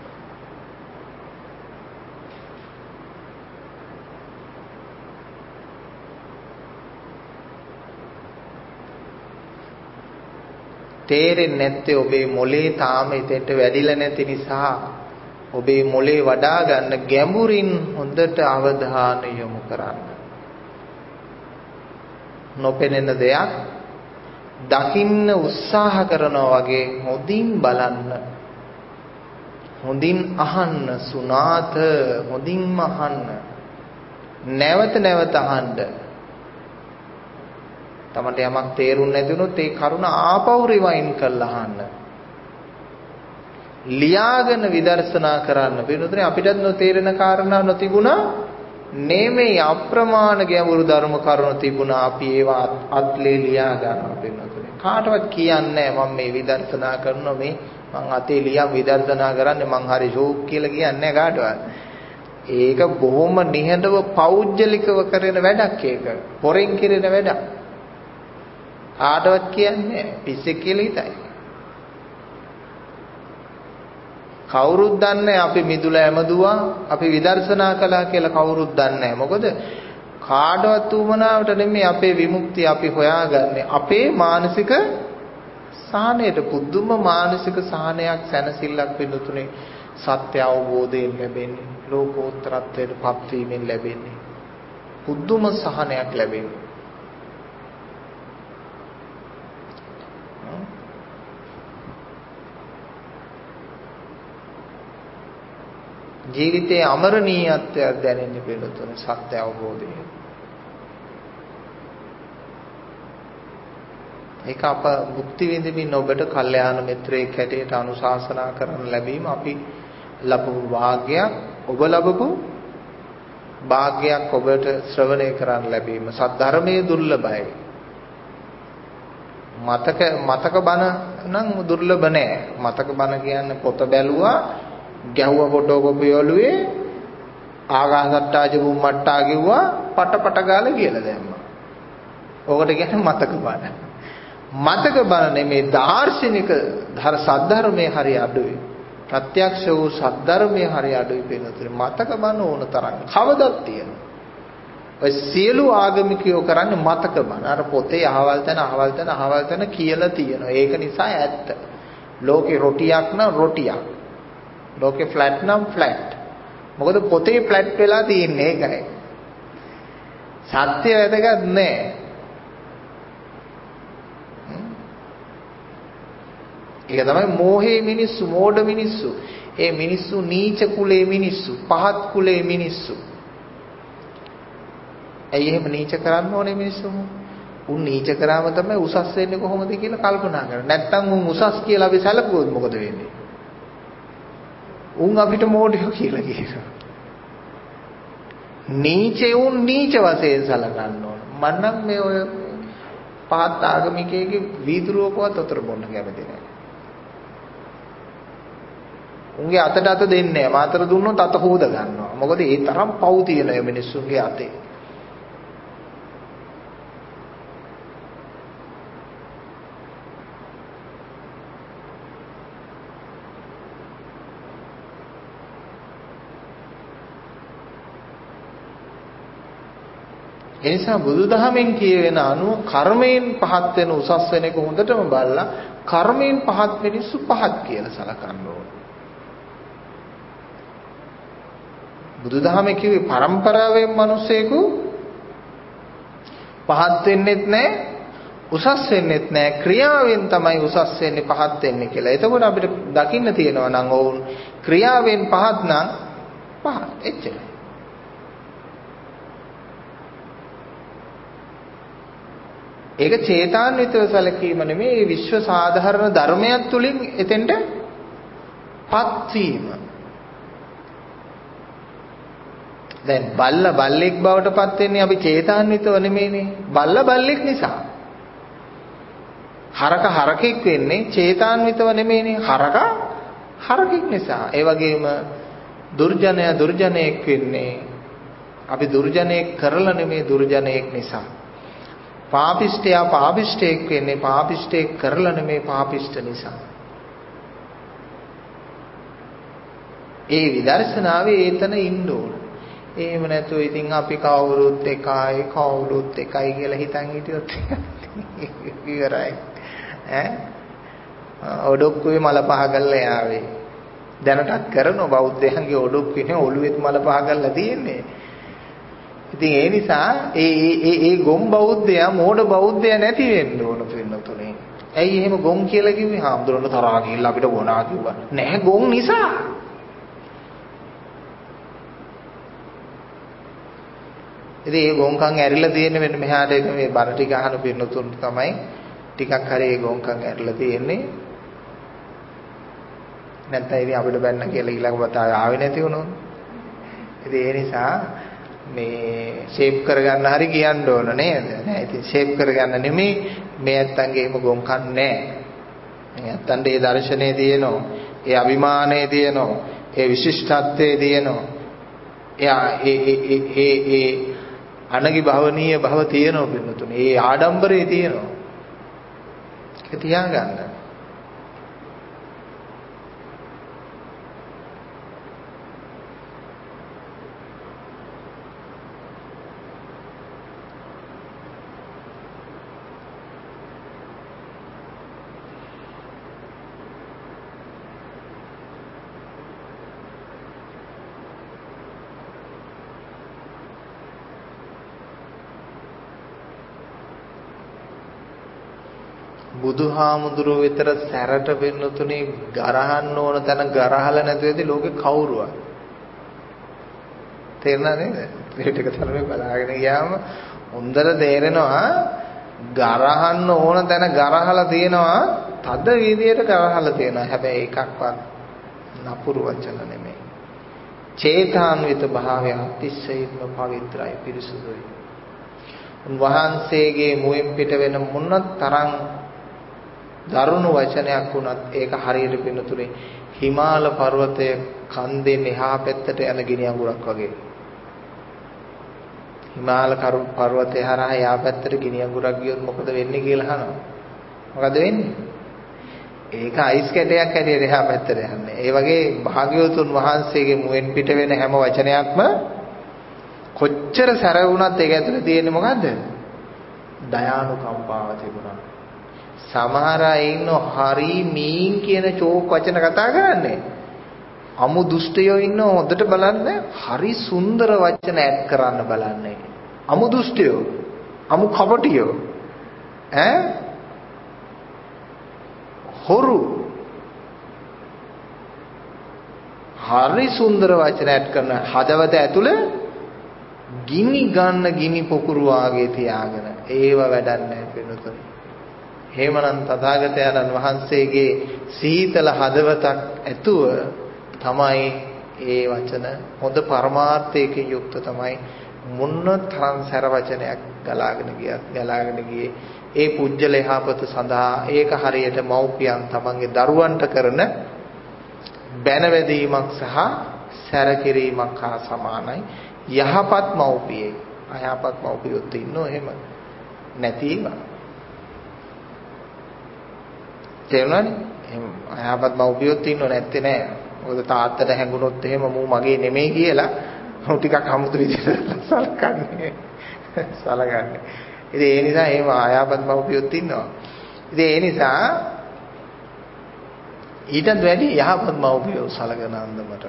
Speaker 1: තේරෙන්නේ නැත්තේ ඔබේ මොලේ තාම එතෙන්ට වැඩිලා නැති නිසා ඔබේ මොලේ වඩා ගන්න ගැඹුරින් හොඳට අවධානය යොමු කරන්න. නොපෙනෙන දෙයක් දකින්න උත්සාහ කරනවා වගේ හොඳින් බලන්න, හොඳින් අහන්න, සුනාත හොඳින්ම අහන්න, නැවත නැවත අහන්න. තමන්ට යමක් තේරුන්නේ නැති වුණොත් ඒ කරුණ ආපහු රිවයින් කරලා අහන්න. ලියාගෙන විදර්ශනා කරන්න. වෙනුතුනේ අපිටත් නොතේරෙන කාරණා නොතිබුණා නෙමෙයි, අප්‍රමාණ ගැඹුරු ධර්ම කරුණු තිබුණා. අපි ඒවා අත්ලේ ලියා ගන්නවා. වෙනුතුනේ කාටවත් කියන්නේ නැහැ මම මේ විදර්ශනා කරනවා, මේ මං අතේ ලියන් විදර්ශනා කරන්නේ, මං හරි ෂෝක් කියලා කියන්නේ නැහැ කාටවත්. ඒක බොහොම නිහඬව පෞද්ගලිකව කරන වැඩක්. ඒක පොරෙන් කෙරෙන වැඩක්. කාටවත් කියන්නේ පිස්සෙක් කියලා හිතයි. කවුරුත් දන්නේ අපි මිදුල ඇමදුවා, අපි විදර්ශනා කළා කියලා කවුරුත් දන්නේ. මොකද කාටවත් උමනාවට නෙමෙයි අපේ විමුක්තිය අපි හොයාගන්නේ. අපේ මානසික සාහනයට පුදුම මානසික සාහනයක්, සැනසෙල්ලක් වෙනුතුනේ සත්‍ය අවබෝධයෙන් ලැබෙන්නේ, ලෝකෝත්තරත්වයට පත්වීමෙන් ලැබෙන්නේ. පුදුම සහනයක් ලැබෙන්නේ. ජීවිතයේ අමරණීයත්වයක් දැනෙන්නේ පිළිතුරු සත්‍ය අවබෝධය. ඒක අප මුක්ති විඳින්න ඔබට කල්යාණ මිත්‍රයෙක් හැටියට අනුශාසනා කරන ලැබීම අපි ලැබු වාග්යක්, ඔබ ලැබපු වාග්යක් ඔබට ශ්‍රවණය කරන්න ලැබීම. සද්ධර්මයේ දුර්ලභයි. මතක මතක බණ නම් දුර්ලභ නෑ. මතක බණ කියන්නේ පොත බැලුවා, ගැහුවා ෆොටෝ කොපිය ඔළුවේ, ආගාසට්ටාජ බුම්මට්ටා කිව්වා, පට පට ගාලා කියලා දැම්මා. ඕකට කියන්නේ මතක බණ. මතක බණ නෙමේ දාර්ශනික ධර්ම සද්ධර්මයේ හරිය අඩුයි. ප්‍රත්‍යක්ෂ වූ සද්ධර්මයේ හරිය අඩුයි වෙනතුනේ. මතක බණ ඕන තරම් කවදත් තියෙනවා. ඔය සියලු ආගමිකයෝ කරන්නේ මතක බණ. අර පොතේ අහවල් තැන අහවල් තැන අහවල් තැන කියලා තියෙනවා. ඒක නිසා ඇත්ත. ලෝකේ රොටියක් නම් රොටියක්. ලෝකේ ෆ්ලැට් නම් ෆ්ලැට්. මොකද පොතේ ෆ්ලැට් වෙලා තියෙන්නේ ඒකයි. සත්‍ය වැදගත් නෑ. ඒක තමයි මෝහේ මිනිස්සු, මෝඩ මිනිස්සු. ඒ මිනිස්සු නීච කුලේ මිනිස්සු, පහත් කුලේ මිනිස්සු. ඇයි එහෙම නීච කරන්න ඕනේ මිනිස්සු? උන් නීච කරාම තමයි උසස් වෙන්නේ කොහොමද කියලා කල්පනා කරන්නේ. නැත්තම් උන් උසස් කියලා අපි සැලකුවොත් මොකද වෙන්නේ? උන් අපිට මෝඩයෝ කියලා කියනවා. නීචේ උන් නීච වශයෙන් සැලකන්න ඕන. මන්නම් මේ ඔය පහත් ආගමිකයෙක්ගේ වීදුරුවකවත් උතර බොන්න කැමති නැහැ. උන්ගේ අතට අත දෙන්නේ නැහැ. මාතර දුන්නොත් අත හොද ගන්නවා. මොකද ඒ තරම් පව් තියෙන මේ මිනිස්සුන්ගේ අතේ. එනිසා බුදුදහමෙන් කියවෙන අනුව කර්මයෙන් පහත් වෙන උසස් වෙන එක හොඳටම බලලා කර්මයෙන් පහත් මිනිස්සු පහත් කියලා සලකන්න ඕන. බුදුදහමේ කිව්වේ පරම්පරාවෙන් මිනිස්සෙකු පහත් වෙන්නෙත් නැහැ, උසස් වෙන්නෙත් නැහැ, ක්‍රියාවෙන් තමයි උසස් වෙන්නේ පහත් වෙන්නේ කියලා. එතකොට අපිට දකින්න තියෙනවා නම් ඔවුන් ක්‍රියාවෙන් පහත් නම් පහත් එච්චරයි. ඒක චේතාන්විතව සැලකීම නෙමෙයි, විශ්ව සාධාරණ ධර්මයක් තුලින් එතෙන්ට පත් වීම. දැන් බල්ල බල්ලෙක් බවට පත් වෙන්නේ අපි චේතාන්විතව නෙමෙයිනේ. බල්ල බල්ලෙක් නිසා. හරක හරකෙක් වෙන්නේ චේතාන්විතව නෙමෙයිනේ. හරක හරකෙක් නිසා. ඒ වගේම දුර්ජනය දුර්ජනයෙක් වෙන්නේ අපි දුර්ජනයෙක් කරලා නෙමෙයි, දුර්ජනයෙක් නිසා. පාපිෂ්ඨයා පාපිෂ්ඨයෙක් වෙන්නේ පාපිෂ්ඨයෙක් කරලා නෙමෙයි, පාපිෂ්ඨ නිසා. ඒ විදර්ශනාවේ ඒතන ඉන්න ඕන. එහෙම නැතුව ඉතින් අපි කවුරුත් එකයි කවුරුත් එකයි කියලා හිතන් හිටියොත් ඉවරයි. ඈ ඔඩොක්කුවේ මල පහ කරලා යාවේ. දැනටත් කරන බෞද්ධයන්ගේ ඔඩොක්කුවේ ඔළුවෙත් මල පහ කරලා තියෙන්නේ. ඉතින් ඒ නිසා ඒ ඒ ඒ ගොම් බෞද්ධයා මෝඩ බෞද්ධයා නැති වෙන්න ඕන පින්නතුනේ. ඇයි එහෙම ගොම් කියලා කිව්වේ? හාමුදුරනේ තරහා ගිහිල්ලා අපිට ගොනා කිව්වා. නැහැ, ගොම් නිසා. ඉතින් ඒ ගොම්කම් ඇරිලා තියෙන්නේ මෙන්න මෙහාට මේ බර ටික අහන පින්නතුන් තමයි ටිකක් හරි ඒ ගොම්කම් ඇරිලා තියෙන්නේ. නැත්නම් ඉතින් අපිට බැන්න කියලා ඊළඟ වතාවේ ආවේ නැති වුණොත්. ඉතින් ඒ නිසා මේ ෂේප් කරගන්න හරි කියන්න ඕන නේද? නෑ ඉතින් ෂේප් කරගන්න නෙමෙයි, මේ ඇත්තන්ගේ එහෙම ගොම්කම් නෑ. මේ ඇත්තන්ට ඒ දර්ශනේ තියෙනවා, ඒ අභිමානයේ තියෙනවා, ඒ විශිෂ්ටත්වයේ තියෙනවා. එයා ඒ ඒ ඒ ඒ අනගි භවනීය භව තියෙනවා පින්නතුනේ. ඒ ආඩම්බරේ තියෙනවා. ඒක තියාගන්න. බුදුහාමුදුරුව විතර සැරට වෙන්නතුනේ ගරහන්න ඕන තැන ගරහලා නැති වෙද්දි ලෝකේ කවුරුවත් තේරෙනව නේද? මේ ටික තමයි බලාගෙන ගියාම හොඳට තේරෙනවා ගරහන්න ඕන තැන ගරහලා තියෙනවා, තද විදියට ගරහලා තියෙනවා. හැබැයි එකක්වත් නපුරු වචන නෙමෙයි. චේතාන්විත භාවය අතිශයින්ම පවිත්‍රායි, පිරිසුදුයි. උන්වහන්සේගේ මුවෙන් පිට වෙන මොන තරම් දරුණු වචනයක් වුණත් ඒක හරියට පින්නතුනේ හිමාල පර්වතයේ කන්දෙන් එහා පැත්තට යන ගිනි අඟුරක් වගේ. හිමාල පර්වතය හරහා එහා පැත්තට ගිනි අඟුරක් ගියොත් මොකද වෙන්නේ කියලා අහනවා. මොකද වෙන්නේ? ඒක අයිස් කැටයක් හැටියට එහා පැත්තට යන්නේ. ඒ වගේ භාග්‍යවතුන් වහන්සේගේ මුවෙන් පිට වෙන හැම වචනයක්ම කොච්චර සැර වුණත් ඒක ඇතුලේ තියෙන්නේ මොකද්ද? දයානුකම්පාව තිබුණා. සමහර අය ඉන්නෝ හරි මීන් කියන චෝක් වචන කතා කරන්නේ. අමු දුෂ්ටයෝ ඉන්නෝ හොඳට බලන්න හරි සුන්දර වචන ඇඩ් කරන්න බලන්නේ. අමු දුෂ්ටයෝ, අමු කපටියෝ. ඈ? හොරු. හරි සුන්දර වචන ඇඩ් කරන හදවත ඇතුළේ ගිනි ගන්න ගිනි පොකුරු වාගේ තියාගෙන ඒව වැඩක් නැහැ පිටුතුනි. හේමනන් තථාගතයන්න් වහන්සේගේ සීතල හදවතක් ඇතුව තමයි ඒ වචන හොඳ පරමාර්ථයකින් යුක්ත තමයි මුන්න තරම් සැර වචනයක් ගලාගෙන ගියත් ගලාගෙන ගියේ ඒ පුජ්‍යල යහපත සඳහා ඒක හරියට මව්පියන් තමන්ගේ දරුවන්ට කරන බැනවැදීමක් සහ සැර කිරීමක් හා සමානයි. යහපත් මව්පියෙක් අයහපත් මව්පියොත් ඉන්නෝ එහෙම නැතිව තේරුණානේ? එහෙම අයහපත් මව්පියොත් ඉන්නෝ නැත්තේ නෑ. මොකද තාත්තට හැඟුණොත් එහෙම මූ මගේ නෙමෙයි කියලා මූ ටිකක් අමුතු විදිහට සලකන්නේ සලකන්නේ. ඉතින් ඒ නිසා එහෙම අයහපත් මව්පියොත් ඉන්නවා. ඉතින් ඒ නිසා ඊටත් වැඩි යහපත් මව්පියෝ සලකන අන්දමට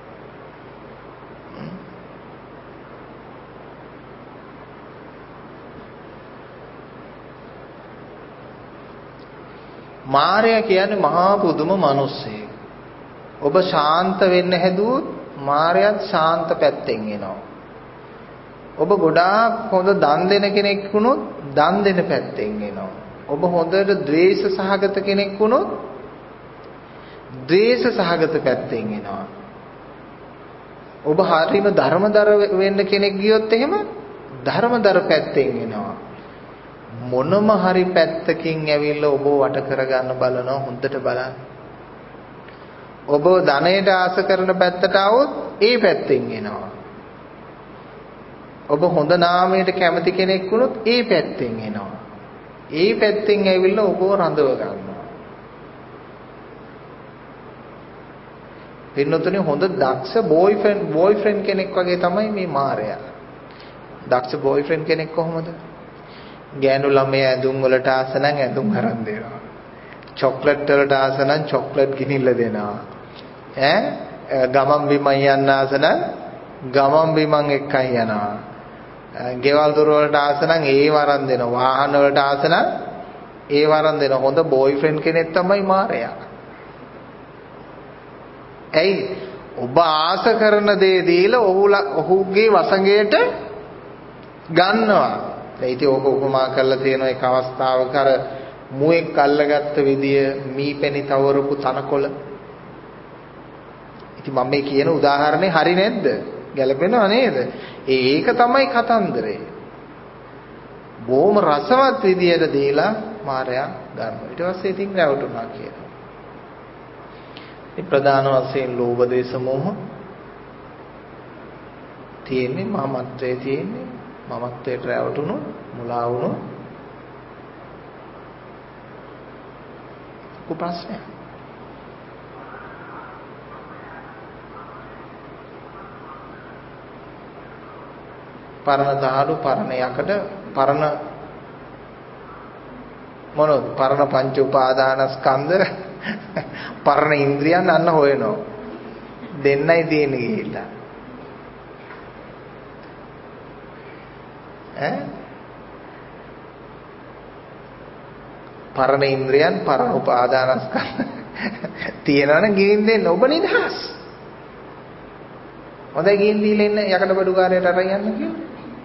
Speaker 1: මාරයා කියන්නේ මහා පුදුම මිනිස්සෙක්. ඔබ ශාන්ත වෙන්න හැදුවොත් මාරයාත් ශාන්ත පැත්තෙන් එනවා. ඔබ ගොඩාක් හොඳ දන් දෙන කෙනෙක් වුණොත් දන් දෙන පැත්තෙන් එනවා. ඔබ හොඳට ද්වේෂ සහගත කෙනෙක් වුණොත් ද්වේෂ සහගත පැත්තෙන් එනවා. ඔබ හරිම ධර්මදර වෙන්න කෙනෙක් ගියොත් එහෙම ධර්මදර පැත්තෙන් එනවා. මොනම හරි පැත්තකින් ඇවිල්ලා ඔබ වට කරගන්න බලනවා. හොඳට බලන්න. ඔබ ධනයට ආස කරන පැත්තට આવොත් ඒ පැත්තෙන් එනවා. ඔබ හොඳ නාමයට කැමති කෙනෙක් වුණොත් ඒ පැත්තෙන් එනවා. ඒ පැත්තෙන් ඇවිල්ලා ඔබව රඳව ගන්නවා. පින්නතුනේ හොඳ දක්ෂ බෝයිෆ්‍රෙන්ඩ් බෝයිෆ්‍රෙන්ඩ් කෙනෙක් වගේ තමයි මේ මාරයා. දක්ෂ බෝයිෆ්‍රෙන්ඩ් කෙනෙක් කොහොමද? ගෑනු ළමයා ඇඳුම් වලට ආස නම් ඇඳුම් අරන් දෙනවා. චොක්ලට් වලට ආස නම් චොක්ලට් ගිනිල්ල දෙනවා. ඈ ගමන් බිමන් යන්න ආස නම් ගමන් බිමන් එක්කන් යනවා. ගෙවල් දොර වලට ආස නම් ඒව අරන් දෙනවා. වාහන වලට ආස නම් ඒව අරන් දෙනවා. හොඳ බෝයිෆ්‍රෙන්ඩ් කෙනෙක් තමයි මාරයා. ඇයි ඔබ ආස කරන දේ දීලා ඔහුගේ වසඟයට ගන්නවා. ඒටි ඔබ උපමා කරලා තියෙන එක අවස්ථාවක අර මුවෙක් අල්ලගත්ත විදිය මීපැණි තවරපු තනකොළ. ඉතින් මම මේ කියන උදාහරණේ හරි නැද්ද? ගැලපෙනව නේද? ඒක තමයි කතන්දරේ. බොහොම රසවත් විදියට දීලා මාරයා ගන්නවා. ඊට පස්සේ ඉතින් රැවටුණා කියනවා. මේ ප්‍රධාන වශයෙන් ලෝභ දේශ මොහ තියෙන්නේ මමත්වයේ තියෙන්නේ මමත්වයට රැවටුණු මුලා වුණු කුප්‍රශ්නය. පරණ දහඩු පරණ යකඩ පරණ මොනෝද පරණ පංච උපාදානස්කන්ධ පරණ ඉන්ද්‍රියන් අන්න හොයනවා. දෙන්නයි තියෙන්නේ ගිහිල්ලා. ඈ පරණ ඉන්ද්‍රියන් පරණ උපාදානස්කන්ධ තියෙනවනම් ගිහින් දෙන්න ඔබ නිදහස්. හොඳයි ගිහින් දීලා එන්න යකඩ බඩු කාර්යයට අරන් යන්න කියලා.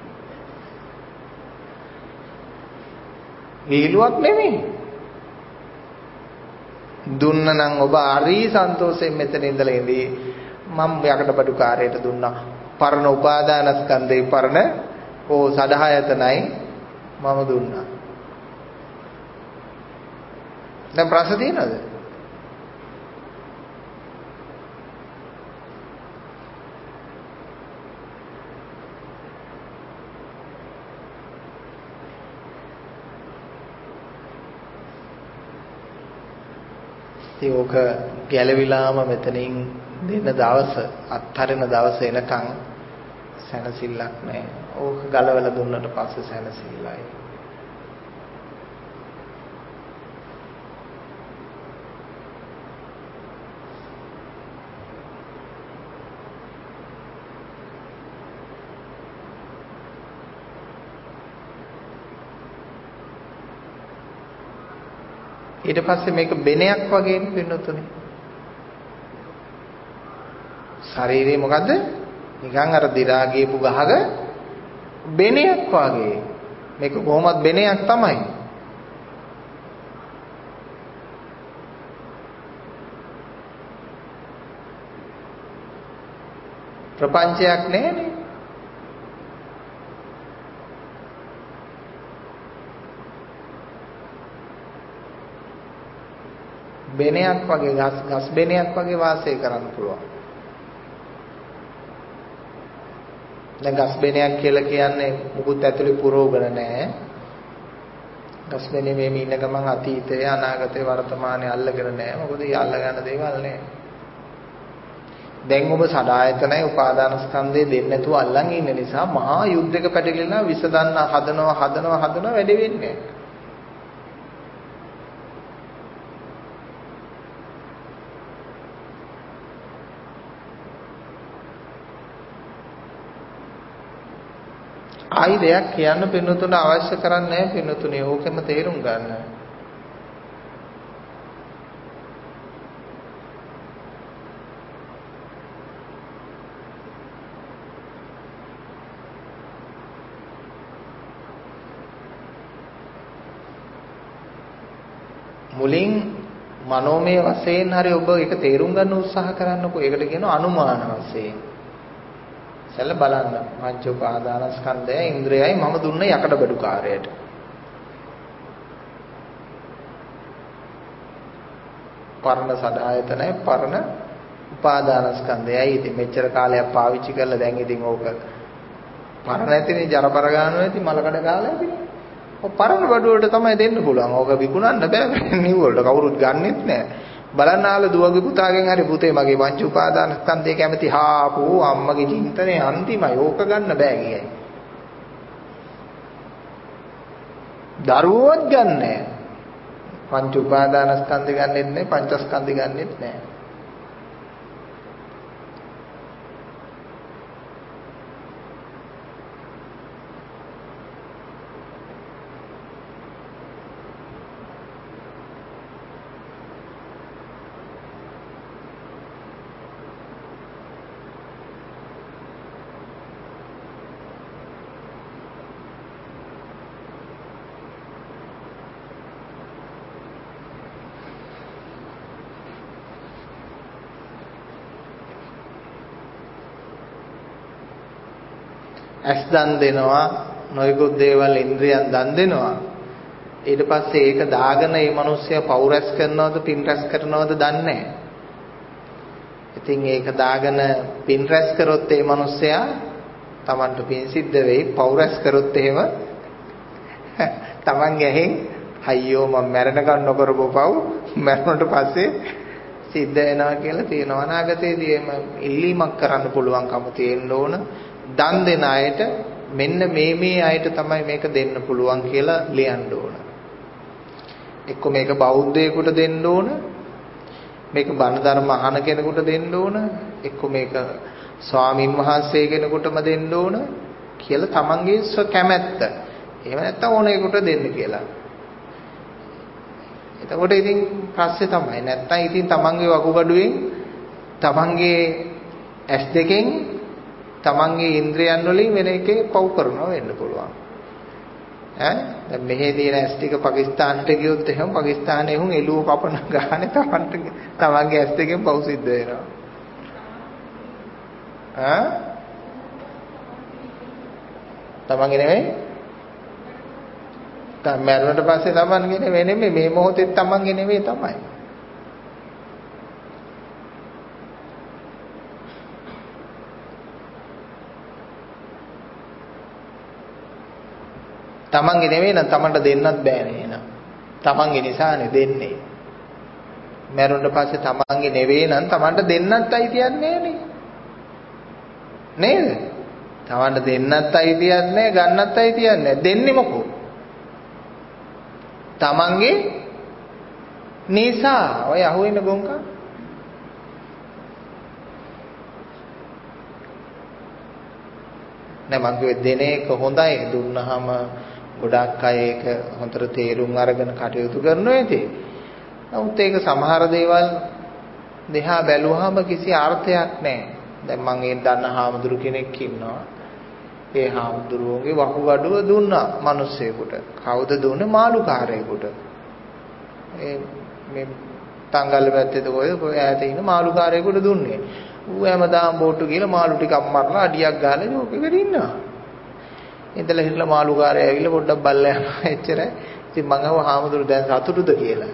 Speaker 1: වීලුවක් නෙමෙයි. දුන්න නම් ඔබ හරි සන්තෝෂයෙන් මෙතන ඉඳලා ඉඳී මම යකඩ බඩු කාර්යයට දුන්නා. පරණ උපාදානස්කන්ධේ පරණ ඕ සදහයතනයි මම දුන්නා. දැන් ප්‍රශ්න තියෙනවද? ඒක ගැලවිලාම මෙතනින් දෙන දවස අත්හරින දවස එනකන් සැනසෙල්ලක් නැහැ. ඕක ගලවලා දුන්නට පස්සේ සැනසෙල්ලයි. ඊට පස්සේ මේක බෙනයක් වගේ වෙනතුනේ. ශරීරේ මොකද්ද? නිකන් අර දි รา ගියපු ගහක බෙනයක් වගේ. මේක කොහොමත් බෙනයක් තමයි. ප්‍රපංචයක් නෑනේ. බෙනයක් වගේ ගස් ගස් බෙනයක් වගේ වාසය කරන්න පුළුවන්. දැන් ගස් බෙනයක් කියලා කියන්නේ මුකුත් ඇතුලේ පුරවගෙන නැහැ. ගස් බෙනේ මේ ඉන්න ගමන් අතීතය අනාගතය වර්තමානය අල්ලගෙන නැහැ. මොකද ඊ අල්ල ගන්න දේවල් නැහැ. දැන් ඔබ සදායතනයි උපාදාන ස්කන්ධය දෙන්නේ නැතුව අල්ලන් ඉන්න නිසා මහා යුද්ධයක පැටලෙලා විස දන්න හදනවා හදනවා හදනවා වැඩි වෙන්නේ නැහැ. ආයි දෙයක් කියන්න පින්නතුන අවශ්‍ය කරන්නේ නැහැ පින්නතුනේ. ඕකෙම තේරුම් ගන්න. මුලින් මනෝමය වශයෙන් හරි ඔබ ඒක තේරුම් ගන්න උත්සාහ කරන්නකෝ. ඒකට කියනවා අනුමාන වශයෙන්. සැල බලන්න පංච උපාදානස්කන්ධය ඉන්ද්‍රයයි මම දුන්න යකඩ බඩු කාර්යයට. පරණ සදායතනයි පරණ උපාදානස්කන්ධයයි. ඉතින් මෙච්චර කාලයක් පාවිච්චි කරලා දැන් ඉතින් ඕක පරණ නැතිනේ ජරපර ගන්නවා ඇති මලකඩ කාලා ඇතිනේ. ඔය පරණ බඩු වලට තමයි දෙන්න පුළුවන්. ඕක විකුණන්න බෑ නිව් වලට කවුරුත් ගන්නෙත් නෑ. බලන්න ආල දුවගේ පුතාගෙන් හරි පුතේ මගේ පංච උපාදානස්කන්ධය කැමති හාපෝ අම්මගේ චින්තනයේ අන්තිමයි. ඕක ගන්න බෑ කියයි. දරුවෝත් ගන්නෑ. පංච උපාදානස්කන්ධය ගන්නෙත් නෑ පංචස්කන්ධය ගන්නෙත් නෑ. ඇස් දන් දෙනවා නොයෙකුත් දේවල් ඉන්ද්‍රියන් දන් දෙනවා. ඊට පස්සේ ඒක දාගෙන මේ මිනිස්සයා පව් රැස් කරනවද පින් රැස් කරනවද දන්නේ නැහැ. ඉතින් ඒක දාගෙන පින් රැස් කරොත් මේ මිනිස්සයා Tamanට පින් සිද්ධ වෙයි. පව් රැස් කරොත් එහෙම Taman ගැහෙන් අයියෝ මම මැරෙනකන් නොකරපු පව් මැරුණට පස්සේ සිද්ධ වෙනවා කියලා තියෙනවා. අනාගතයේදී එම ඉල්ලීමක් කරන්න පුළුවන්කම තියෙන්න ඕන. දන් දෙන අයට මෙන්න මේ මේ අයට තමයි මේක දෙන්න පුළුවන් කියලා ලියන්න ඕන. එක්ක මේක බෞද්ධයෙකුට දෙන්න ඕන. මේක බණ ධර්ම අහන කෙනෙකුට දෙන්න ඕන. එක්ක මේක ස්වාමින් වහන්සේ කෙනෙකුටම දෙන්න ඕන කියලා තමන්ගේ ස්ව කැමැත්ත. එහෙම නැත්නම් ඕනෙකට දෙන්න කියලා. එතකොට ඉතින් ප්‍රශ්නේ තමයි. නැත්නම් ඉතින් තමන්ගේ වකුගඩුවෙන් තමන්ගේ ඇස් දෙකෙන් තමන්ගේ ඉන්ද්‍රයන් වලින් වෙන එකේ පව් කරනවා වෙන්න පුළුවන්. ඈ දැන් මෙහි තියෙන ඇස් ටික පාකිස්තානට ගියොත් එහෙනම් පාකිස්තානයේ හුන් එළුව කපන ගානේ තමන්ට තමන්ගේ ඇස් දෙකෙන් පව් සිද්ධ වෙනවා. ඈ තමන්ගේ නෙමෙයි දැන් මරුණට පස්සේ තමන්ගේ නෙවෙයි නෙමෙයි මේ මොහොතේ තමන්ගේ නෙවෙයි තමයි. තමන්ගේ නෙවෙයි නම් තමන්ට දෙන්නත් බෑනේ එහෙනම්. තමන්ගේ නිසානේ දෙන්නේ. මරුණට පස්සේ තමන්ගේ නෙවෙයි නම් තමන්ට දෙන්නත් අයිතියක් නෑනේ. නේද? තමන්ට දෙන්නත් අයිතියක් නෑ ගන්නත් අයිතියක් නෑ. දෙන්නේ මොකෝ? තමන්ගේ නිසා. ඔය අහුවෙන ගොංකා. නෑ මං කිව්වේ දෙන එක හොඳයි දුන්නාම ගොඩක් අය ඒක හොඳට තේරුම් අරගෙන කටයුතු කරනවා ඉතින්. නමුත් ඒක සමහර දේවල් දෙහා බැලුවාම කිසි අර්ථයක් නැහැ. දැන් මම ඒ දන්න හාමුදුරු කෙනෙක් ඉන්නවා. ඒ හාමුදුරුවෝගේ වකුගඩුව දුන්නා මිනිස්සෙකුට. කවුද දුන්නේ? මාළුකාරයෙකුට. ඒ මේ තංගල්ල පැත්තේ කොයි ඈත ඉන්න මාළුකාරයෙකුට දුන්නේ. ඌ හැමදාම බෝට්ටු ගිහලා මාළු ටිකක් මරලා අඩියක් ගහලා ජෝකෙකට ඉන්නවා. ඉඳලා හිටලා මාළුකාරය ඇවිල්ලා පොඩ්ඩක් බල්ලා යනවා එච්චරයි. ඉතින් මං අහුවා හාමුදුරු දැන් සතුටුද කියලා.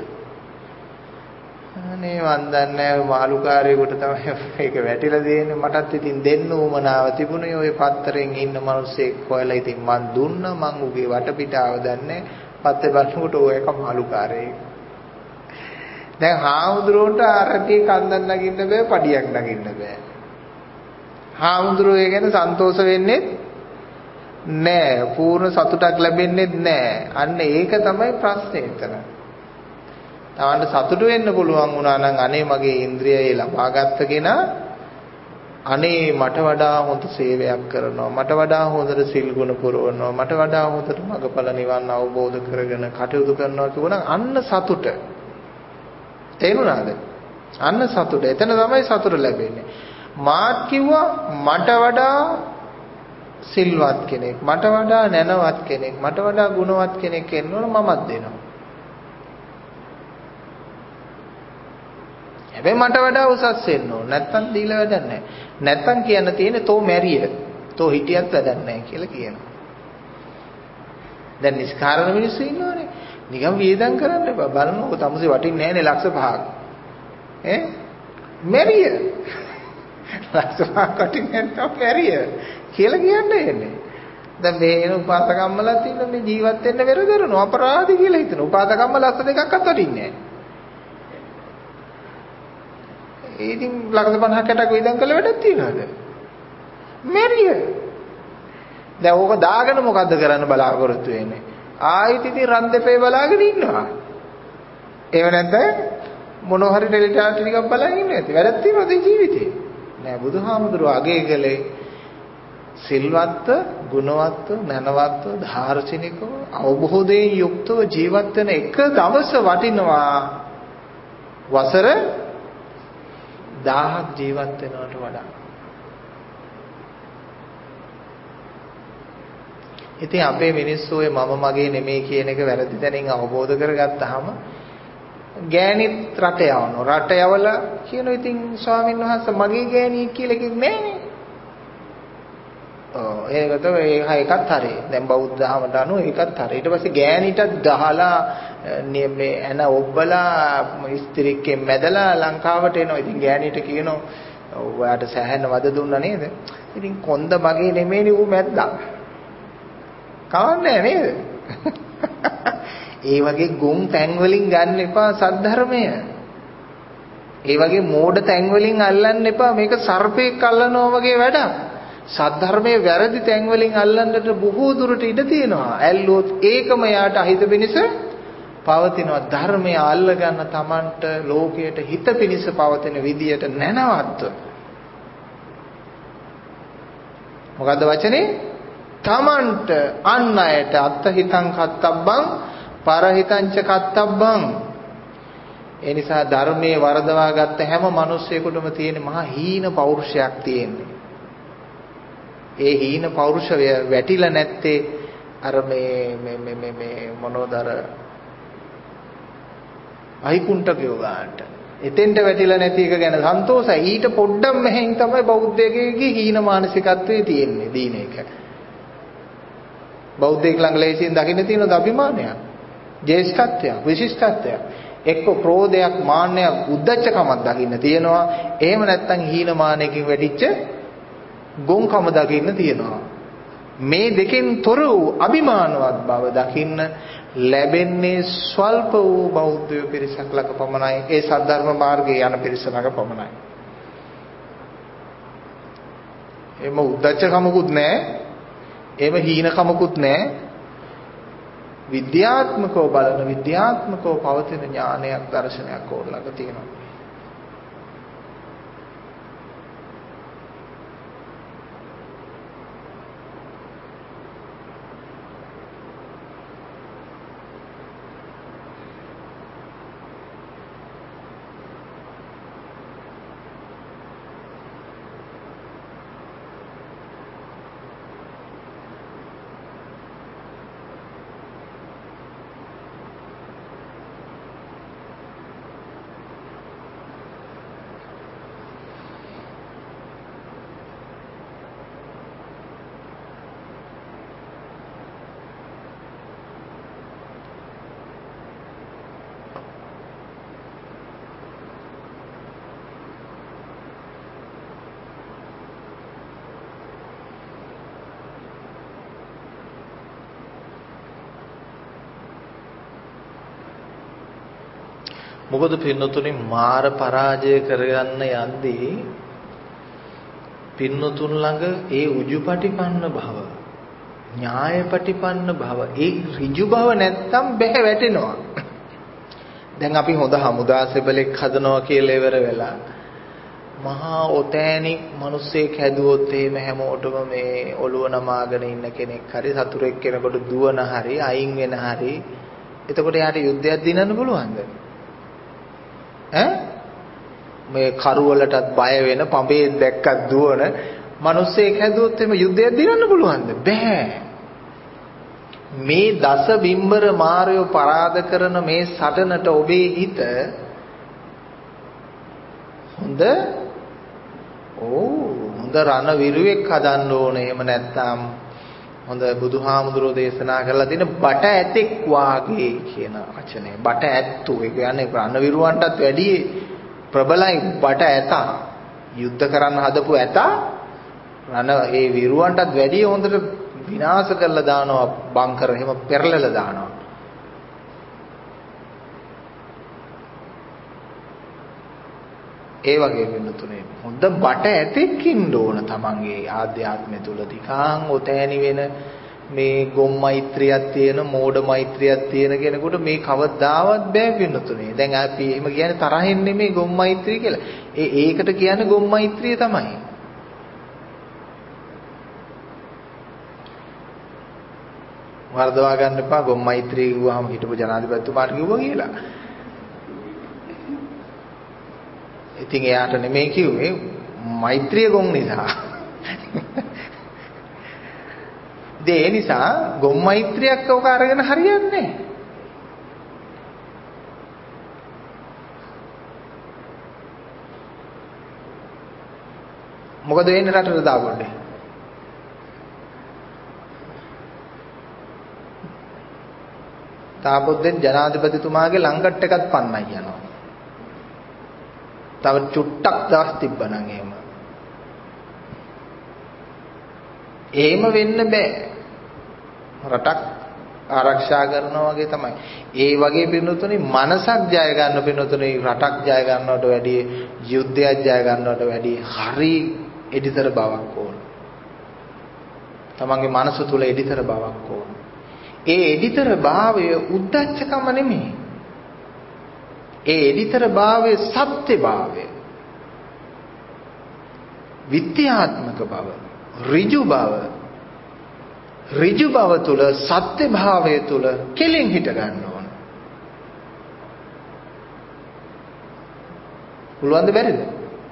Speaker 1: අනේ මන් දන්නේ නැහැ මාළුකාරයෙකුට තමයි මේක වැටිලා දෙන්නේ. මටත් ඉතින් දෙන්න උමනාව තිබුණේ ඔය පත්තරෙන් ඉන්න මිනිස්සෙක් හොයලා ඉතින් මං දුන්නා. මං උගේ වටපිටාව දන්නේ පත්තේ බලනකොට ඔය එක මාළුකාරයෙක්. දැන් හාමුදුරුවන්ට අරටි කන්දක් නගින්න බෑ පඩියක් නගින්න බෑ. හාමුදුරුවෝ ඒ ගැන සන්තෝෂ වෙන්නේ නෑ. පූර්ණ සතුටක් ලැබෙන්නේ නෑ. අන්න ඒක තමයි ප්‍රශ්නේ එතන. තවන්න සතුටු වෙන්න පුළුවන් වුණා නම් අනේ මගේ ඉන්ද්‍රියය ලබාගත්ත කෙනා අනේ මට වඩා හොඳ සේවයක් කරනවා, මට වඩා හොඳට සිල් ගුණ පුරවනවා, මට වඩා හොඳට මගඵල නිවන් අවබෝධ කරගෙන කටයුතු කරනවා කියනවා අන්න සතුට. තේරුණාද? අන්න සතුට. එතන තමයි සතුට ලැබෙන්නේ. මාත් කිව්වා මට වඩා සිල්වත් කෙනෙක්, මට වඩා නැනවත් කෙනෙක්, මට වඩා ගුණවත් කෙනෙක් එන්නවල මමත් දෙනවා. හැබැයි මට වඩා උසස් වෙන්න ඕන. නැත්තම් දීලා වැඩක් නැහැ. නැත්තම් කියන්න තියෙන්නේ තෝ මැරිය. තෝ හිටියත් වැඩක් නැහැ කියලා කියනවා. දැන් නිස්කාරණ මිනිස්සු ඉන්නවනේ. නිකන් වේදම් කරන්න එපා. බලන්නකො තමුසේ වටින්නේ නැහැනේ ලක්ෂ පහක්. ඈ? මැරිය. ලක්ෂ පහක් වටින්නේ නැත්නම් මැරිය කියලා කියන්නේ එන්නේ. දැන් මේ එන උපාසකම්මලා තියෙන මේ ජීවත් වෙන්න වෙර දරනවා අපරාධි කියලා හිතන. උපාසකම්ම ලක්ෂ දෙකක්වත් වටින්නේ නැහැ. ඉතින් ලක්ෂ පනහක් හැටක් වේදම් කළ වැඩක් තියනවාද? මැරිය. දැන් ඕක දාගෙන මොකද්ද කරන්න බලාපොරොත්තු වෙන්නේ? ආයෙත් ඉතින් රන් දෙපේ බලාගෙන ඉන්නවා. ඒව නැත්නම් මොනවා හරි ටෙලිටාටි ටිකක් බලන් ඉන්න ඇති. වැඩක් තියනවද ජීවිතේ? නෑ බුදුහාමුදුරුවෝ අගය කළේ සිල්වත්ව, ගුණවත්ව, නැනවත්ව, ධාර්ශනිකව, අවබෝධයෙන් යුක්තව ජීවත් වෙන එක දවස වටිනවා වසර දහයක් ජීවත් වෙනවට වඩා. ඉතින් අපේ මිනිස්සු ඔය මම මගේ නෙමෙයි කියන එක වැරදි තැනින් අවබෝධ කරගත්තාම ගෑණිත් රට යවනවා. රට යවලා කියනවා ඉතින් ස්වාමීන් වහන්සේ මගේ ගෑණියෙක් කියලා කිව්වේ නෑනේ. ඔව් ඒකට ඒක එකත් හරි. දැන් බෞද්ධ ධර්මයට අනුව ඒකත් හරි. ඊට පස්සේ ගෑණිටත් ගහලා මේ එන ඔබ්බලා ස්ත්‍රික්කෙන් මැදලා ලංකාවට එනවා. ඉතින් ගෑණිට කියනවා ඔයාට සැහැණ වද දුන්නා නේද? ඉතින් කොන්ද මගේ නෙමෙයිනේ ඌ මැද්දා. කවන්නේ නේද? ඒ වගේ ගොන් තැන් වලින් ගන්න එපා සද්ධර්මය. ඒ වගේ මෝඩ තැන් වලින් අල්ලන්න එපා. මේක සර්පෙක් අල්ලනවා වගේ වැඩක්. සද්ධර්මයේ වැරදි තැන් වලින් අල්ලන්නට බොහෝ දුරට ඉඩ තියෙනවා. ඇල්ලුවොත් ඒකම යාට අහිත පිණිස පවතිනවා. ධර්මය අල්ල ගන්න Tamanට ලෝකයට හිත පිණිස පවතින විදියට නැනවත්ව. මොකද්ද වචනේ? Tamanට අන් අයට අත්හිතං කත්තබ්බං පරහිතංච කත්තබ්බං. ඒ නිසා ධර්මයේ වරදවා ගත්ත හැම මිනිස්සෙකුටම තියෙන මහා හීන පෞරුෂයක් තියෙන්නේ. ඒ හීන පෞරුෂය වැටිලා නැත්තේ අර මේ මේ මේ මේ මේ මොනෝදර අයිකුණ්ඨකයෝ ගන්නට. එතෙන්ට වැටිලා නැති එක ගැන සන්තෝෂයි. ඊට පොඩ්ඩක් මෙහෙන් තමයි බෞද්ධයෙකුගේ හීන මානසිකත්වයේ තියෙන්නේ දීන එක. බෞද්ධයෙක් ළඟ ලේසියෙන් දකින්න තියෙන අභිමානයක්, ජේෂ්ඨත්වයක්, විශිෂ්ටත්වයක්. එක්ක ක්‍රෝධයක්, මාන්නයක්, උද්ධච්චකමක් දකින්න තියෙනවා. එහෙම නැත්නම් හීනමානයකින් වැඩිච්ච ගොන්කම දකින්න තියෙනවා. මේ දෙකෙන් තොර වූ අභිමානවත් බව දකින්න ලැබෙන්නේ ස්වල්ප වූ බෞද්ධ පිරිසක් ළඟ පමණයි. ඒ සද්ධර්ම මාර්ගයේ යන පිරිස ළඟ පමණයි. එම උද්දච්චකමකුත් නැහැ, එම හීනකමකුත් නැහැ. විද්‍යාත්මකව බලන, විද්‍යාත්මකව පවතින ඥානයක්, දර්ශනයක් ඕන ළඟ තියෙනවා. මොකද පින්නතුනි මාර පරාජය කරගන්න යද්දී පින්නතුන් ළඟ ඒ උජුපටිපන්න භව, න්‍යායපටිපන්න භව, ඒ ඍජු භව නැත්තම් බැහැ වැටෙනවා. දැන් අපි හොඳ හමුදා සෙබලෙක් හදනවා කියලා ඉවර වෙලා මහා ඔතෑනික් මිනිස්සෙක් හැදුවොත් එහෙම හැමෝටම මේ ඔළුව නමාගෙන ඉන්න කෙනෙක් හරි සතුරෙක් කෙනෙකුට දුවන හරි අයින් වෙන හරි එතකොට යාට යුද්ධයක් දිනන්න පුළුවන්ද? ඈ මේ කරුවලටත් බය වෙන පඹේ දැක්කත් දුවන මිනිස්සෙක් හැදුවොත් එහෙම යුද්ධයක් දිනන්න පුළුවන්ද? බෑ. මේ දස බිම්බර මාරයෝ පරාද කරන මේ සටනට ඔබේ හිත හොඳ ඕ හොඳ රණ විරුවෙක් හදන්න ඕනේ. එහෙම නැත්නම් හොඳ බුදුහාමුදුරෝ දේශනා කරලා තියෙන බට ඇතෙක් වාගේ කියන වචනේ. බට ඇත්තු ඒ කියන්නේ රණ විරුවන්ටත් වැඩි ප්‍රබලයි බට ඇතා. යුද්ධ කරන්න හදපු ඇතා රණ ඒ විරුවන්ටත් වැඩි හොඳට විනාශ කරලා දානවා, බංකර එහෙම පෙරලලා දානවා. ඒ වගේ වෙනතුනේ හොඳ බට ඇතෙක් ඉන්න ඕන තමන්ගේ ආධ්‍යාත්මය තුල. දිකාං ඔතෑණි වෙන මේ ගොම් මෛත්‍රියක් තියෙන, මෝඩ මෛත්‍රියක් තියෙන කෙනෙකුට මේ කවදාවත් බෑ වෙනතුනේ. දැන් අපි එහෙම කියන්නේ තරහින් නෙමෙයි ගොම් මෛත්‍රිය කියලා. ඒ ඒකට කියන්නේ ගොම් මෛත්‍රිය තමයි. වර්ධවා ගන්න එපා ගොම් මෛත්‍රිය කිව්වහම හිටපු ජනාධිපතිතුමාට කිව්වා කියලා. ඉතින් එයාට නෙමෙයි කිව්වේ මෛත්‍රිය ගොම් නිසා. ඒ නිසා ගොම් මෛත්‍රියක් ඔක අරගෙන හරියන්නේ නැහැ. මොකද වෙන්නේ රටට දාගොඩේ? තාපොද්දෙන් ජනාධිපතිතුමාගේ ලංකට් එකත් පන්නයි යනවා. තව චුට්ටක් දවස් තිබ්බනම් එහෙම. එහෙම වෙන්න බෑ. රටක් ආරක්ෂා කරනවා වගේ තමයි. ඒ වගේ පින්නතුනේ මනසක් ජය ගන්න පින්නතුනේ රටක් ජය ගන්නවට වැඩිය යුද්ධයක් ජය ගන්නවට වැඩිය හරි එඩිතර බවක් ඕන. තමන්ගේ මනස තුල එඩිතර බවක් ඕන. ඒ එඩිතර භාවය උද්දච්චකම නෙමෙයි. ඒ එඩිතර භාවයේ සත්‍ය භාවය, විද්‍යාත්මක බව, ඍජු බව, ඍජු බව තුල සත්‍ය භාවය තුල කෙලින් හිට ගන්න ඕන. පුළුවන්ද බැරිද?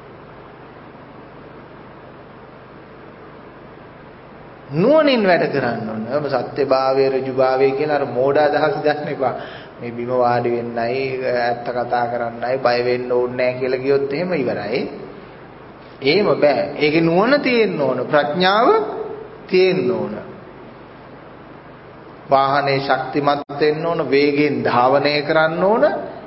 Speaker 1: නුවණින් වැඩ කරන්න ඕන. ඔබ සත්‍ය භාවය, ඍජු භාවය කියලා අර මෝඩ අදහස් ගන්න එපා. මේ බිම වාඩි වෙන්නයි, ඇත්ත කතා කරන්නයි, බය වෙන්න ඕනේ නැහැ කියලා කිව්වොත් එහෙම ඉවරයි. එහෙම බෑ. ඒකේ නුවණ තියෙන්න ඕන, ප්‍රඥාව තියෙන්න ඕන. වාහනේ ශක්තිමත් වෙන්න ඕන, වේගෙන් ධාවනය කරන්න ඕන,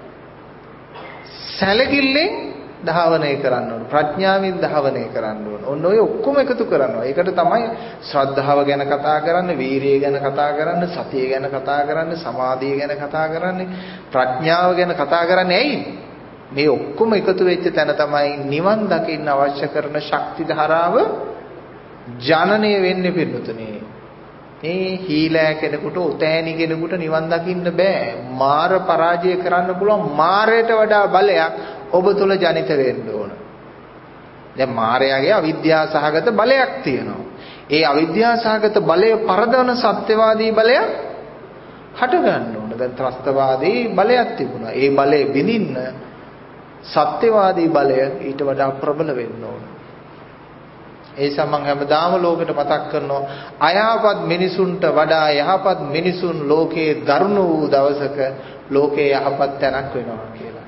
Speaker 1: සැලකිල්ලෙන් ධාවනය කරන්න ඕන, ප්‍රඥාවෙන් ධාවනය කරන්න ඕන. ඔන්න ඔය ඔක්කොම එකතු කරනවා. ඒකට තමයි ශ්‍රද්ධාව ගැන කතා කරන්නේ, වීරිය ගැන කතා කරන්නේ, සතිය ගැන කතා කරන්නේ, සමාධිය ගැන කතා කරන්නේ, ප්‍රඥාව ගැන කතා කරන්නේ. ඇයි? මේ ඔක්කොම එකතු වෙච්ච තැන තමයි නිවන් දකින්න අවශ්‍ය කරන ශක්ති ධාරාව ජනනය වෙන්නේ පිළිතුනේ. මේ හීලෑ කෙනෙකුට, උතෑණි කෙනෙකුට නිවන් දකින්න බෑ. මාර පරාජය කරන්න පුළුවන් මාරයට වඩා බලයක් ඔබ තුල ජනිත වෙන්න ඕන. දැන් මාරයාගේ අවිද්‍යා සහගත බලයක් තියෙනවා. ඒ අවිද්‍යා සහගත බලය පරදවන සත්‍යවාදී බලය හට ගන්න ඕන. දැන් ත්‍රස්තවාදී බලයක් තිබුණා. ඒ බලය විඳින්න සත්‍යවාදී බලය ඊට වඩා ප්‍රබල වෙන්න ඕන. ඒ නිසා මම හැමදාම ලෝකෙට මතක් කරනවා අයහපත් මිනිසුන්ට වඩා යහපත් මිනිසුන් ලෝකේ දරුණු වූ දවසක ලෝකේ යහපත් තැනක් වෙනවා කියලා.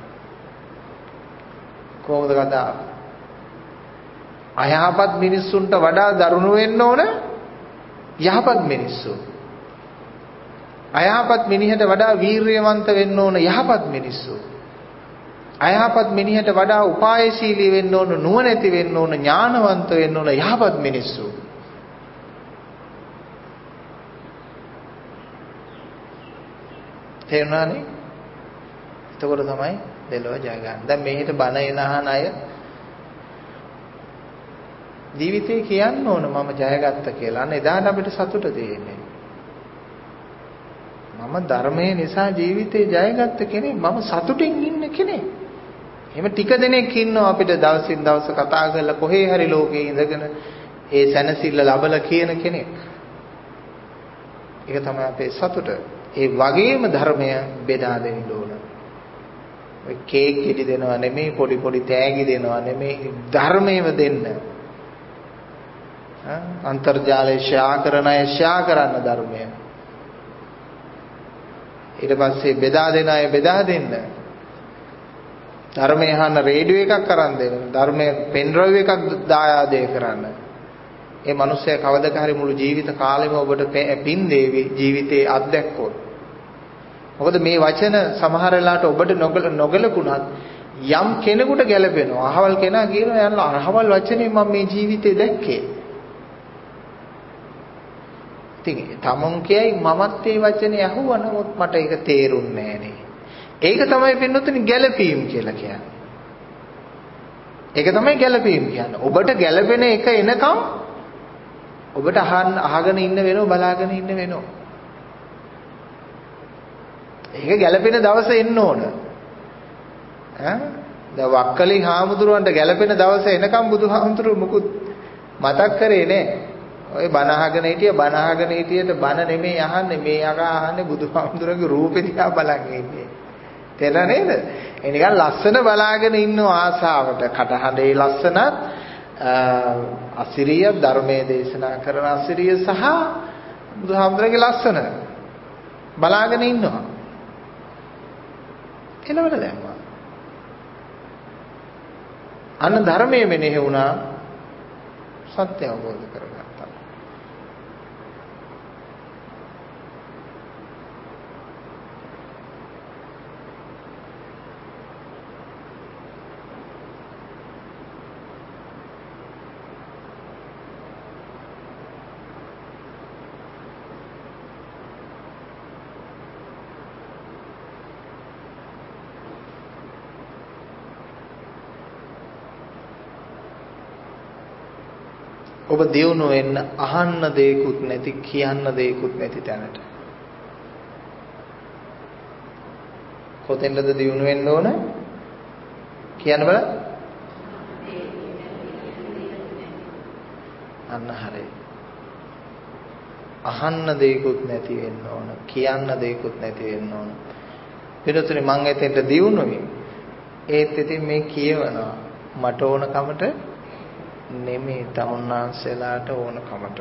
Speaker 1: කොහොමද කතාව? අයහපත් මිනිසුන්ට වඩා දරුණු වෙන්න ඕන යහපත් මිනිස්සු. අයහපත් මිනිහට වඩා වීරියවන්ත වෙන්න ඕන යහපත් මිනිස්සු. අයහපත් මිනිහට වඩා උපායශීලී වෙන්න ඕන, නුවණැති වෙන්න ඕන, ඥානවන්ත වෙන්න ඕන යහපත් මිනිස්සු. තේරුණානේ? එතකොට තමයි දෙලොව ජය ගන්න. දැන් මෙහෙට බණ එන අහන අය ජීවිතේ කියන්න ඕන මම ජයගත්ත කියලා. අන්න එදාට අපිට සතුට දෙන්නේ. මම ධර්මයේ නිසා ජීවිතේ ජයගත්ත කෙනෙක්, මම සතුටින් ඉන්න කෙනෙක්. එහෙම ටික දෙනෙක් ඉන්නවා අපිට දවසින් දවස කතා කරලා කොහේ හරි ලෝකේ ඉඳගෙන ඒ සැනසෙල්ල ලබලා කියන කෙනෙක්. ඒක තමයි අපේ සතුට. ඒ වගේම ධර්මය බෙදා දෙන්න ඕන. ඔය කේක් ගෙඩි දෙනවා නෙමෙයි, පොඩි පොඩි තෑගි දෙනවා නෙමෙයි, ධර්මයේම දෙන්න. අන්තර්ජාලය ෂෙයා කරන අය ෂෙයා කරන්න ධර්මය. ඊට පස්සේ බෙදා දෙන අය බෙදා දෙන්න. ධර්මය අහන්න රේඩියෝ එකක් අරන් දෙන්න. ධර්මයේ පෙන් ඩ්‍රයිව් එකක් දායාදේ කරන්න. ඒ මිනිස්සයා කවදක හරි මුළු ජීවිත කාලෙම ඔබට පින් දේවි ජීවිතේ අත්දැක්කොත්. මොකද මේ වචන සමහර වෙලාවට ඔබට නොගල නොගලකුණත් යම් කෙනෙකුට ගැලපෙනවා. අහවල් කෙනා කියනවා යන්න අහවල් වචනේ මම මේ ජීවිතේ දැක්කේ. ඉතින් තමන් කියයි මමත් මේ වචනේ අහුවා නමුත් මට ඒක තේරුන්නේ නෑනේ. ඒක තමයි පින්නතුනි ගැළපීම් කියලා කියන්නේ. ඒක තමයි ගැළපීම් කියන්නේ. ඔබට ගැළපෙන එක එනකම් ඔබට අහන්න අහගෙන ඉන්න වෙනව, බලාගෙන ඉන්න වෙනව. ඒක ගැළපෙන දවස එන්න ඕන. ඈ දැන් වක්කලි හාමුදුරුවන්ට ගැළපෙන දවස එනකම් බුදුහාමුදුරුවෝ මුකුත් මතක් කරේ නෑ. ඔය බණ අහගෙන හිටිය බණ අහගෙන හිටියට බණ නෙමෙයි අහන්නේ, මේ අහා අහන්නේ බුදුහාමුදුරගේ රූපෙ දිහා බලන් ඉන්නේ. තේරෙනව නේද? ඒ නිකන් ලස්සන බලාගෙන ඉන්න ආසාවට, කටහඬේ ලස්සනත්, අසිරිය ධර්මයේ දේශනා කරන අසිරිය සහ බුදුහාමුදුරගේ ලස්සන බලාගෙන ඉන්නවා. එළවල දැම්මා. අන්න ධර්මයේ මෙනෙහි වුණා, සත්‍ය අවබෝධ කරගත්තා. ඔබ දියුණු වෙන්න අහන්න දෙයක්වත් නැති, කියන්න දෙයක්වත් නැති තැනට. කොතෙන්ද දියුණු වෙන්න ඕන? කියන්න බල. අන්න හරියි. අහන්න දෙයක්වත් නැති වෙන්න ඕන, කියන්න දෙයක්වත් නැති වෙන්න ඕන. ඊටතනේ මං එතෙන්ට දියුණුවේ. ඒත් ඉතින් මේ කියවනවා මට ඕන කමට නෙමෙයි, තමුන්නාන්සලාට ඕන කමට.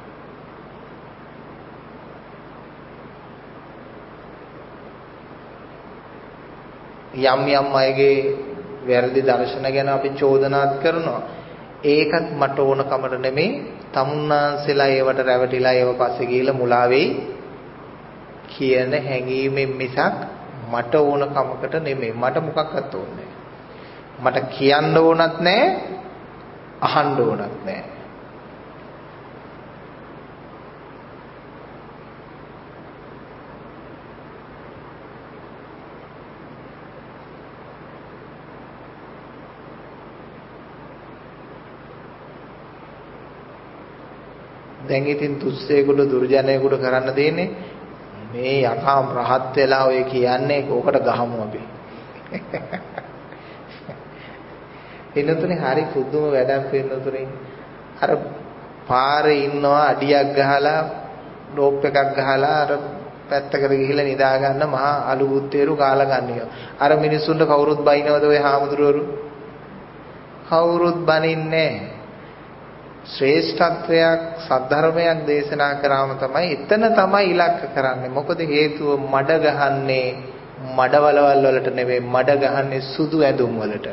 Speaker 1: යම් යම් අයගේ වැරදි දර්ශන ගැන අපි චෝදනාත් කරනවා. ඒකත් මට ඕන කමට නෙමෙයි, තමුන්නාන්සලා ඒවට රැවටිලා ඒව පස්සේ ගිහලා මුලා වෙයි කියන හැඟීමෙන් මිසක් මට ඕන කමකට නෙමෙයි. මට මොකක්වත් ඕනේ නැහැ. මට කියන්න ඕනත් නැහැ, අහන්න ඕනත් නැහැ. දැන් ඉතින් තුස්සේකට දුර්ජනයෙකුට කරන්න දෙන්නේ මේ යකාම් රහත් වෙලා ඔය කියන්නේ ඕකට ගහමු අපි. එන්නතුනේ හරි පුදුම වැඩක් වෙන්නතුනේ. අර පාරේ ඉන්නවා අඩියක් ගහලා ඩෝප් එකක් ගහලා අර පැත්තකට ගිහිල්ලා නිදා ගන්න මහා අලු බුත්තේරු කාලා ගන්නවා. අර මිනිස්සුන්ට කවුරුත් බයිනවද ඔය හාමුදුරුවරු? කවුරුත් බනින්නේ නැහැ. ශ්‍රේෂ්ඨත්වයක් සද්ධර්මයක් දේශනා කරාම තමයි එතන තමයි ඉලක්ක කරන්නේ. මොකද හේතුව මඩ ගහන්නේ මඩවලවල් වලට නෙවෙයි, මඩ ගහන්නේ සුදු ඇඳුම් වලට.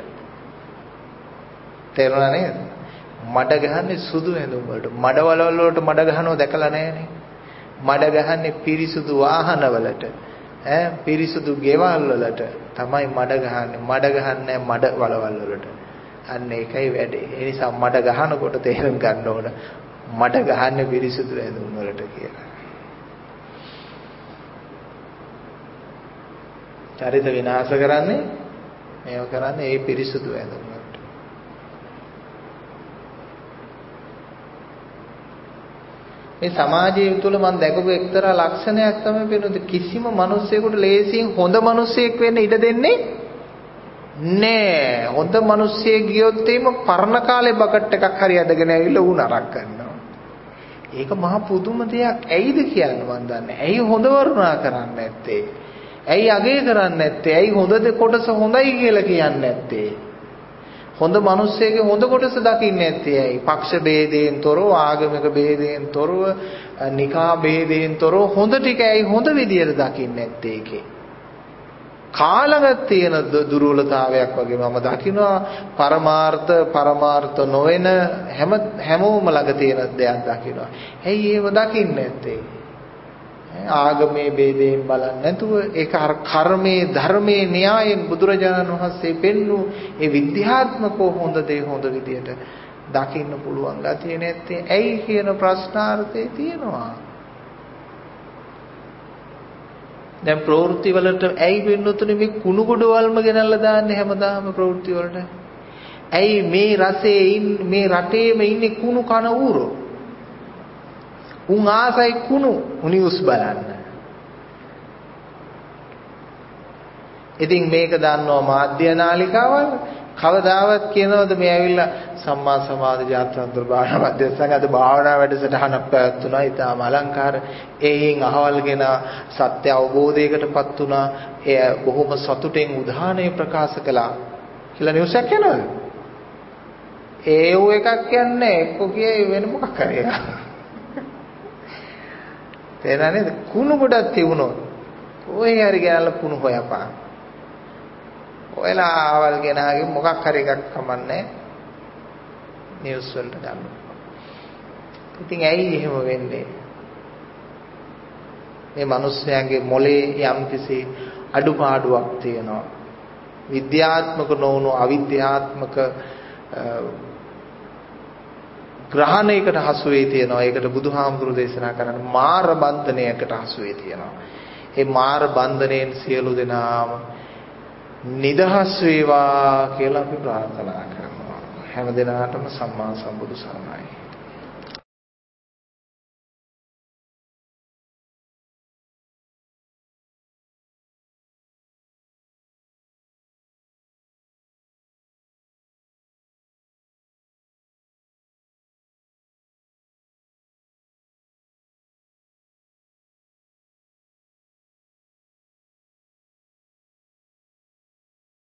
Speaker 1: තේරුණා නේද? මඩ ගහන්නේ සුදු ඇඳුම් වලට. මඩවලවල් වලට මඩ ගහනව දැකලා නැහැනේ. මඩ ගහන්නේ පිරිසුදු වාහන වලට, ඈ පිරිසුදු ගෙවල් වලට තමයි මඩ ගහන්නේ. මඩ ගහන්නේ මඩ වලවල් වලට. අන්න ඒකයි වැඩේ. ඒ නිසා මඩ ගහනකොට තේරුම් ගන්න ඕන මඩ ගහන්නේ පිරිසුදු ඇඳුම් වලට කියලා. චරිත විනාශ කරන්නේ මේව කරන්නේ ඒ පිරිසුදු ඇඳුම් වලට. මේ සමාජය තුළ මම දැකපු එක්තරා ලක්ෂණයක් තමයි වෙනුද කිසිම මිනිසෙකුට ලේසියෙන් හොඳ මිනිසෙක් වෙන්න ඉඩ දෙන්නේ නෑ. හොඳ මිනිස්සෙක් ගියොත් එimhe පරණ කාලේ බකට් එකක් හරි අදගෙන ඇවිල්ලා ඌ නරක කරනවා. ඒක මහ පුදුම දෙයක්. ඇයිද කියන්නේ මන් දන්නේ. ඇයි හොඳ වරුණා කරන්නේ නැත්තේ? ඇයි අගය කරන්නේ නැත්තේ? ඇයි හොඳ කොටස හොඳයි කියලා කියන්නේ නැත්තේ? හොඳ මිනිස්සෙගේ හොඳ කොටස දකින්නේ නැත්තේ ඇයි? පක්ෂ ભેදයෙන් තොරව, ආගමික ભેදයෙන් තොරව, නිකා ભેදයෙන් තොරව හොඳ ටික ඇයි හොඳ විදියට දකින්නේ නැත්තේ ඒකේ? කාලගත තියෙන දුර්වලතාවයක් වගේ මම දකිනවා. පරමාර්ථ පරමාර්ථ නොවන හැම හැමෝම ළඟ තියෙන දෙයක් දකිනවා. ඇයි ඒව දකින්නේ නැත්තේ? ආගමේ ભેදයෙන් බලන්නේ නැතුව ඒක අර කර්මයේ ධර්මයේ න්‍යායෙන් බුදුරජාණන් වහන්සේ පෙන්වූ ඒ විද්‍යාත්මකව හොඳ දේ හොඳ විදියට දකින්න පුළුවන් ගතිය නැත්තේ ඇයි කියන ප්‍රශ්නාර්ථය තියෙනවා. දැන් ප්‍රවෘත්ති වලට ඇයි වෙන්නතුනේ මේ කුණු ගොඩවල්ම ගෙනල්ලා දාන්නේ හැමදාම ප්‍රවෘත්ති වලට? ඇයි මේ රසේ මේ රටේම ඉන්නේ කුණු කන ඌරෝ? උන් ආසයි කුණු නිවුස් බලන්න. ඉතින් මේක දන්නවා මාධ්‍ය නාලිකාවල් කවදාවත් කියනවද මේ ඇවිල්ලා සම්මා සමාධි ජාත්‍යන්තර භාවනා මධ්‍යස්ථානයේ අද භාවනා වැඩසටහනක් පැවැත්වුණා. ඊටාම අලංකාර. ඒයින් අහවල්ගෙන සත්‍ය අවබෝධයකටපත් වුණා. එය බොහොම සතුටෙන් උදාහරණේ ප්‍රකාශ කළා කියලා නිවුස් එකක් යනවද? ඒව එකක් කියන්නේ එක්ක කියේ වෙන මොකක් හරි. තේරෙන්නේ කුණු ගොඩක් තිබුණොත් ඔය හරි ගෑනලා කුණු හොයපන්. ඔයලා ආවල් ගෙනාගේ මොකක් හරි එකක් කමන්නේ නිවුස් වලට ගන්න. ඉතින් ඇයි එහෙම වෙන්නේ? මේ මිනිස්යාගේ මොලේ යම්කිසි අඩුපාඩුවක් තියෙනවා. විද්‍යාත්මක නොවුණු අවිද්‍යාත්මක ග්‍රහණයකට හසු වෙී තියෙනවා. ඒකට බුදුහාමුදුරු දේශනා කරන්නේ මාර බන්ධනයකට හසු වෙී තියෙනවා. ඒ මාර බන්ධනයෙන් සියලු දෙනාම නිදහස් වේවා කියලා අපි ප්‍රාර්ථනා කරනවා. හැම දිනාටම සම්මා සම්බුදු සරණයි.